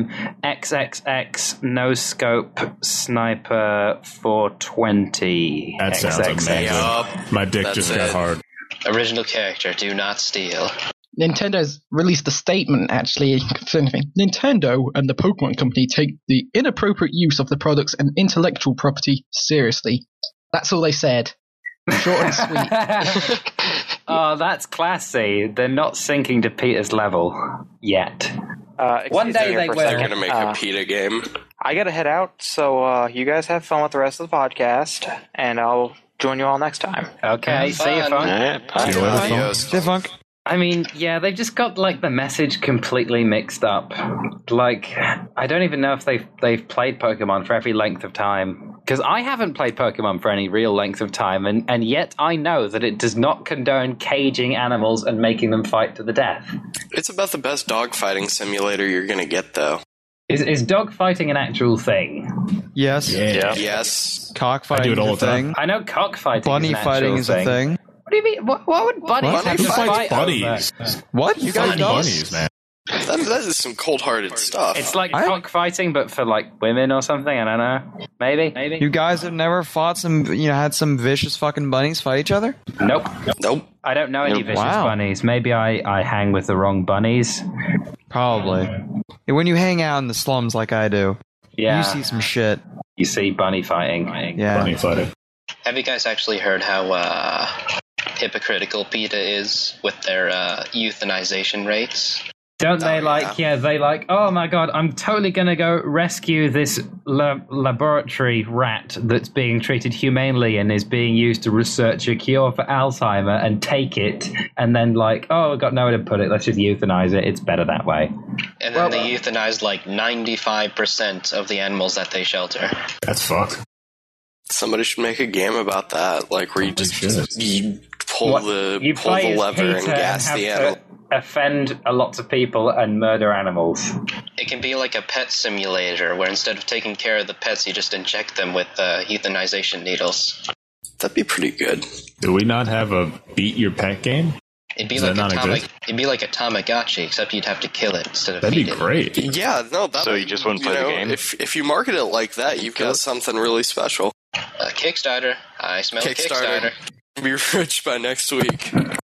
C: XXX No Scope Sniper 420?
D: That sounds amazing. My dick just got hard.
I: Original character, do not steal.
G: Nintendo's released a statement, actually, concerning Nintendo and the Pokemon Company take the inappropriate use of the products and intellectual property seriously. That's all they said. Short and sweet.
C: Oh, that's classy. They're not sinking to Peter's level yet.
E: One day they
H: They're going to make a PETA game.
E: I gotta head out, so you guys have fun with the rest of the podcast, and I'll join you all next time.
C: Okay, see you, Funk.
A: See you, Funk.
C: I mean, yeah, they've just got, like, the message completely mixed up. Like, I don't even know if they've played Pokemon for every length of time. Because I haven't played Pokemon for any real length of time, and yet I know that it does not condone caging animals and making them fight to the death.
H: It's about the best dogfighting simulator you're going to get, though.
C: Is dogfighting an actual thing?
A: Yes.
H: Yeah. Yes.
A: Cockfighting is a thing.
C: I know cockfighting
A: Bunny
C: is an
A: fighting
C: actual
A: is a thing.
C: What do you mean? What would bunnies have to fight
D: buddies.
A: What? You guys know?
D: Bunnies, man.
H: That is some cold-hearted stuff.
C: It's like cockfighting, but for, like, women or something. I don't know. Maybe.
A: You guys have never fought had some vicious fucking bunnies fight each other?
C: Nope.
H: I
C: don't know any vicious bunnies. Maybe I hang with the wrong bunnies.
A: Probably. When you hang out in the slums like I do,
C: you
A: see some shit.
C: You see bunny fighting.
A: Yeah.
D: Bunny fighting.
I: Have you guys actually heard how hypocritical PETA is with their euthanization rates?
C: Don't they they oh my god, I'm totally gonna go rescue this laboratory rat that's being treated humanely and is being used to research a cure for Alzheimer and take it and then we've got nowhere to put it, let's just euthanize it, it's better that way.
I: And then they euthanize like 95% of the animals that they shelter.
D: That's fucked.
H: Somebody should make a game about that, like where you just you pull the lever and gas the animal.
C: Offend lots of people and murder animals.
I: It can be like a pet simulator where instead of taking care of the pets, you just inject them with euthanization needles.
H: That'd be pretty good.
D: Do we not have a beat your pet game?
I: It'd be like a Tamagotchi, except you'd have to kill it instead of feed it.
D: That'd be great.
H: Yeah, no.
L: So you just wouldn't play the game?
H: If you market it like that, you've got something really special.
I: Kickstarter. I smell Kickstarter.
H: Be rich by next week.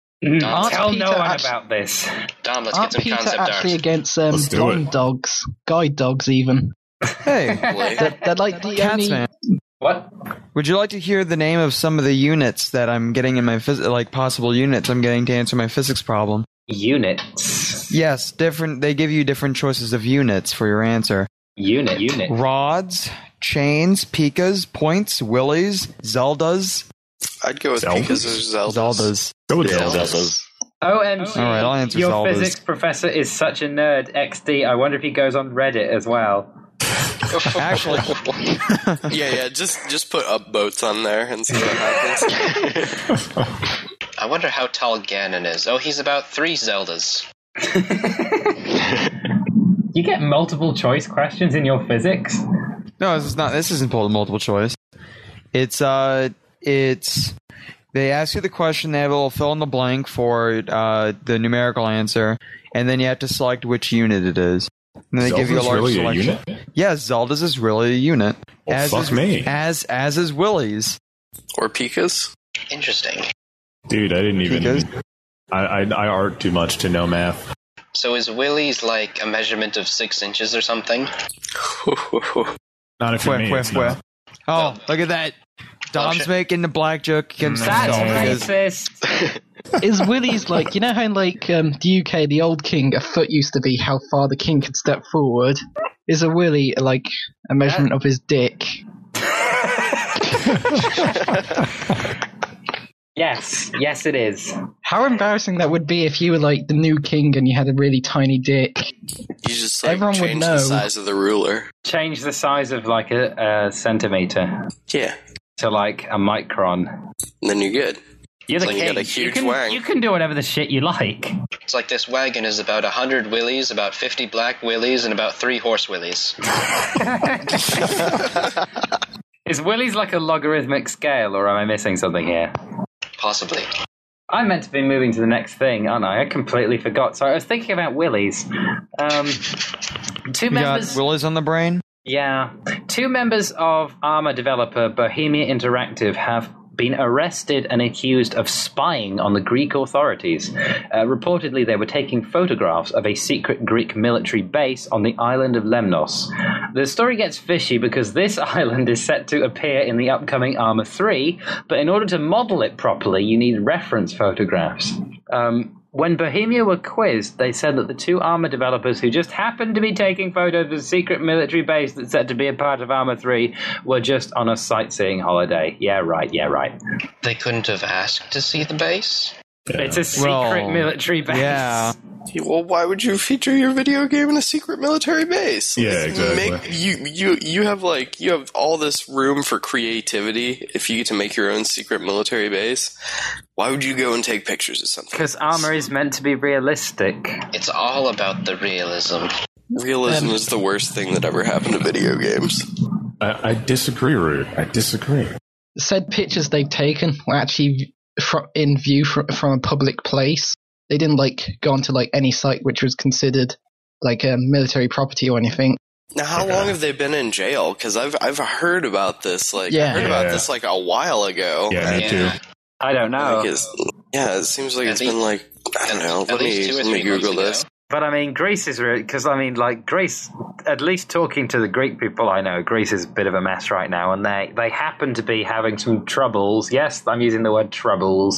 C: Tell no one about this.
I: Dom, let's get some concept art.
G: Actually against blind dogs, guide dogs even.
A: Hey,
G: they're like the
A: Cats,
G: only...
A: man.
C: What?
A: Would you like to hear the name of some of the units that I'm getting in my possible units I'm getting to answer my physics problem?
C: Units?
A: Yes, different. They give you different choices of units for your answer.
C: Unit.
A: Rods, chains, pikas, points, willies, Zeldas.
H: I'd go with Pikas or Zeldas.
A: Go
D: with
H: Zeldas.
C: OMG.
A: All right, I'll answer
C: Your
A: Zeldas.
C: physics professor is such a nerd. XD. I wonder if he goes on Reddit as well.
A: Actually,
H: yeah. Just put upvotes on there and see what happens.
I: I wonder how tall Ganon is. Oh, he's about 3 Zeldas.
C: You get multiple choice questions in your physics?
A: No, this is not. This isn't multiple choice. It's they ask you the question, they have a little fill in the blank for the numerical answer, and then you have to select which unit it is. And then they give you a large
D: really
A: selection.
D: A unit?
A: Yeah, Zelda's is really a unit.
D: Well, fuck me.
A: As is Willie's.
H: Or Pikas.
I: Interesting.
D: Dude, I didn't even... I art too much to know math.
I: So is Willie's like a measurement of 6 inches or something?
D: Not if you're me, it's not.
A: Oh, look at that. Dom's making the black joke against
C: That's racist.
G: Is Willie's like, you know how in like the UK, the old king, a foot used to be how far the king could step forward? Is a Willie like a measurement of his dick?
C: Yes it is.
G: How embarrassing that would be if you were like the new king and you had a really tiny dick.
H: You just
G: Everyone would
H: change
G: know.
H: the size of the ruler.
C: Change the size of like a centimeter.
H: Yeah.
C: To like a micron.
H: And then you're good.
C: You're the
H: king. You got a huge
C: wang. You can do whatever the shit you like.
I: It's like this wagon is about 100 Willies, about 50 black Willies, and about 3 horse Willies.
C: Is Willie's like a logarithmic scale, or am I missing something here?
I: possibly.
C: I'm meant to be moving to the next thing, aren't I? I completely forgot. So I was thinking about Willies. Two
A: You
C: members.
A: got Willies on the brain?
C: Yeah. Two members of Arma developer Bohemia Interactive have been arrested and accused of spying on the Greek authorities. Reportedly, they were taking photographs of a secret Greek military base on the island of Lemnos. The story gets fishy because this island is set to appear in the upcoming Arma 3, but in order to model it properly, you need reference photographs. When Bohemia were quizzed, they said that the two Arma developers who just happened to be taking photos of a secret military base that's said to be a part of Arma 3 were just on a sightseeing holiday. Yeah, right.
I: They couldn't have asked to see the base?
C: It's a secret military base.
A: Yeah.
H: Well, why would you feature your video game in a secret military base?
D: Yeah, exactly.
H: You have all this room for creativity if you get to make your own secret military base. Why would you go and take pictures of something?
C: Because Arma is meant to be realistic.
I: It's all about the realism.
H: Realism is the worst thing that ever happened to video games.
D: I disagree, Rude. I disagree.
G: Said pictures they've taken were actually in view from a public place. They didn't go onto any site which was considered a military property or anything.
H: Now, how long have they been in jail? Because I've heard about this. I heard about this a while ago.
D: Yeah, me too.
C: I don't know.
H: It seems like it's been I don't know. Let me Google this.
C: But I mean, Greece is really, because I mean, Greece, at least talking to the Greek people I know, Greece is a bit of a mess right now, and they happen to be having some troubles. Yes, I'm using the word troubles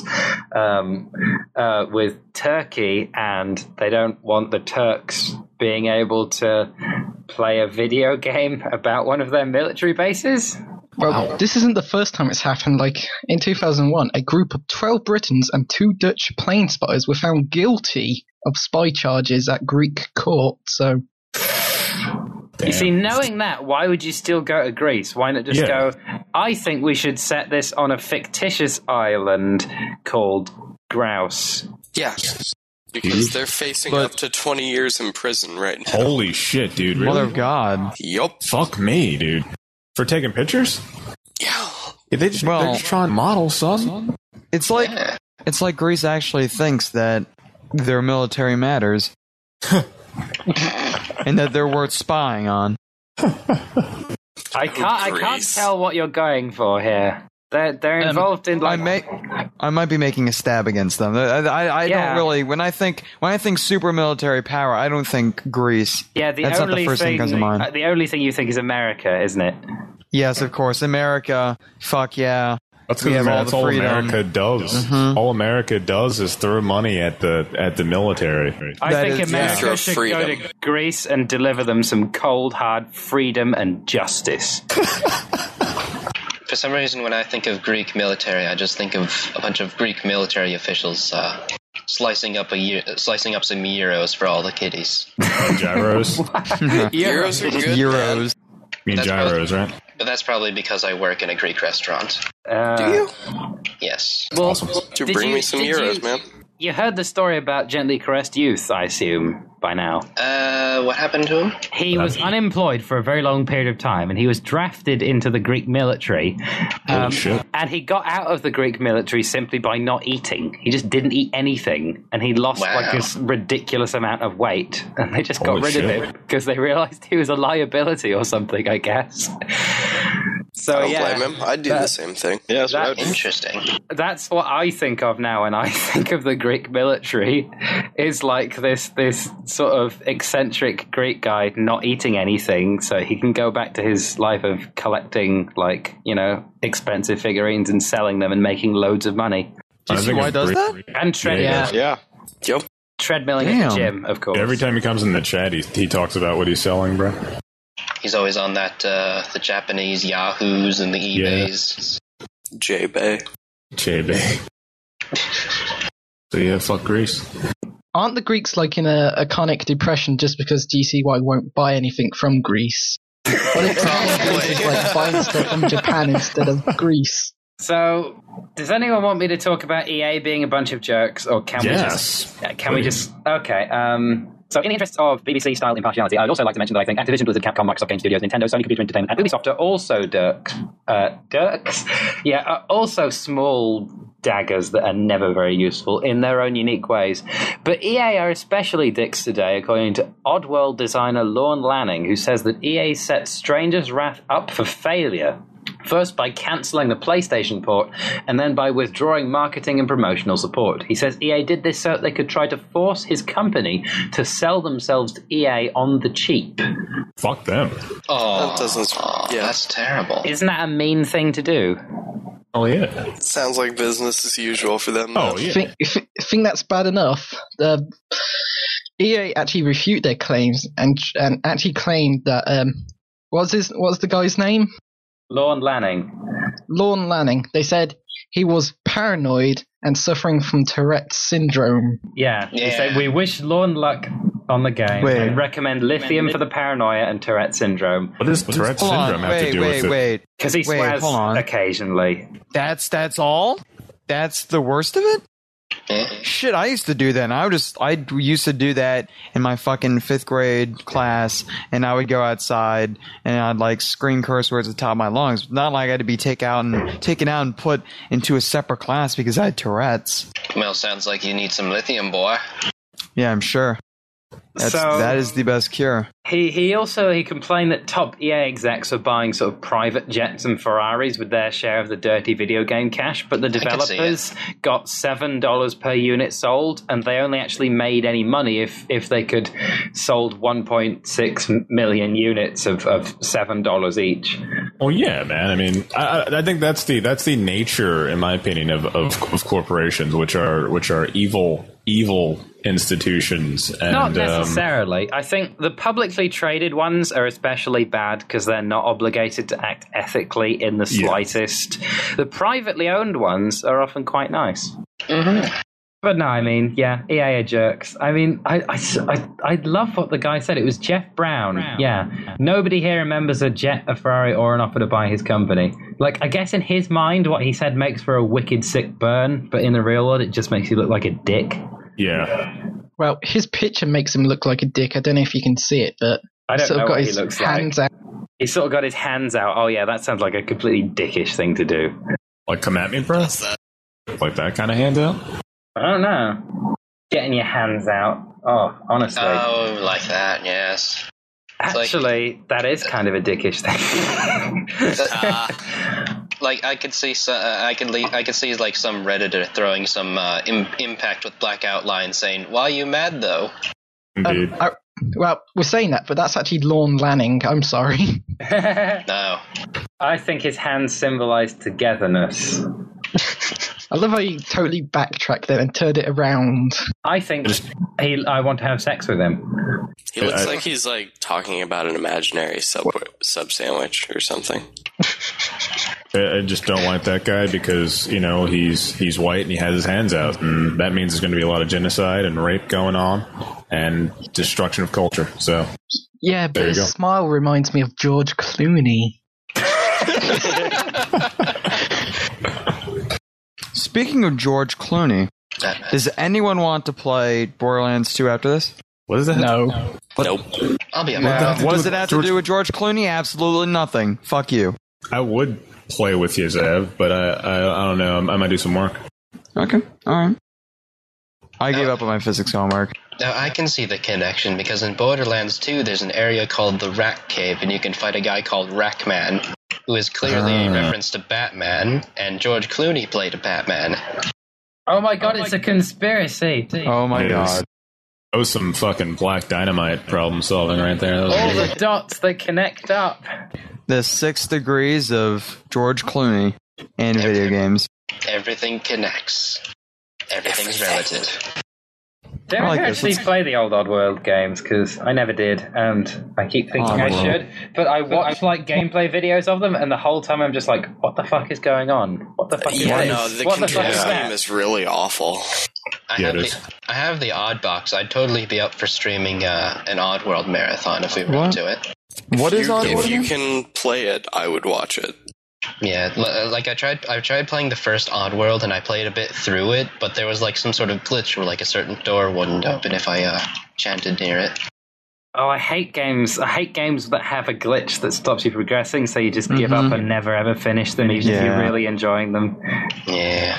C: with Turkey, and they don't want the Turks being able to play a video game about one of their military bases.
G: Well, this isn't the first time it's happened. In 2001, a group of 12 Britons and 2 Dutch plane spotters were found guilty of spy charges at Greek court, so...
C: You see, knowing that, why would you still go to Greece? Why not just go, I think we should set this on a fictitious island called Grouse.
H: Yeah. Because they're facing up to 20 years in prison right now.
D: Holy shit, dude. Really?
A: Mother of God.
H: Yup.
D: Fuck me, dude. For taking pictures?
H: Yeah.
D: They're just trying to model, son.
A: It's like Greece actually thinks that their military matters. And that they're worth spying on.
C: I can't tell what you're going for here. They're involved in
A: I might be making a stab against them. I don't really. When I think super military power, I don't think Greece.
C: Yeah,
A: that's not the first thing that comes to mind.
C: The only thing you think is America, isn't it?
A: Yes, of course, America. Fuck yeah.
D: That's all America does. Mm-hmm. All America does is throw money at the military.
C: I think America should go to Greece and deliver them some cold, hard freedom and justice.
I: For some reason, when I think of Greek military, I just think of a bunch of Greek military officials slicing up some euros for all the kiddies.
D: Gyros?
H: Euros are good.
A: Euros.
D: You mean gyros, right?
I: But that's probably because I work in a Greek restaurant.
H: Do you?
I: Yes.
C: Well,
D: awesome.
H: Bring me some euros, man.
C: You heard the story about Gently Caressed Youth, I assume, by now.
I: What happened to him?
C: He was unemployed for a very long period of time, and he was drafted into the Greek military.
D: Holy shit.
C: And he got out of the Greek military simply by not eating. He just didn't eat anything, and he lost this ridiculous amount of weight. And they just got rid of him because they realized he was a liability or something, I guess. So,
H: I don't blame him. I'd do the same thing.
I: Yeah, that's interesting.
C: That's what I think of now when I think of the Greek military. Is like this sort of eccentric Greek guy not eating anything, so he can go back to his life of collecting, expensive figurines and selling them and making loads of money.
A: Do you see why he does that?
C: And treadmill.
H: Yeah. Yep.
C: Treadmilling at the gym, of course.
D: Every time he comes in the chat, he talks about what he's selling, bro.
I: He's always on that the Japanese Yahoos and the eBays.
H: J-Bay.
D: So yeah, fuck Greece.
G: Aren't the Greeks in a chronic depression just because GCY won't buy anything from Greece? What if Greece is buying stuff from Japan instead of Greece?
C: So, does anyone want me to talk about EA being a bunch of jerks, or can we just? Okay. So, in the interest of BBC-style impartiality, I'd also like to mention that I think Activision, Blizzard, Capcom, Microsoft Game Studios, Nintendo, Sony Computer Entertainment, and Ubisoft are also also small daggers that are never very useful in their own unique ways. But EA are especially dicks today, according to Oddworld designer Lorne Lanning, who says that EA set Stranger's Wrath up for failure. First by cancelling the PlayStation port, and then by withdrawing marketing and promotional support. He says EA did this so that they could try to force his company to sell themselves to EA on the cheap.
D: Fuck them.
I: Oh,
H: That doesn't. Yeah,
I: that's terrible.
C: Isn't that a mean thing to do?
D: Oh, yeah.
H: sounds like business as usual for them.
D: Oh,
H: though.
D: yeah.
G: Think that's bad enough. EA actually refuted their claims and actually claimed that what's the guy's name?
C: Lorne Lanning.
G: Lorne Lanning. They said he was paranoid and suffering from Tourette's syndrome.
C: Yeah. He said, we wish Lorne luck on the game and recommend lithium for the paranoia and Tourette's syndrome.
D: What does Tourette's syndrome have to do with it?
C: Because he swears occasionally.
A: That's all? That's the worst of it? Shit, I used to do that. And I used to do that in my fucking 5th grade class, and I would go outside and I'd like scream curse words at the top of my lungs. Not like I had to be taken out and put into a separate class because I had Tourette's.
I: Well, sounds like you need some lithium, boy.
A: Yeah, I'm sure. That is the best cure.
C: He complained that top EA execs were buying sort of private jets and Ferraris with their share of the dirty video game cash, but the developers got $7 per unit sold, and they only actually made any money if they could sold 1.6 million units of $7 each.
D: Well, yeah, man. I mean, I think that's the nature, in my opinion, of corporations, which are evil institutions. And,
C: not necessarily. I think the publicly traded ones are especially bad because they're not obligated to act ethically in the slightest. The privately owned ones are often quite nice.
I: Mm-hmm.
C: But no, I mean, yeah, EA are jerks. I mean, I love what the guy said. It was Jeff Brown. Yeah. Nobody here remembers a jet, a Ferrari, or an offer to buy his company. Like, I guess in his mind, what he said makes for a wicked sick burn, but in the real world, it just makes you look like a dick.
D: Yeah.
G: Well, his picture makes him look like a dick. I don't know if you can see it, but
C: I don't know
G: got
C: what
G: his
C: he looks
G: hands
C: like.
G: out.
C: He's sort of got his hands out. Oh, yeah, that sounds like a completely dickish thing to do.
D: Like, come at me, bro? Like that kind of handout?
C: I don't know. Getting your hands out. Oh, honestly.
I: Oh, like that, yes.
C: Actually, that is kind of a dickish thing.
I: Like I could see, I could see like some Redditor throwing some impact with black outline saying, "Why are you mad though?"
D: Indeed.
G: Well, we're saying that, but that's actually Lorne Lanning. I'm sorry.
I: No.
C: I think his hands symbolize togetherness.
G: I love how you totally backtracked there and turned it around.
C: I think I want to have sex with him.
H: He looks like he's like talking about an imaginary sub sandwich or something.
D: I just don't like that guy because, you know, he's white and he has his hands out, and that means there's going to be a lot of genocide and rape going on and destruction of culture. So
G: yeah, but his smile reminds me of George Clooney.
A: Speaking of George Clooney, does anyone want to play Borderlands 2 after this?
D: What is that?
G: No.
H: Nope.
I: I'll be
A: What does it have to do with George Clooney? Absolutely nothing. Fuck you.
D: I would play with you, Zev, but I don't know. I might do some work.
A: Okay. All right. I gave up on my physics homework.
I: Now, I can see the connection, because in Borderlands 2, there's an area called the Rack Cave, and you can fight a guy called Rackman, who is clearly a reference to Batman, and George Clooney played a Batman.
C: Oh my god, it's a conspiracy.
A: Oh my god.
D: That was some fucking Black Dynamite problem solving right there. That was
C: All
D: amazing.
C: the dots, they connect up.
A: The 6 degrees of George Clooney in video games.
I: Everything connects. Everything's relative.
C: Do I actually play the old Oddworld games? Because I never did, and I keep thinking I should. But I watch like gameplay videos of them, and the whole time I'm just like, "What the fuck is going on? What the fuck is this?
H: No, the
C: What the fuck
H: control
C: is
H: scheme
C: that?"
H: is really awful.
I: I have the Odd Box. I'd totally be up for streaming an Oddworld marathon if we were into it.
H: If you can play it, I would watch it.
I: Yeah, like I tried playing the first Oddworld, and I played a bit through it, but there was like some sort of glitch where like a certain door wouldn't open if I chanted near it.
C: Oh, I hate games. I hate games that have a glitch that stops you progressing, so you just give up and never ever finish them, even if you're really enjoying them.
I: Yeah.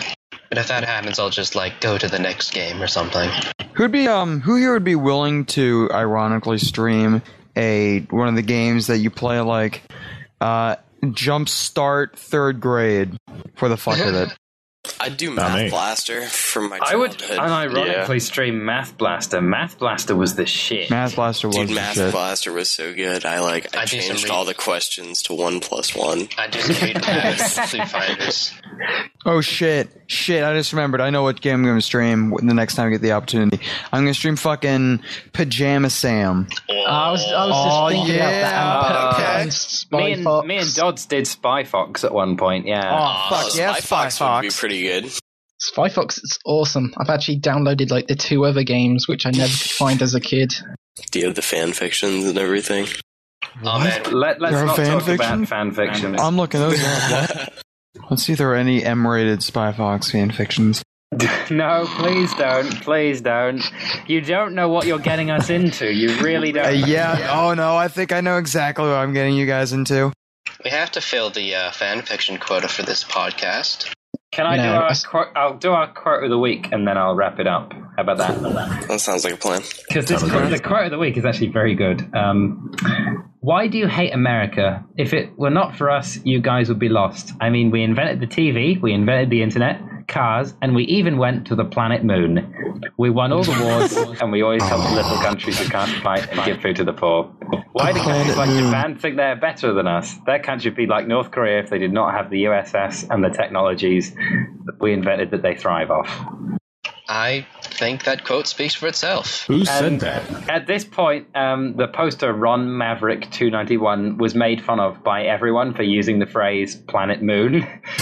I: But if that happens, I'll just like go to the next game or something.
A: Who here would be willing to ironically stream one of the games that you play, like Jumpstart 3rd Grade, for the fuck of it?
H: I'd do Math Blaster from my childhood.
C: I would unironically stream Math Blaster. Math Blaster was the shit.
A: Math Blaster was the shit.
H: Math Blaster was so good. I changed all the questions to 1 + 1.
I: I just read Foo Fighters.
A: Oh shit! I just remembered. I know what game I'm going to stream the next time I get the opportunity. I'm going to stream fucking Pajama Sam.
G: I was just thinking about that.
C: Me and Dodds did Spy Fox at one point. Yeah.
A: Oh fuck yeah, Spy Fox
H: would be pretty good.
G: Spy Fox is awesome. I've actually downloaded like the 2 other games which I never could find as a kid.
H: Do you have the fan fictions and everything?
I: Oh man,
C: let's not talk about fan fiction.
A: I'm looking those up. Let's see if there are any M-rated Spy Fox fan fictions.
C: No, please don't. You don't know what you're getting us into. You really don't.
A: Yeah. Oh no, I think I know exactly what I'm getting you guys into.
I: we have to fill the fan fiction quota for this podcast.
C: Can I do our quote? I'll do our quote of the week and then I'll wrap it up. How about that?
H: That sounds like a plan.
C: Because the quote of the week is actually very good. Why do you hate America? If it were not for us, you guys would be lost. I mean, we invented the TV, we invented the internet, cars, and we even went to the planet Moon. We won all the wars, and we always help the little countries who can't fight and give food to the poor. Why do countries like Japan think they're better than us? Their country would be like North Korea if they did not have the USS and the technologies that we invented that they thrive off.
I: I think that quote speaks for itself.
D: Who said that?
C: At this point, the poster Ron Maverick 291 was made fun of by everyone for using the phrase planet Moon.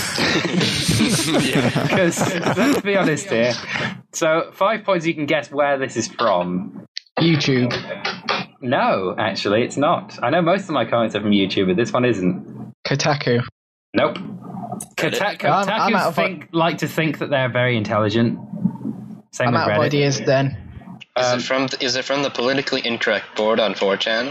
C: Because, let's be honest here. So, 5 points you can guess where this is from.
G: YouTube.
C: No, actually, it's not. I know most of my comments are from YouTube, but this one isn't.
G: Kotaku.
C: Nope. Kotaku like to think that they're very intelligent. Same
G: I'm
C: with
G: out
C: Reddit.
G: of ideas then.
I: Is it from the politically incorrect board on 4chan?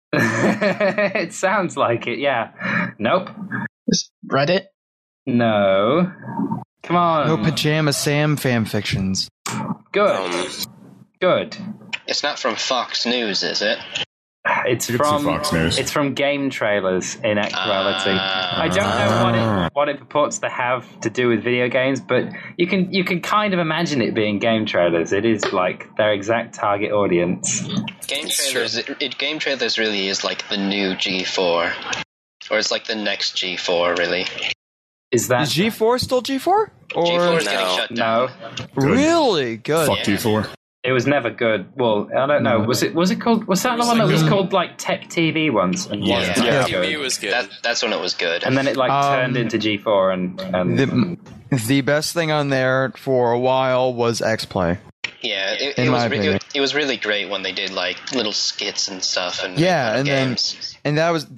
C: It sounds like it, yeah. Nope.
G: Is Reddit?
C: No. Come on.
A: No Pajama Sam fan fictions.
C: Good. Good.
I: It's not from Fox News, is it?
C: It's from
D: Fox News.
C: It's from game trailers in actuality. I don't know what it purports to have to do with video games, but you can kind of imagine it being game trailers. It is like their exact target audience.
I: Game trailers really is like the new G4, or it's like the next G4, really.
C: Is that
A: Is G4 still G4? Or
I: G4 is getting shut down.
C: no?
A: Really good.
D: Fuck G4.
C: It was never good. Well, I don't know. Was it called? Was that the one that was called like Tech TV once? And
H: Yeah,
C: wasn't
H: TV
C: good?
H: was good.
I: That's when it was good.
C: And then it like turned into G4 and
A: The best thing on there for a while was X-Play.
I: Yeah,
A: In my opinion.
I: it was really great when they did like little skits and stuff and
A: Yeah, and
I: games.
A: that was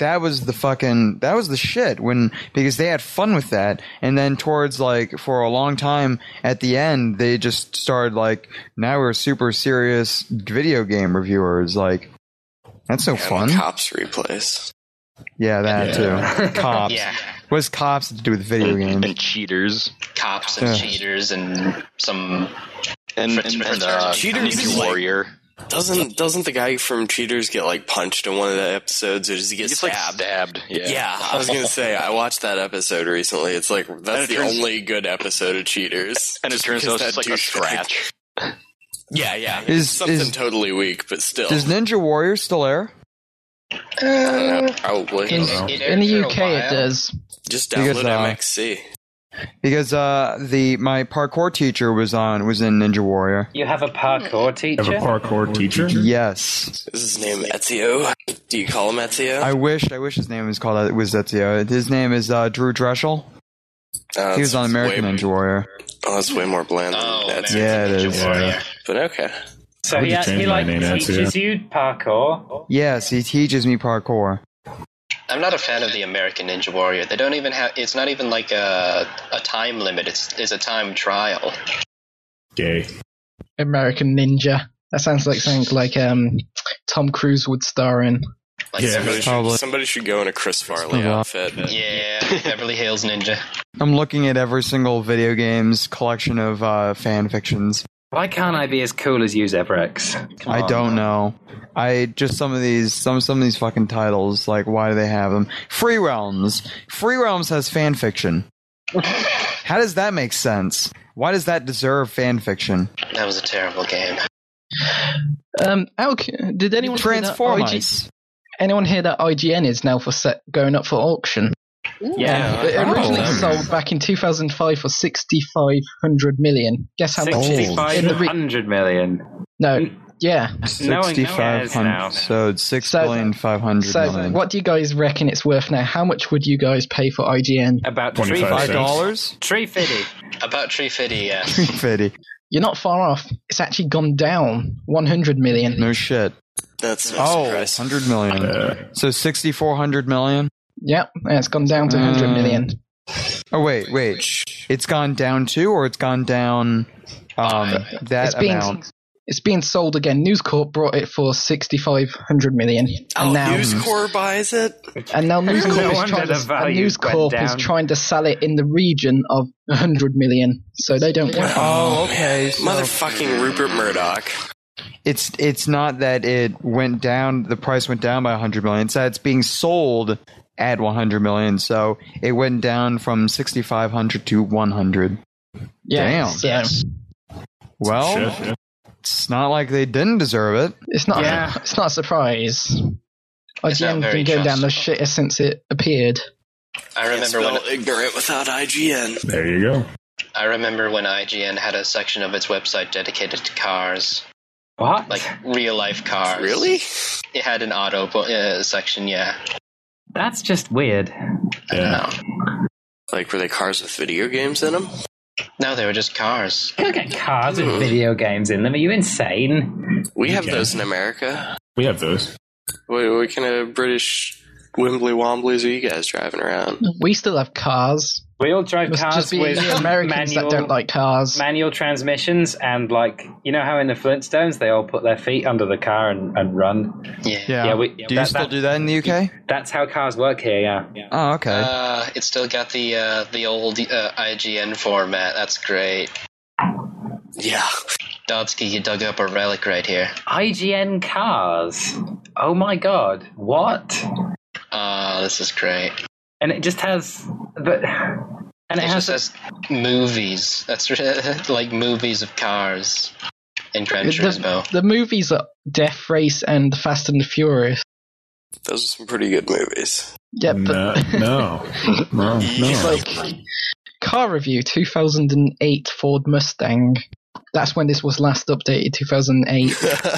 A: the shit because they had fun with that, and then towards like for a long time at the end they just started like, now we're super serious video game reviewers. Like, that's no fun.
H: Cops replays.
A: Yeah, that too. Cops.
I: Yeah.
A: What does cops have to do with video games?
L: And cheaters.
I: Cops and cheaters and some
L: And
H: Cheaters
L: Ninja Warrior.
H: Doesn't the guy from Cheaters get like punched in one of the episodes, or does he get
L: He's
H: stabbed?
L: like stabbed.
H: Yeah, I was gonna say I watched that episode recently. It's like that's the only good episode of Cheaters,
L: And it turns out it's like a scratch.
H: Yeah.
A: Is-
H: something
A: is-
H: totally weak, but still.
A: Does Ninja Warrior still air?
H: I don't know, probably.
G: In the UK it does.
H: Just download
A: Because,
H: MXC.
A: Because my parkour teacher was in Ninja Warrior.
C: You have a parkour teacher?
D: Have a parkour teacher?
A: Yes.
H: Is his name Ezio? Do you call him Ezio?
A: I wish his name was Ezio. His name is Drew Dreschel. He was on American Ninja Warrior.
H: Oh, that's way more bland than Ezio.
A: Yeah, it is.
D: Yeah.
H: But okay.
C: So he like teaches you parkour?
A: Yes, he teaches me parkour.
I: I'm not a fan of the American Ninja Warrior. They don't even have. It's not even like a time limit. It's a time trial.
D: Gay.
G: American Ninja. That sounds like something like Tom Cruise would star in.
I: Like
D: Yeah,
H: Somebody should go in a Chris Farley outfit.
I: Yeah, Beverly Hills Ninja.
A: I'm looking at every single video game's collection of fan fictions.
C: Why can't I be as cool as you, Zebrex?
A: I don't know. I just some of these fucking titles, like, why do they have them? Free Realms. Free Realms has fan fiction. How does that make sense? Why does that deserve fan fiction?
I: That was a terrible game.
G: Alk, did anyone anyone hear that IGN is now going up for auction?
C: Yeah.
G: It originally sold back in 2005 for 6,500 million. Guess how much?
C: 6,500 million.
G: No. Yeah.
A: 6,500. So it's 6,500 million.
G: What do you guys reckon it's worth now? How much would you guys pay for IGN?
C: About
A: $5.
C: $3.50.
I: About $3.50, yeah.
A: $3.50.
G: You're not far off. It's actually gone down 100 million.
A: No shit.
H: That's
A: 100 million. So 6,400 million?
G: Yep, it's gone down to 100 million.
A: Oh, wait. It's gone down to, or it's gone down that amount?
G: It's being sold again. News Corp brought it for 6,500 million. And now
H: News Corp buys it?
G: And now News Corp is trying to sell it in the region of 100 million. So they don't want it.
A: Oh, okay. So
H: motherfucking Rupert Murdoch.
A: It's not that it went down, the price went down by 100 million. It's that it's being sold at 100 million. So it went down from 6,500 to 100.
G: Yeah,
A: damn. Well, it's not like they didn't deserve it.
G: It's not. Yeah. It's not a surprise. IGN's been going down the shitter since it appeared.
I: I remember when
H: ignorant without IGN.
D: There you go.
I: I remember when IGN had a section of its website dedicated to cars.
C: What?
I: Like real life cars.
H: Really?
I: It had an auto section, yeah.
C: That's just weird.
D: Yeah.
H: Like, were they cars with video games in them?
I: No, they were just cars.
C: You can't get cars with video games in them. Are you insane?
H: We have those in America.
D: We have those.
H: What kind of British Wimbly Womblies are you guys driving around?
G: We still have cars.
C: We all drive cars
G: just be
C: with
G: the Americans that don't like cars.
C: Manual transmissions, and like, you know how in the Flintstones they all put their feet under the car and run?
A: Yeah. Do you still do that in the UK?
C: That's how cars work here, yeah.
A: Oh, okay.
I: It's still got the old IGN format. That's great.
H: Yeah.
I: Dodsky, you dug up a relic right here.
C: IGN cars? Oh my god. What?
I: This is great.
C: And it just has... it
I: has movies. That's like movies of cars in Gran Turismo.
G: The movies are Death Race and Fast and the Furious.
H: Those are some pretty good movies.
G: Yeah, but
D: no.
G: It's like car review 2008 Ford Mustang. That's when this was last updated, 2008.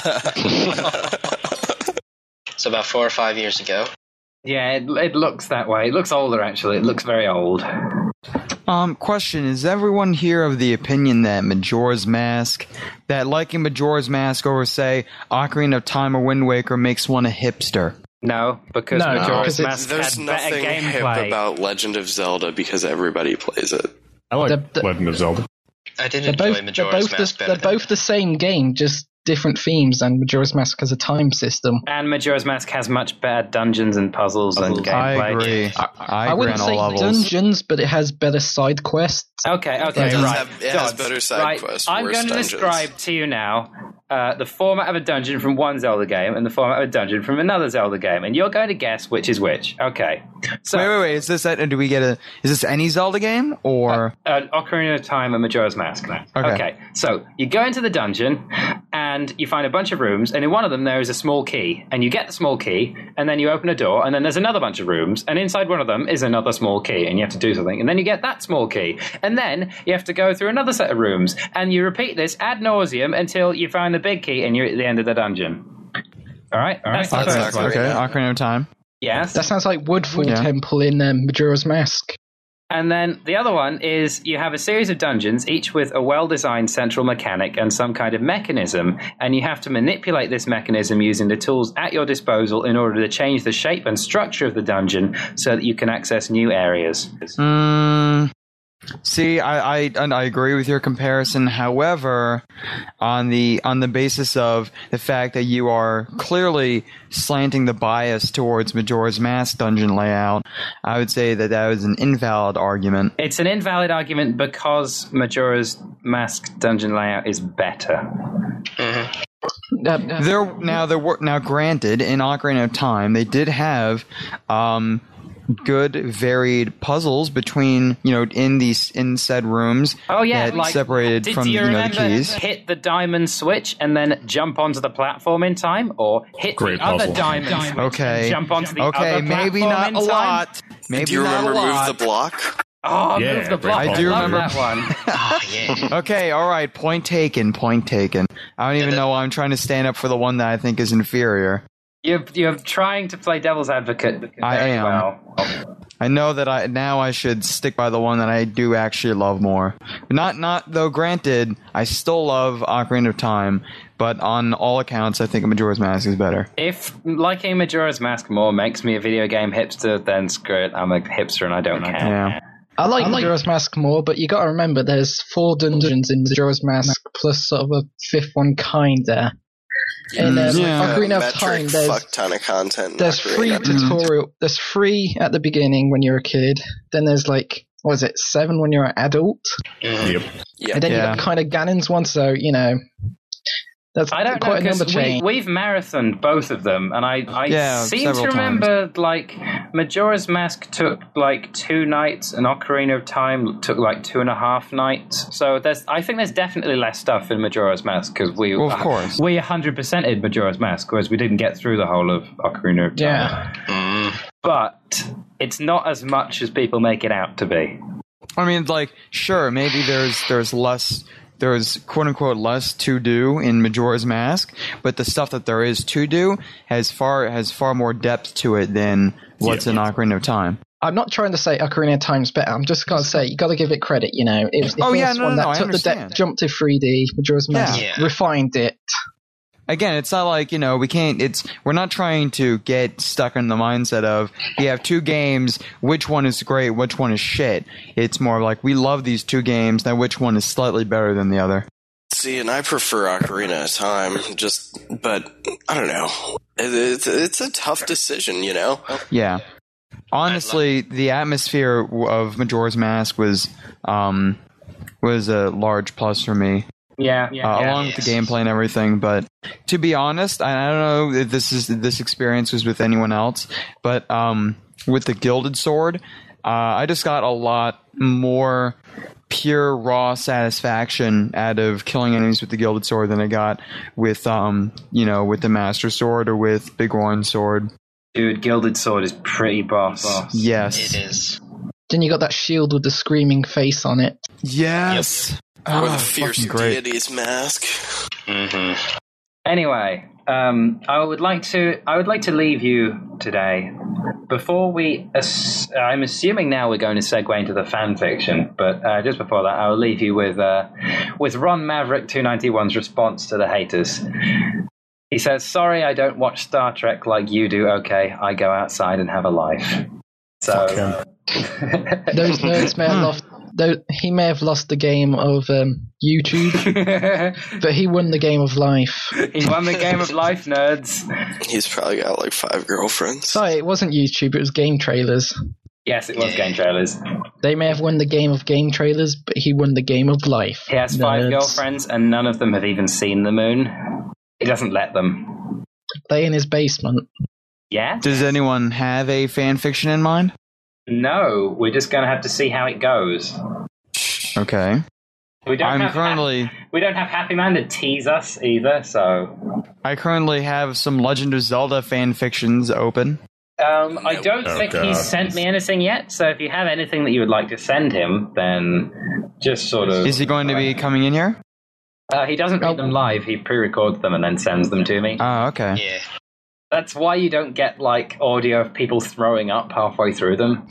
I: So about 4 or 5 years ago.
C: Yeah, it looks that way. It looks older, actually. It looks very old.
A: Question, is everyone here of the opinion that Majora's Mask, that liking Majora's Mask over, say, Ocarina of Time or Wind Waker makes one a hipster?
C: No, because Majora's Mask
H: there's
C: had better
H: nothing hip
C: gameplay.
H: about Legend of Zelda because everybody plays it.
D: I like Legend of Zelda.
I: I did enjoy Majora's Mask better.
G: They're both the same game, just different themes, and Majora's Mask has a time system.
C: And Majora's Mask has much better dungeons and puzzles and gameplay.
A: I agree. I
G: wouldn't say dungeons, but it has better side quests.
C: Okay,
H: It
C: right.
H: has better side quests.
C: I'm going to describe to you now the format of a dungeon from one Zelda game and the format of a dungeon from another Zelda game, and you're going to guess which is which. Okay. So,
A: wait. Is this is this any Zelda game or
C: Ocarina of Time and Majora's Mask? Okay. So you go into the dungeon and you find a bunch of rooms, and in one of them there is a small key, and you get the small key, and then you open a door, and then there's another bunch of rooms, and inside one of them is another small key, and you have to do something, and then you get that small key, and then you have to go through another set of rooms, and you repeat this ad nauseum until you find the big key and you're at the end of the dungeon. All right.
A: That's Ocarina of Time.
C: Yes.
G: That sounds like Woodfall Temple in Majora's Mask.
C: And then the other one is you have a series of dungeons, each with a well-designed central mechanic and some kind of mechanism, and you have to manipulate this mechanism using the tools at your disposal in order to change the shape and structure of the dungeon so that you can access new areas.
A: See, I agree with your comparison. However, on the basis of the fact that you are clearly slanting the bias towards Majora's Mask dungeon layout, I would say that was an invalid argument.
C: It's an invalid argument because Majora's Mask dungeon layout is better.
A: Now, granted, in Ocarina of Time, they did have good varied puzzles between in said rooms.
C: Oh yeah,
A: that separated from
C: do you remember
A: the keys.
C: Hit the diamond switch and then jump onto the platform in time, or hit
D: Great
C: the other
D: puzzle.
C: diamond switch
A: Okay.
C: and jump onto the other platform
A: maybe not
C: in
A: a
C: time?
A: lot. Maybe
H: Do you
A: not
H: remember
A: a
H: Move
A: lot.
H: the Block?
C: Oh,
D: Yeah,
C: move the
D: great
C: block.
A: I do
C: love
A: remember
C: that one.
I: Oh, yeah.
A: Okay, all right. Point taken. Point taken. I don't even know why I'm trying to stand up for the one that I think is inferior.
C: You're trying to play devil's advocate.
A: I
C: very
A: am.
C: Well.
A: I know that I should stick by the one that I do actually love more. Not though. Granted, I still love Ocarina of Time, but on all accounts, I think Majora's Mask is better.
C: If liking Majora's Mask more makes me a video game hipster, then screw it. I'm a hipster and I don't care.
A: Yeah.
G: I like Majora's Mask more, but you got to remember there's 4 dungeons in Majora's Mask plus sort of a 5th one kinda. In Ocarina of Time, there's
H: fuck ton of content. in
G: there's free
H: Ocarina.
G: tutorial. There's free at the beginning when you're a kid. Then there's like, what is it, 7 when you're an adult,
D: Yep.
H: Yeah.
G: and then you got kind of Ganon's one. So that's
C: I don't know,
G: quite a number
C: because
G: change.
C: we've marathoned both of them, and I seem to
A: several
C: remember, like, Majora's Mask took, like, 2 nights, and Ocarina of Time took, like, 2.5 nights. So I think there's definitely less stuff in Majora's Mask, because we 100%ed Majora's Mask, whereas we didn't get through the whole of Ocarina of Time.
G: Yeah.
C: But it's not as much as people make it out to be.
A: I mean, like, sure, maybe there's less. There's quote-unquote less to do in Majora's Mask, but the stuff that there is to do has far more depth to it than what's in Ocarina of Time.
G: I'm not trying to say Ocarina of Time's better. I'm just going to say you got to give it credit. It was the first one that took the jump to 3D. Majora's Mask refined it.
A: Again, it's not like, we're not trying to get stuck in the mindset of, you have 2 games, which one is great, which one is shit. It's more like, we love these 2 games, now which one is slightly better than the other.
H: See, and I prefer Ocarina of Time, but I don't know. It's a tough decision,
A: Yeah. Honestly, the atmosphere of Majora's Mask was a large plus for me. Along with the gameplay and everything, but to be honest, I don't know if this experience was with anyone else, but with the Gilded Sword, I just got a lot more pure raw satisfaction out of killing enemies with the Gilded Sword than I got with with the Master Sword or with Bigorn's Sword.
C: Dude, Gilded Sword is pretty boss.
A: Yes,
I: It is.
G: Then you got that shield with the screaming face on it.
A: Yes.
H: Or the Fierce Deity's mask.
I: Mm-hmm.
C: Anyway, I would like to leave you today. Before I'm assuming now we're going to segue into the fan fiction, but just before that, I will leave you with Ron Maverick 291's response to the haters. He says, "Sorry, I don't watch Star Trek like you do. Okay, I go outside and have a life." So
G: those nerds may have lost. He may have lost the game of YouTube, but he won the game of life.
C: He won the game of life, nerds.
H: He's probably got like 5 girlfriends.
G: Sorry, it wasn't YouTube, it was game trailers.
C: Yes, it was game trailers.
G: They may have won the game of game trailers, but he won the game of life.
C: He has 5 girlfriends, and none of them have even seen the moon. He doesn't let them.
G: They in his basement.
C: Yeah?
A: Does anyone have a fan fiction in mind?
C: No, we're just going to have to see how it goes.
A: Okay.
C: We don't have Happy Man to tease us either, so...
A: I currently have some Legend of Zelda fan fictions open.
C: I don't think he's sent me anything yet, so if you have anything that you would like to send him, then just sort of...
A: Is he going to be coming in here?
C: He doesn't read them live, he pre-records them and then sends them to me.
A: Oh, okay.
I: Yeah.
C: That's why you don't get, like, audio of people throwing up halfway through them.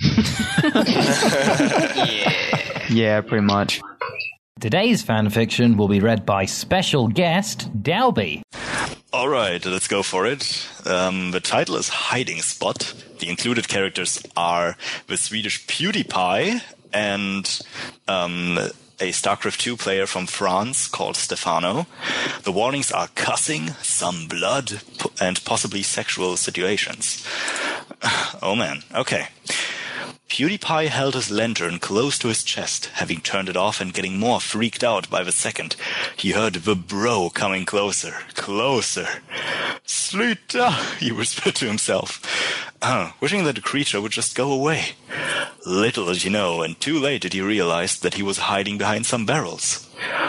A: Yeah, pretty much.
M: Today's fanfiction will be read by special guest, Dalby.
N: Alright, let's go for it. The title is Hiding Spot. The included characters are the Swedish PewDiePie and a StarCraft 2 player from France called Stefano. The warnings are cussing, some blood, and possibly sexual situations. Oh man, okay. PewDiePie held his lantern close to his chest, having turned it off and getting more freaked out by the second. He heard the bro coming closer, closer. Sluta, he whispered to himself, wishing that the creature would just go away. Little did he know, and too late did he realize that he was hiding behind some barrels. ...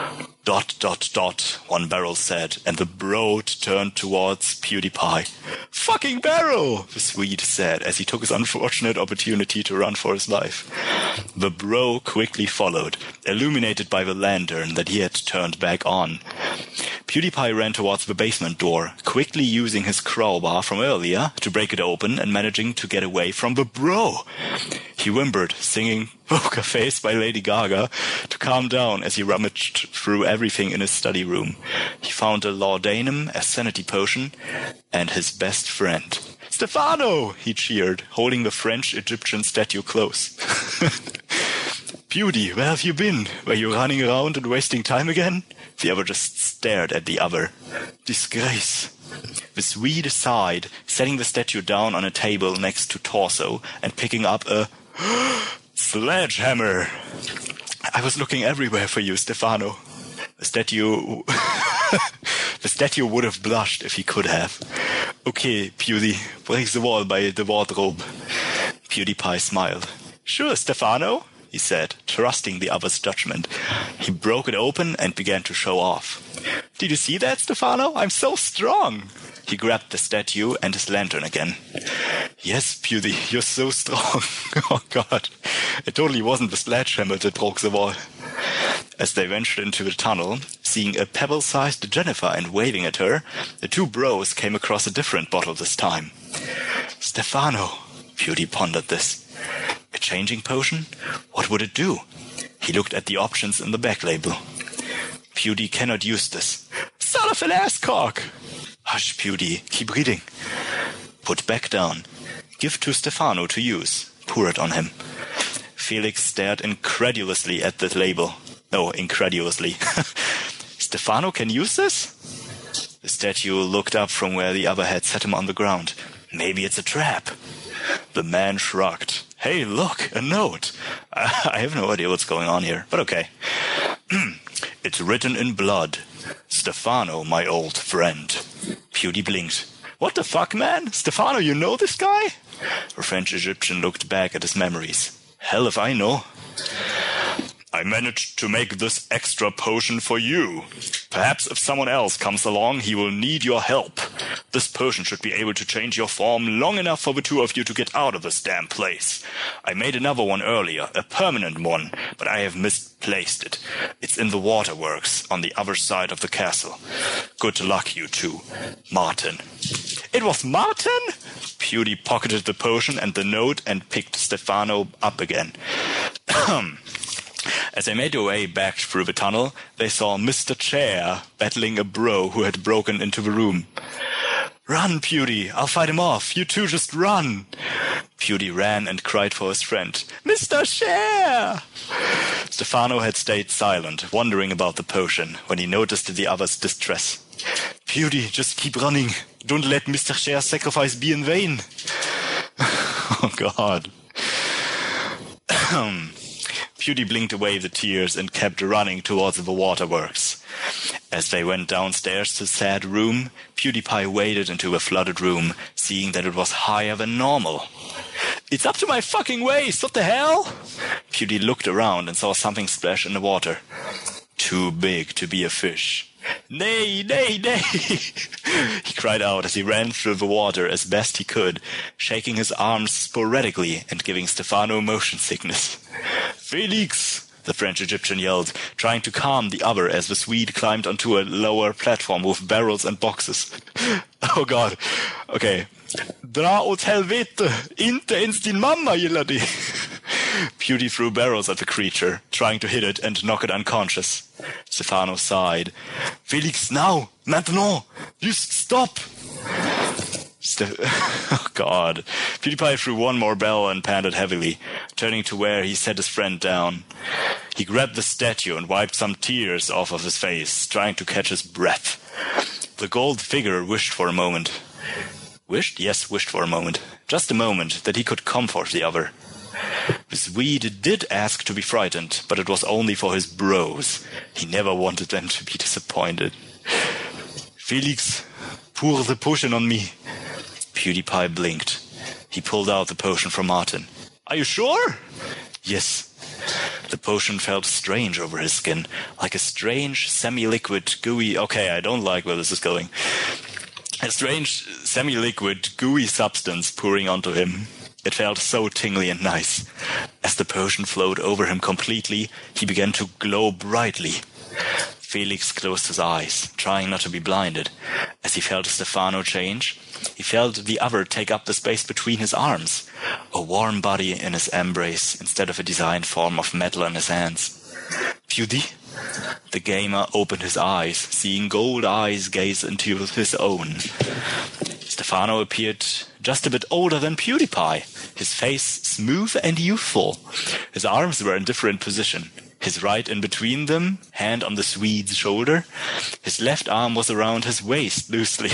N: one barrel said, and the bro turned towards PewDiePie. Fucking barrel, the Swede said, as he took his unfortunate opportunity to run for his life. The bro quickly followed, illuminated by the lantern that he had turned back on. PewDiePie ran towards the basement door, quickly using his crowbar from earlier to break it open and managing to get away from the bro. He whimpered, singing Poker Face by Lady Gaga to calm down as he rummaged through everything in his study room. He found a laudanum, a sanity potion, and his best friend. Stefano! He cheered, holding the French-Egyptian statue close. Pewdie, where have you been? Were you running around and wasting time again? The other just stared at the other. Disgrace. The Swede sighed, setting the statue down on a table next to Torso and picking up a sledgehammer. I was looking everywhere for you, Stefano. The statue would have blushed if he could have. Okay, Pewdie, break the wall by the wardrobe. PewDiePie smiled. Sure, Stefano, he said, trusting the other's judgment. He broke it open and began to show off. Did you see that, Stefano? I'm so strong. He grabbed the statue and his lantern again. Yes, Pewdie, you're so strong. Oh god, it totally wasn't the sledgehammer that broke the wall. As they ventured into the tunnel, seeing a pebble-sized Jennifer and waving at her, the two bros came across a different bottle this time. Stefano, Pewdie pondered this. A changing potion? What would it do? He looked at the options in the back label. Pewdie cannot use this. Son of an ass-cock! Hush, Pewdie, keep reading. Put back down. Give to Stefano to use. Pour it on him. Felix stared incredulously at the label. No, incredulously. Stefano can use this? The statue looked up from where the other had set him on the ground. Maybe it's a trap. The man shrugged. Hey, look, a note. I have no idea what's going on here, but okay. It's written in blood. Stefano, my old friend. Pewdie blinked. What the fuck, man? Stefano, you know this guy? The French Egyptian looked back at his memories. Hell if I know. I managed to make this extra potion for you. Perhaps if someone else comes along, he will need your help. This potion should be able to change your form long enough for the two of you to get out of this damn place. I made another one earlier, a permanent one, but I have misplaced it. It's in the waterworks on the other side of the castle. Good luck, you two. Martin. It was Martin? Pewdie pocketed the potion and the note and picked Stefano up again. As they made their way back through the tunnel, they saw Mr. Chair battling a bro who had broken into the room. Run, Pewdie, I'll fight him off. You two just run. Pewdie ran and cried for his friend. Mr. Chair! Stefano had stayed silent, wondering about the potion, when he noticed the other's distress. Pewdie, just keep running. Don't let Mr. Chair's sacrifice be in vain. Oh, God. Pewdie blinked away the tears and kept running towards the waterworks. As they went downstairs to the sad room, PewDiePie waded into a flooded room, seeing that it was higher than normal. It's up to my fucking waist, what the hell? Pewdie looked around and saw something splash in the water. Too big to be a fish. Nay, nay, nay! He cried out as he ran through the water as best he could, shaking his arms sporadically and giving Stefano motion sickness. Felix! The French Egyptian yelled, trying to calm the other as the Swede climbed onto a lower platform with barrels and boxes. Oh god. Okay. Dra åt helvete! Inte ens din mamma gillar det! Pewdie threw barrels at the creature, trying to hit it and knock it unconscious. Stefano sighed. Felix, now! Maintenant! Just stop! Oh, God. PewDiePie threw one more bell and panted heavily, turning to where he set his friend down. He grabbed the statue and wiped some tears off of his face, trying to catch his breath. The gold figure wished for a moment. Wished? Yes, wished for a moment. Just a moment that he could comfort the other. The Swede did ask to be frightened, but it was only for his bros. He never wanted them to be disappointed. Felix, pour the potion on me. PewDiePie blinked. He pulled out the potion from Martin. Are you sure? Yes. The potion felt strange over his skin, like a strange, semi-liquid, gooey... Okay, I don't like where this is going. A strange, semi-liquid, gooey substance pouring onto him. It felt so tingly and nice. As the potion flowed over him completely, he began to glow brightly. Felix closed his eyes, trying not to be blinded. As he felt Stefano change, he felt the other take up the space between his arms, a warm body in his embrace instead of a designed form of metal in his hands. Pewdie? The gamer opened his eyes, seeing gold eyes gaze into his own. Stefano appeared just a bit older than PewDiePie, his face smooth and youthful. His arms were in different position. His right in between them, hand on the Swede's shoulder. His left arm was around his waist loosely.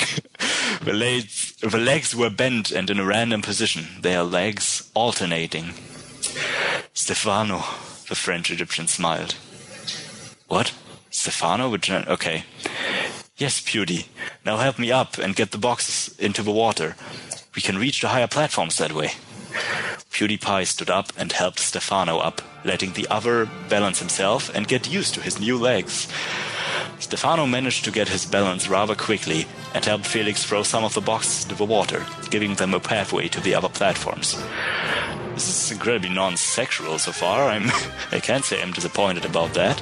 N: The legs were bent and in a random position, their legs alternating. Stefano, the French-Egyptian smiled. What? Stefano? Okay. Yes, Pewdie. Now help me up and get the boxes into the water. We can reach the higher platforms that way. PewDiePie stood up and helped Stefano up, letting the other balance himself and get used to his new legs. Stefano managed to get his balance rather quickly and helped Felix throw some of the boxes into the water, giving them a pathway to the other platforms. This is incredibly non-sexual so far. I can't say I'm disappointed about that.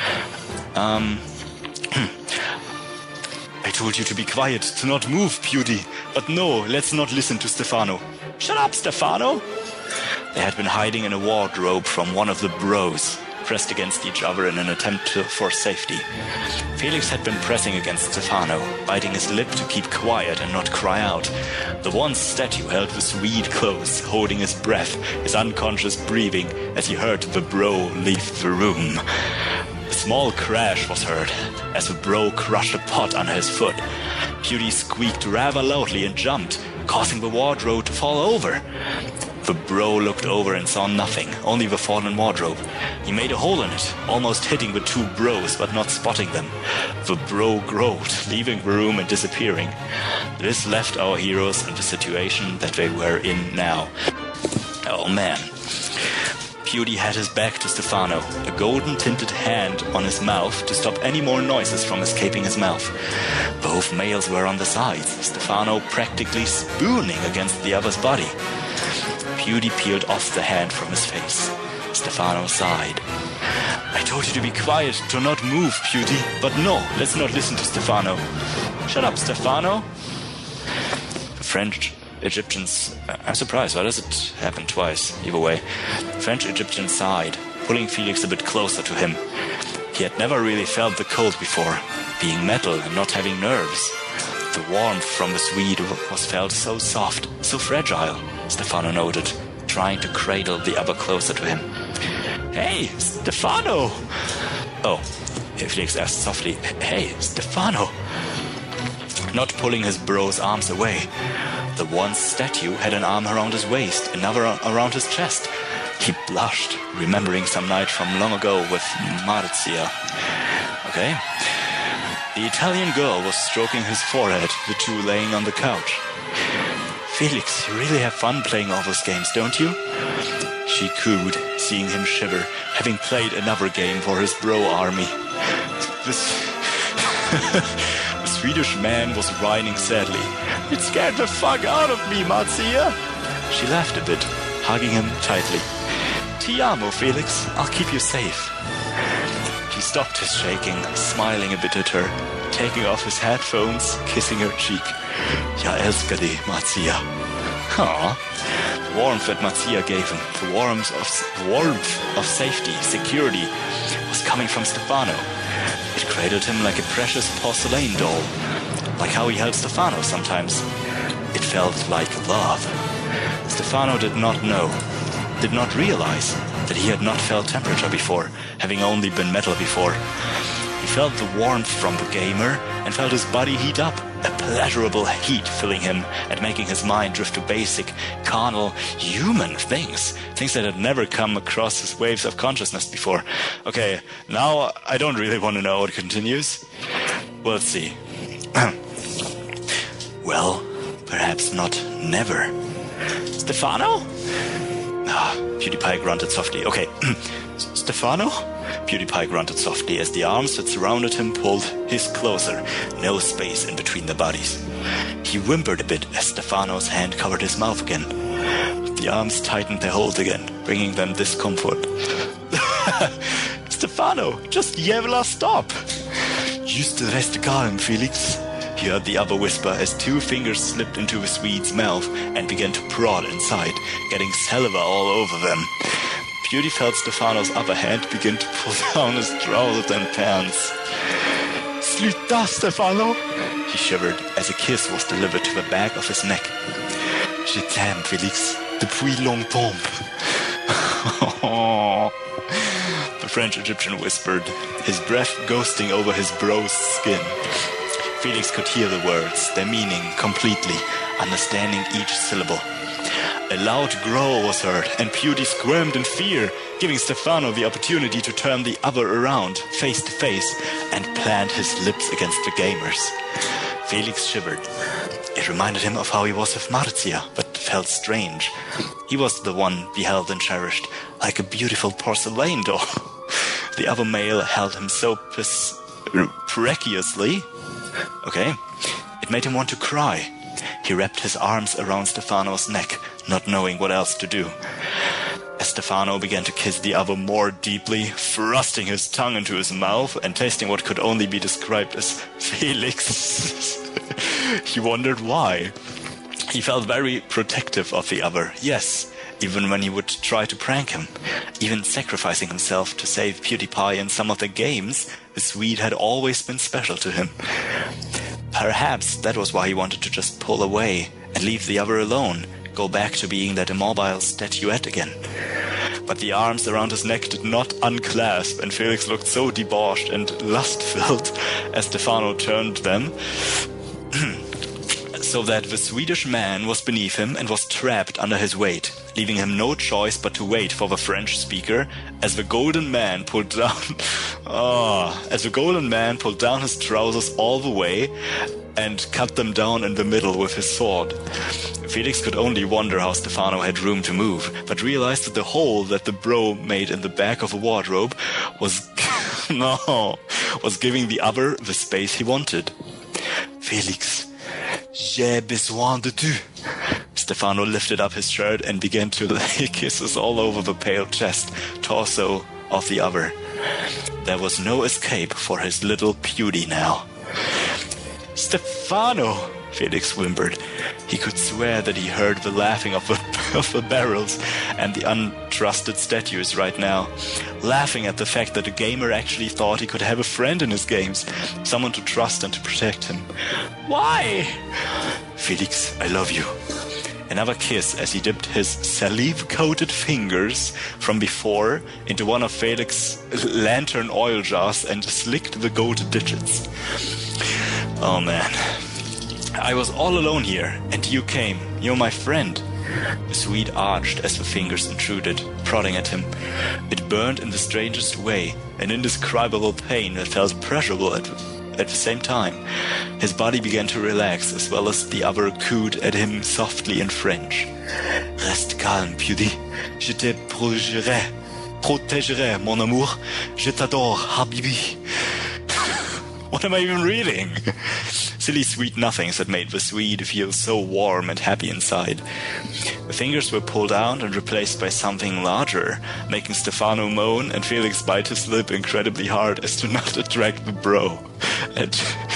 N: I told you to be quiet, to not move, Pewdie. But no, let's not listen to Stefano. Shut up, Stefano! They had been hiding in a wardrobe from one of the bros, pressed against each other in an attempt for safety. Felix had been pressing against Stefano, biting his lip to keep quiet and not cry out. The one statue held the Swede close, holding his breath, his unconscious breathing, as he heard the bro leave the room. A small crash was heard, as the bro crushed a pot under his foot. Pewdie squeaked rather loudly and jumped, causing the wardrobe to fall over. The bro looked over and saw nothing, only the fallen wardrobe. He made a hole in it, almost hitting the two bros but not spotting them. The bro groaned, leaving the room and disappearing. This left our heroes in the situation that they were in now. Oh man. Pewdie had his back to Stefano, a golden-tinted hand on his mouth to stop any more noises from escaping his mouth. Both males were on the sides, Stefano practically spooning against the other's body. Pewdie peeled off the hand from his face. Stefano sighed. I told you to be quiet, to not move, Pewdie, but no, let's not listen to Stefano. Shut up, Stefano. The French-Egyptians... I'm surprised, why does it happen twice? Either way. The French-Egyptian sighed, pulling Felix a bit closer to him. He had never really felt the cold before, being metal and not having nerves. The warmth from the Swede was felt so soft, so fragile, Stefano noted, trying to cradle the other closer to him. Hey, Stefano! Oh, Felix asked softly, Hey, Stefano! Not pulling his bro's arms away. The one statue had an arm around his waist, another around his chest. He blushed, remembering some night from long ago with Marzia. Okay. The Italian girl was stroking his forehead, the two laying on the couch. Felix, you really have fun playing all those games, don't you? She cooed, seeing him shiver, having played another game for his bro army. The Swedish man was whining sadly. It scared the fuck out of me, Marzia. She laughed a bit, hugging him tightly. Ti amo, Felix. I'll keep you safe. He stopped his shaking, smiling a bit at her, taking off his headphones, kissing her cheek. Jag älskar dig, Marzia. Aww. The warmth that Marzia gave him, the warmth of safety, security, was coming from Stefano. It cradled him like a precious porcelain doll, like how he held Stefano sometimes. It felt like love. Stefano did not realize that he had not felt temperature before, having only been metal before. He felt the warmth from the gamer and felt his body heat up, a pleasurable heat filling him and making his mind drift to basic, carnal, human things that had never come across his waves of consciousness before. Okay, now I don't really want to know what continues. Well, let's see. Well, perhaps not never. Stefano? PewDiePie grunted softly. Okay, Stefano? PewDiePie grunted softly as the arms that surrounded him pulled his closer, no space in between the bodies. He whimpered a bit as Stefano's hand covered his mouth again. The arms tightened their hold again, bringing them discomfort. Stefano, just Jevla, stop! Just rest calm, Felix. He heard the other whisper as 2 fingers slipped into the Swede's mouth and began to prod inside, getting saliva all over them. Pewdie felt Stefano's other hand begin to pull down his trousers and pants. Sluta, Stefano! He shivered as a kiss was delivered to the back of his neck. Je t'aime, Felix, depuis longtemps. The French-Egyptian whispered, his breath ghosting over his bro's skin. Felix could hear the words, their meaning completely, understanding each syllable. A loud growl was heard, and Pewdie squirmed in fear, giving Stefano the opportunity to turn the other around, face to face, and plant his lips against the gamer's. Felix shivered. It reminded him of how he was with Marzia, but felt strange. He was the one beheld and cherished, like a beautiful porcelain doll. The other male held him so preciously. Okay. It made him want to cry. He wrapped his arms around Stefano's neck, not knowing what else to do. As Stefano began to kiss the other more deeply, thrusting his tongue into his mouth and tasting what could only be described as Felix, he wondered why. He felt very protective of the other, yes, even when he would try to prank him, even sacrificing himself to save PewDiePie in some of the games. The Swede had always been special to him. Perhaps that was why he wanted to just pull away and leave the other alone, go back to being that immobile statuette again. But the arms around his neck did not unclasp, and Felix looked so debauched and lust-filled as Stefano turned them, so that the Swedish man was beneath him and was trapped under his weight, leaving him no choice but to wait for the French speaker as the golden man pulled down his trousers all the way and cut them down in the middle with his sword. Felix could only wonder how Stefano had room to move, but realized that the hole that the bro made in the back of a wardrobe was giving the other the space he wanted. Felix, j'ai besoin de tu. Stefano lifted up his shirt and began to lay kisses all over the pale chest, torso of the other. There was no escape for his little Pewdie now. Stefano, Felix whimpered. He could swear that he heard the laughing of the barrels and the untrusted statues right now, laughing at the fact that the gamer actually thought he could have a friend in his games, someone to trust and to protect him. Why? Felix, I love you. Another kiss as he dipped his salive-coated fingers from before into one of Felix's lantern oil jars and slicked the gold digits. Oh man. I was all alone here, and you came. You're my friend. The Swede arched as the fingers intruded, prodding at him. It burned in the strangest way, an indescribable pain that felt pleasurable at the same time. His body began to relax, as well as the other cooed at him softly in French. Reste calme, Pewdie. Je te protégerai, mon amour. Je t'adore, Habibi. What am I even reading? Silly sweet nothings that made the Swede feel so warm and happy inside. The fingers were pulled out and replaced by something larger, making Stefano moan and Felix bite his lip incredibly hard as to not attract the bro, and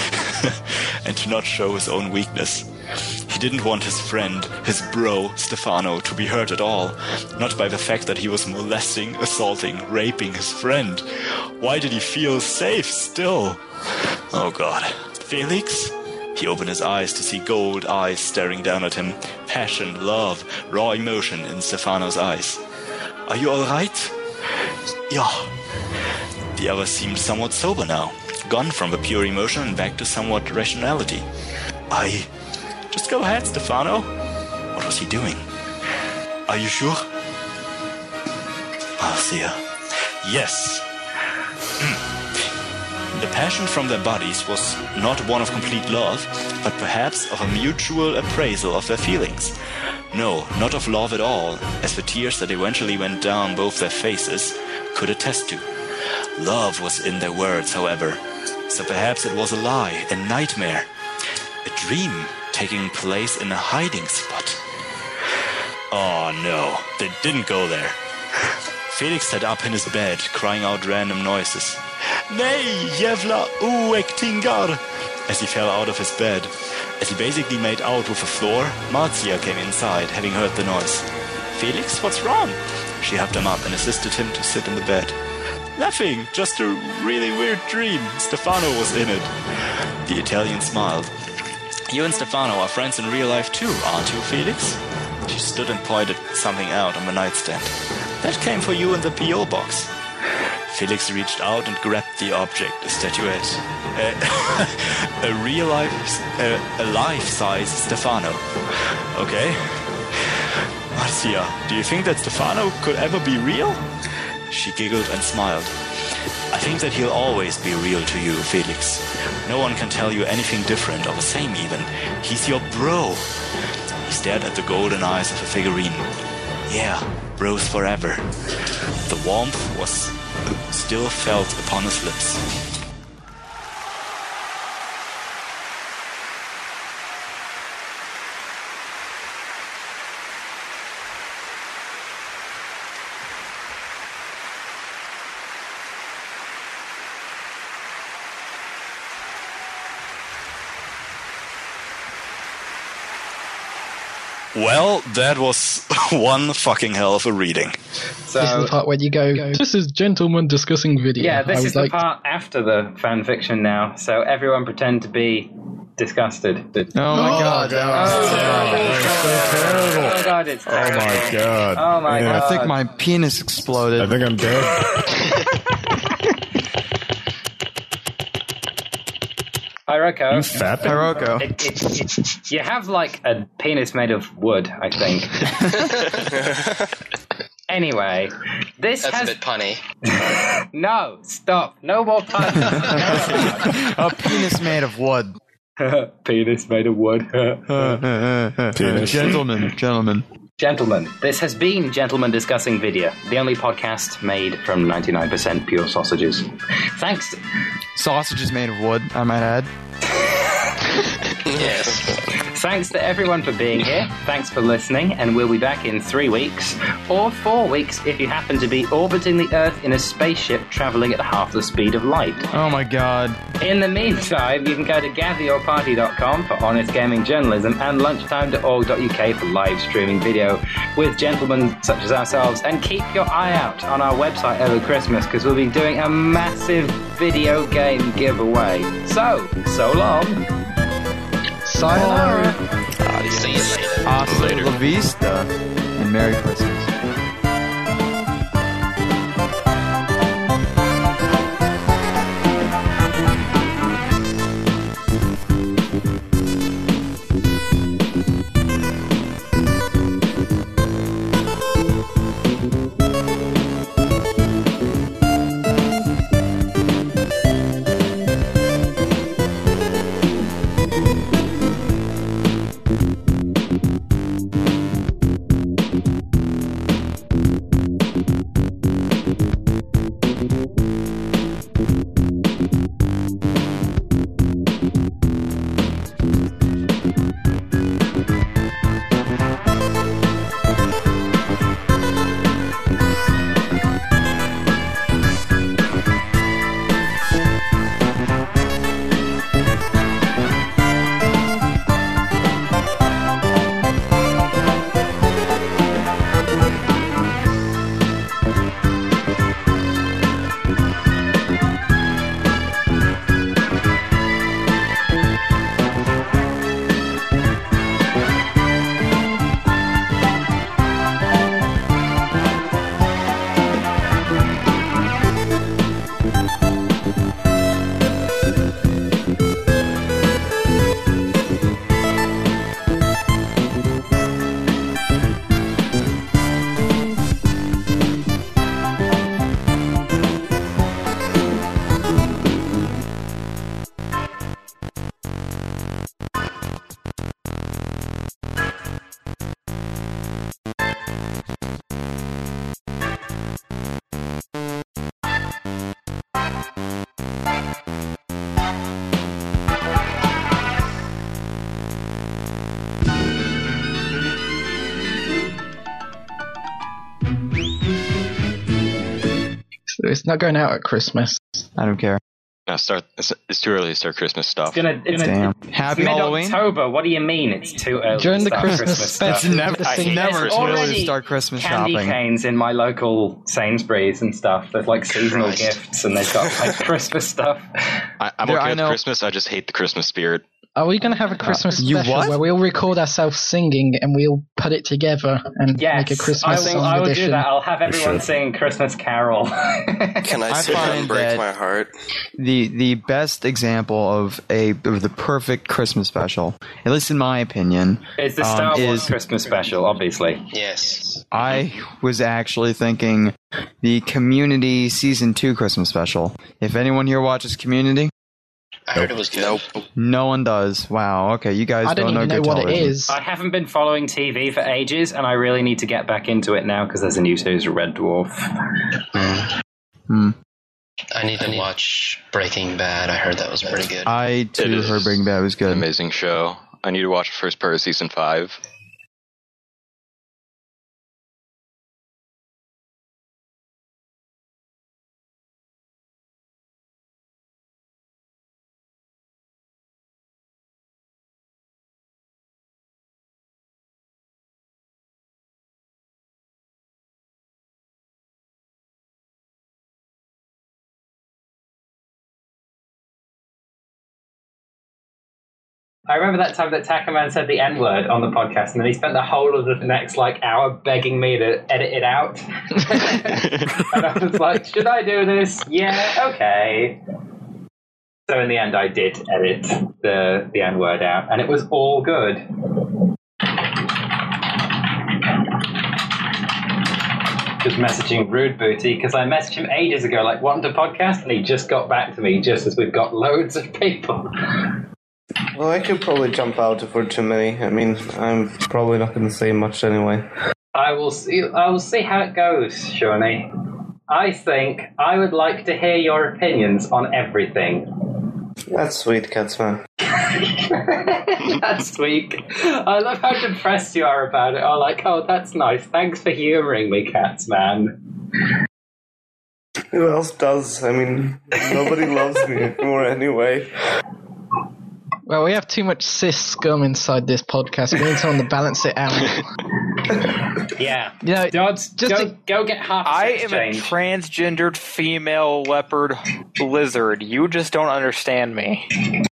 N: to not show his own weakness. He didn't want his friend, his bro, Stefano, to be hurt at all, not by the fact that he was molesting, assaulting, raping his friend. Why did he feel safe still? Oh God. Felix? He opened his eyes to see gold eyes staring down at him. Passion, love, raw emotion in Stefano's eyes. Are you alright? Yeah. The other seemed somewhat sober now, gone from the pure emotion and back to somewhat rationality. Just go ahead, Stefano. What was he doing? Are you sure? Marcia. Yes. The passion from their bodies was not one of complete love, but perhaps of a mutual appraisal of their feelings. No, not of love at all, as the tears that eventually went down both their faces could attest to. Love was in their words, however, so perhaps it was a lie, a nightmare, a dream taking place in a hiding spot. Oh no, they didn't go there. Felix sat up in his bed, crying out random noises. Nej, jävla oäktingar! As he fell out of his bed. As he basically made out with the floor, Marcia came inside, having heard the noise. Felix, what's wrong? She helped him up and assisted him to sit in the bed. Nothing, just a really weird dream. Stefano was in it. The Italian smiled. You and Stefano are friends in real life too, aren't you, Felix? She stood and pointed something out on the nightstand. That came for you in the P.O. box. Felix reached out and grabbed the object, a statuette. A life-size Stefano. Okay. Marcia, do you think that Stefano could ever be real? She giggled and smiled. I think that he'll always be real to you, Felix. No one can tell you anything different or the same even. He's your bro. He stared at the golden eyes of the figurine. Yeah, bros forever. The warmth was still felt upon his lips. Well, that was one fucking hell of a reading.
G: So, this is the part where you go, this is gentlemen discussing video.
C: Yeah, this is the part after the fan fiction now, so everyone pretend to be disgusted.
A: Oh my god.
C: Oh god, it's terrible.
D: Oh my god.
C: Oh my god.
A: I think my penis exploded.
D: I think I'm dead.
C: Hiroko.
D: You fat
A: Hiroko.
C: You have like a penis made of wood, I think. Anyway, this
I: That's
C: has...
I: a bit punny.
C: No, stop. No more puns.
A: A penis made of wood.
C: Penis made of wood. Gentlemen, this has been Gentlemen Discussing Video, the only podcast made from 99% pure sausages. Thanks.
A: Sausages made of wood, I might add.
I: Yes.
C: Thanks to everyone for being here. Thanks for listening, and we'll be back in 3 weeks, or 4 weeks if you happen to be orbiting the Earth in a spaceship traveling at half the speed of light.
A: Oh my god.
C: In the meantime, you can go to gatheryourparty.com for honest gaming journalism and lunchtime.org.uk for live streaming video with gentlemen such as ourselves, and keep your eye out on our website over Christmas because we'll be doing a massive video game giveaway. So long.
G: Sayonara.
I: See you later.
A: Hasta la vista. And Merry Christmas.
G: It's not going out at Christmas.
A: I don't care.
L: No, it's too early to start Christmas stuff.
C: It's
A: Damn. Happy Halloween.
C: October. What do you mean it's too early?
G: During
C: to
G: the
C: start
G: Christmas
C: stuff?
G: special,
A: It's never too early to start Christmas
C: candy
A: shopping.
C: canes in my local Sainsbury's and stuff. There's like seasonal
I: Christ.
C: gifts, and they've got like Christmas stuff.
L: I'm
A: There,
L: okay
A: I
L: with
A: know-
L: Christmas. I just hate the Christmas spirit.
G: Are we going to have a Christmas
A: You
G: special
A: what?
G: where we'll record ourselves singing and we'll put it together and
C: Yes,
G: make a Christmas song
C: I will
G: edition?
C: do that. I'll have everyone
N: sure.
C: sing Christmas Carol.
H: Can I sit here
A: find
H: and break
A: that-
H: my heart?
A: The best example of the perfect Christmas special, at least in my opinion,
C: It's the Star Wars
A: is
C: Christmas special, obviously.
I: Yes.
A: I was actually thinking the Community Season 2 Christmas special. If anyone here watches Community,
I: I heard it was good.
H: Nope.
A: no one does. Wow. Okay, you guys
G: I don't even know
A: good
G: what it
A: television.
G: is.
C: I haven't been following TV for ages, and I really need to get back into it now because there's a new series of Red Dwarf.
I: I need to watch Breaking Bad. I heard that was pretty good.
A: I too
L: is
A: heard Breaking Bad was
L: An
A: good.
L: amazing show. I need to watch the first part of season 5.
C: I remember that time that Takaman said the N-word on the podcast, and then he spent the whole of the next hour begging me to edit it out. And I was like, should I do this? Yeah, okay. So in the end, I did edit the N-word out, and it was all good. Just messaging Rude Booty, because I messaged him ages ago, wanting to podcast, and he just got back to me just as we've got loads of people.
B: Well, I could probably jump out if we're too many. I mean, I'm probably not going to say much anyway.
C: I will see how it goes, Shawnee. I think I would like to hear your opinions on everything.
B: That's sweet, Catsman.
C: That's sweet. I love how depressed you are about it. Oh, that's nice. Thanks for humouring me, Catsman.
B: Who else does? I mean, nobody loves me anymore anyway.
G: Well, we have too much cis scum inside this podcast. We need someone to balance it out.
C: Yeah.
G: You know,
C: Dodds, go get half
E: I
C: sex
E: am
C: change.
E: a transgendered female leopard lizard. You just don't understand me.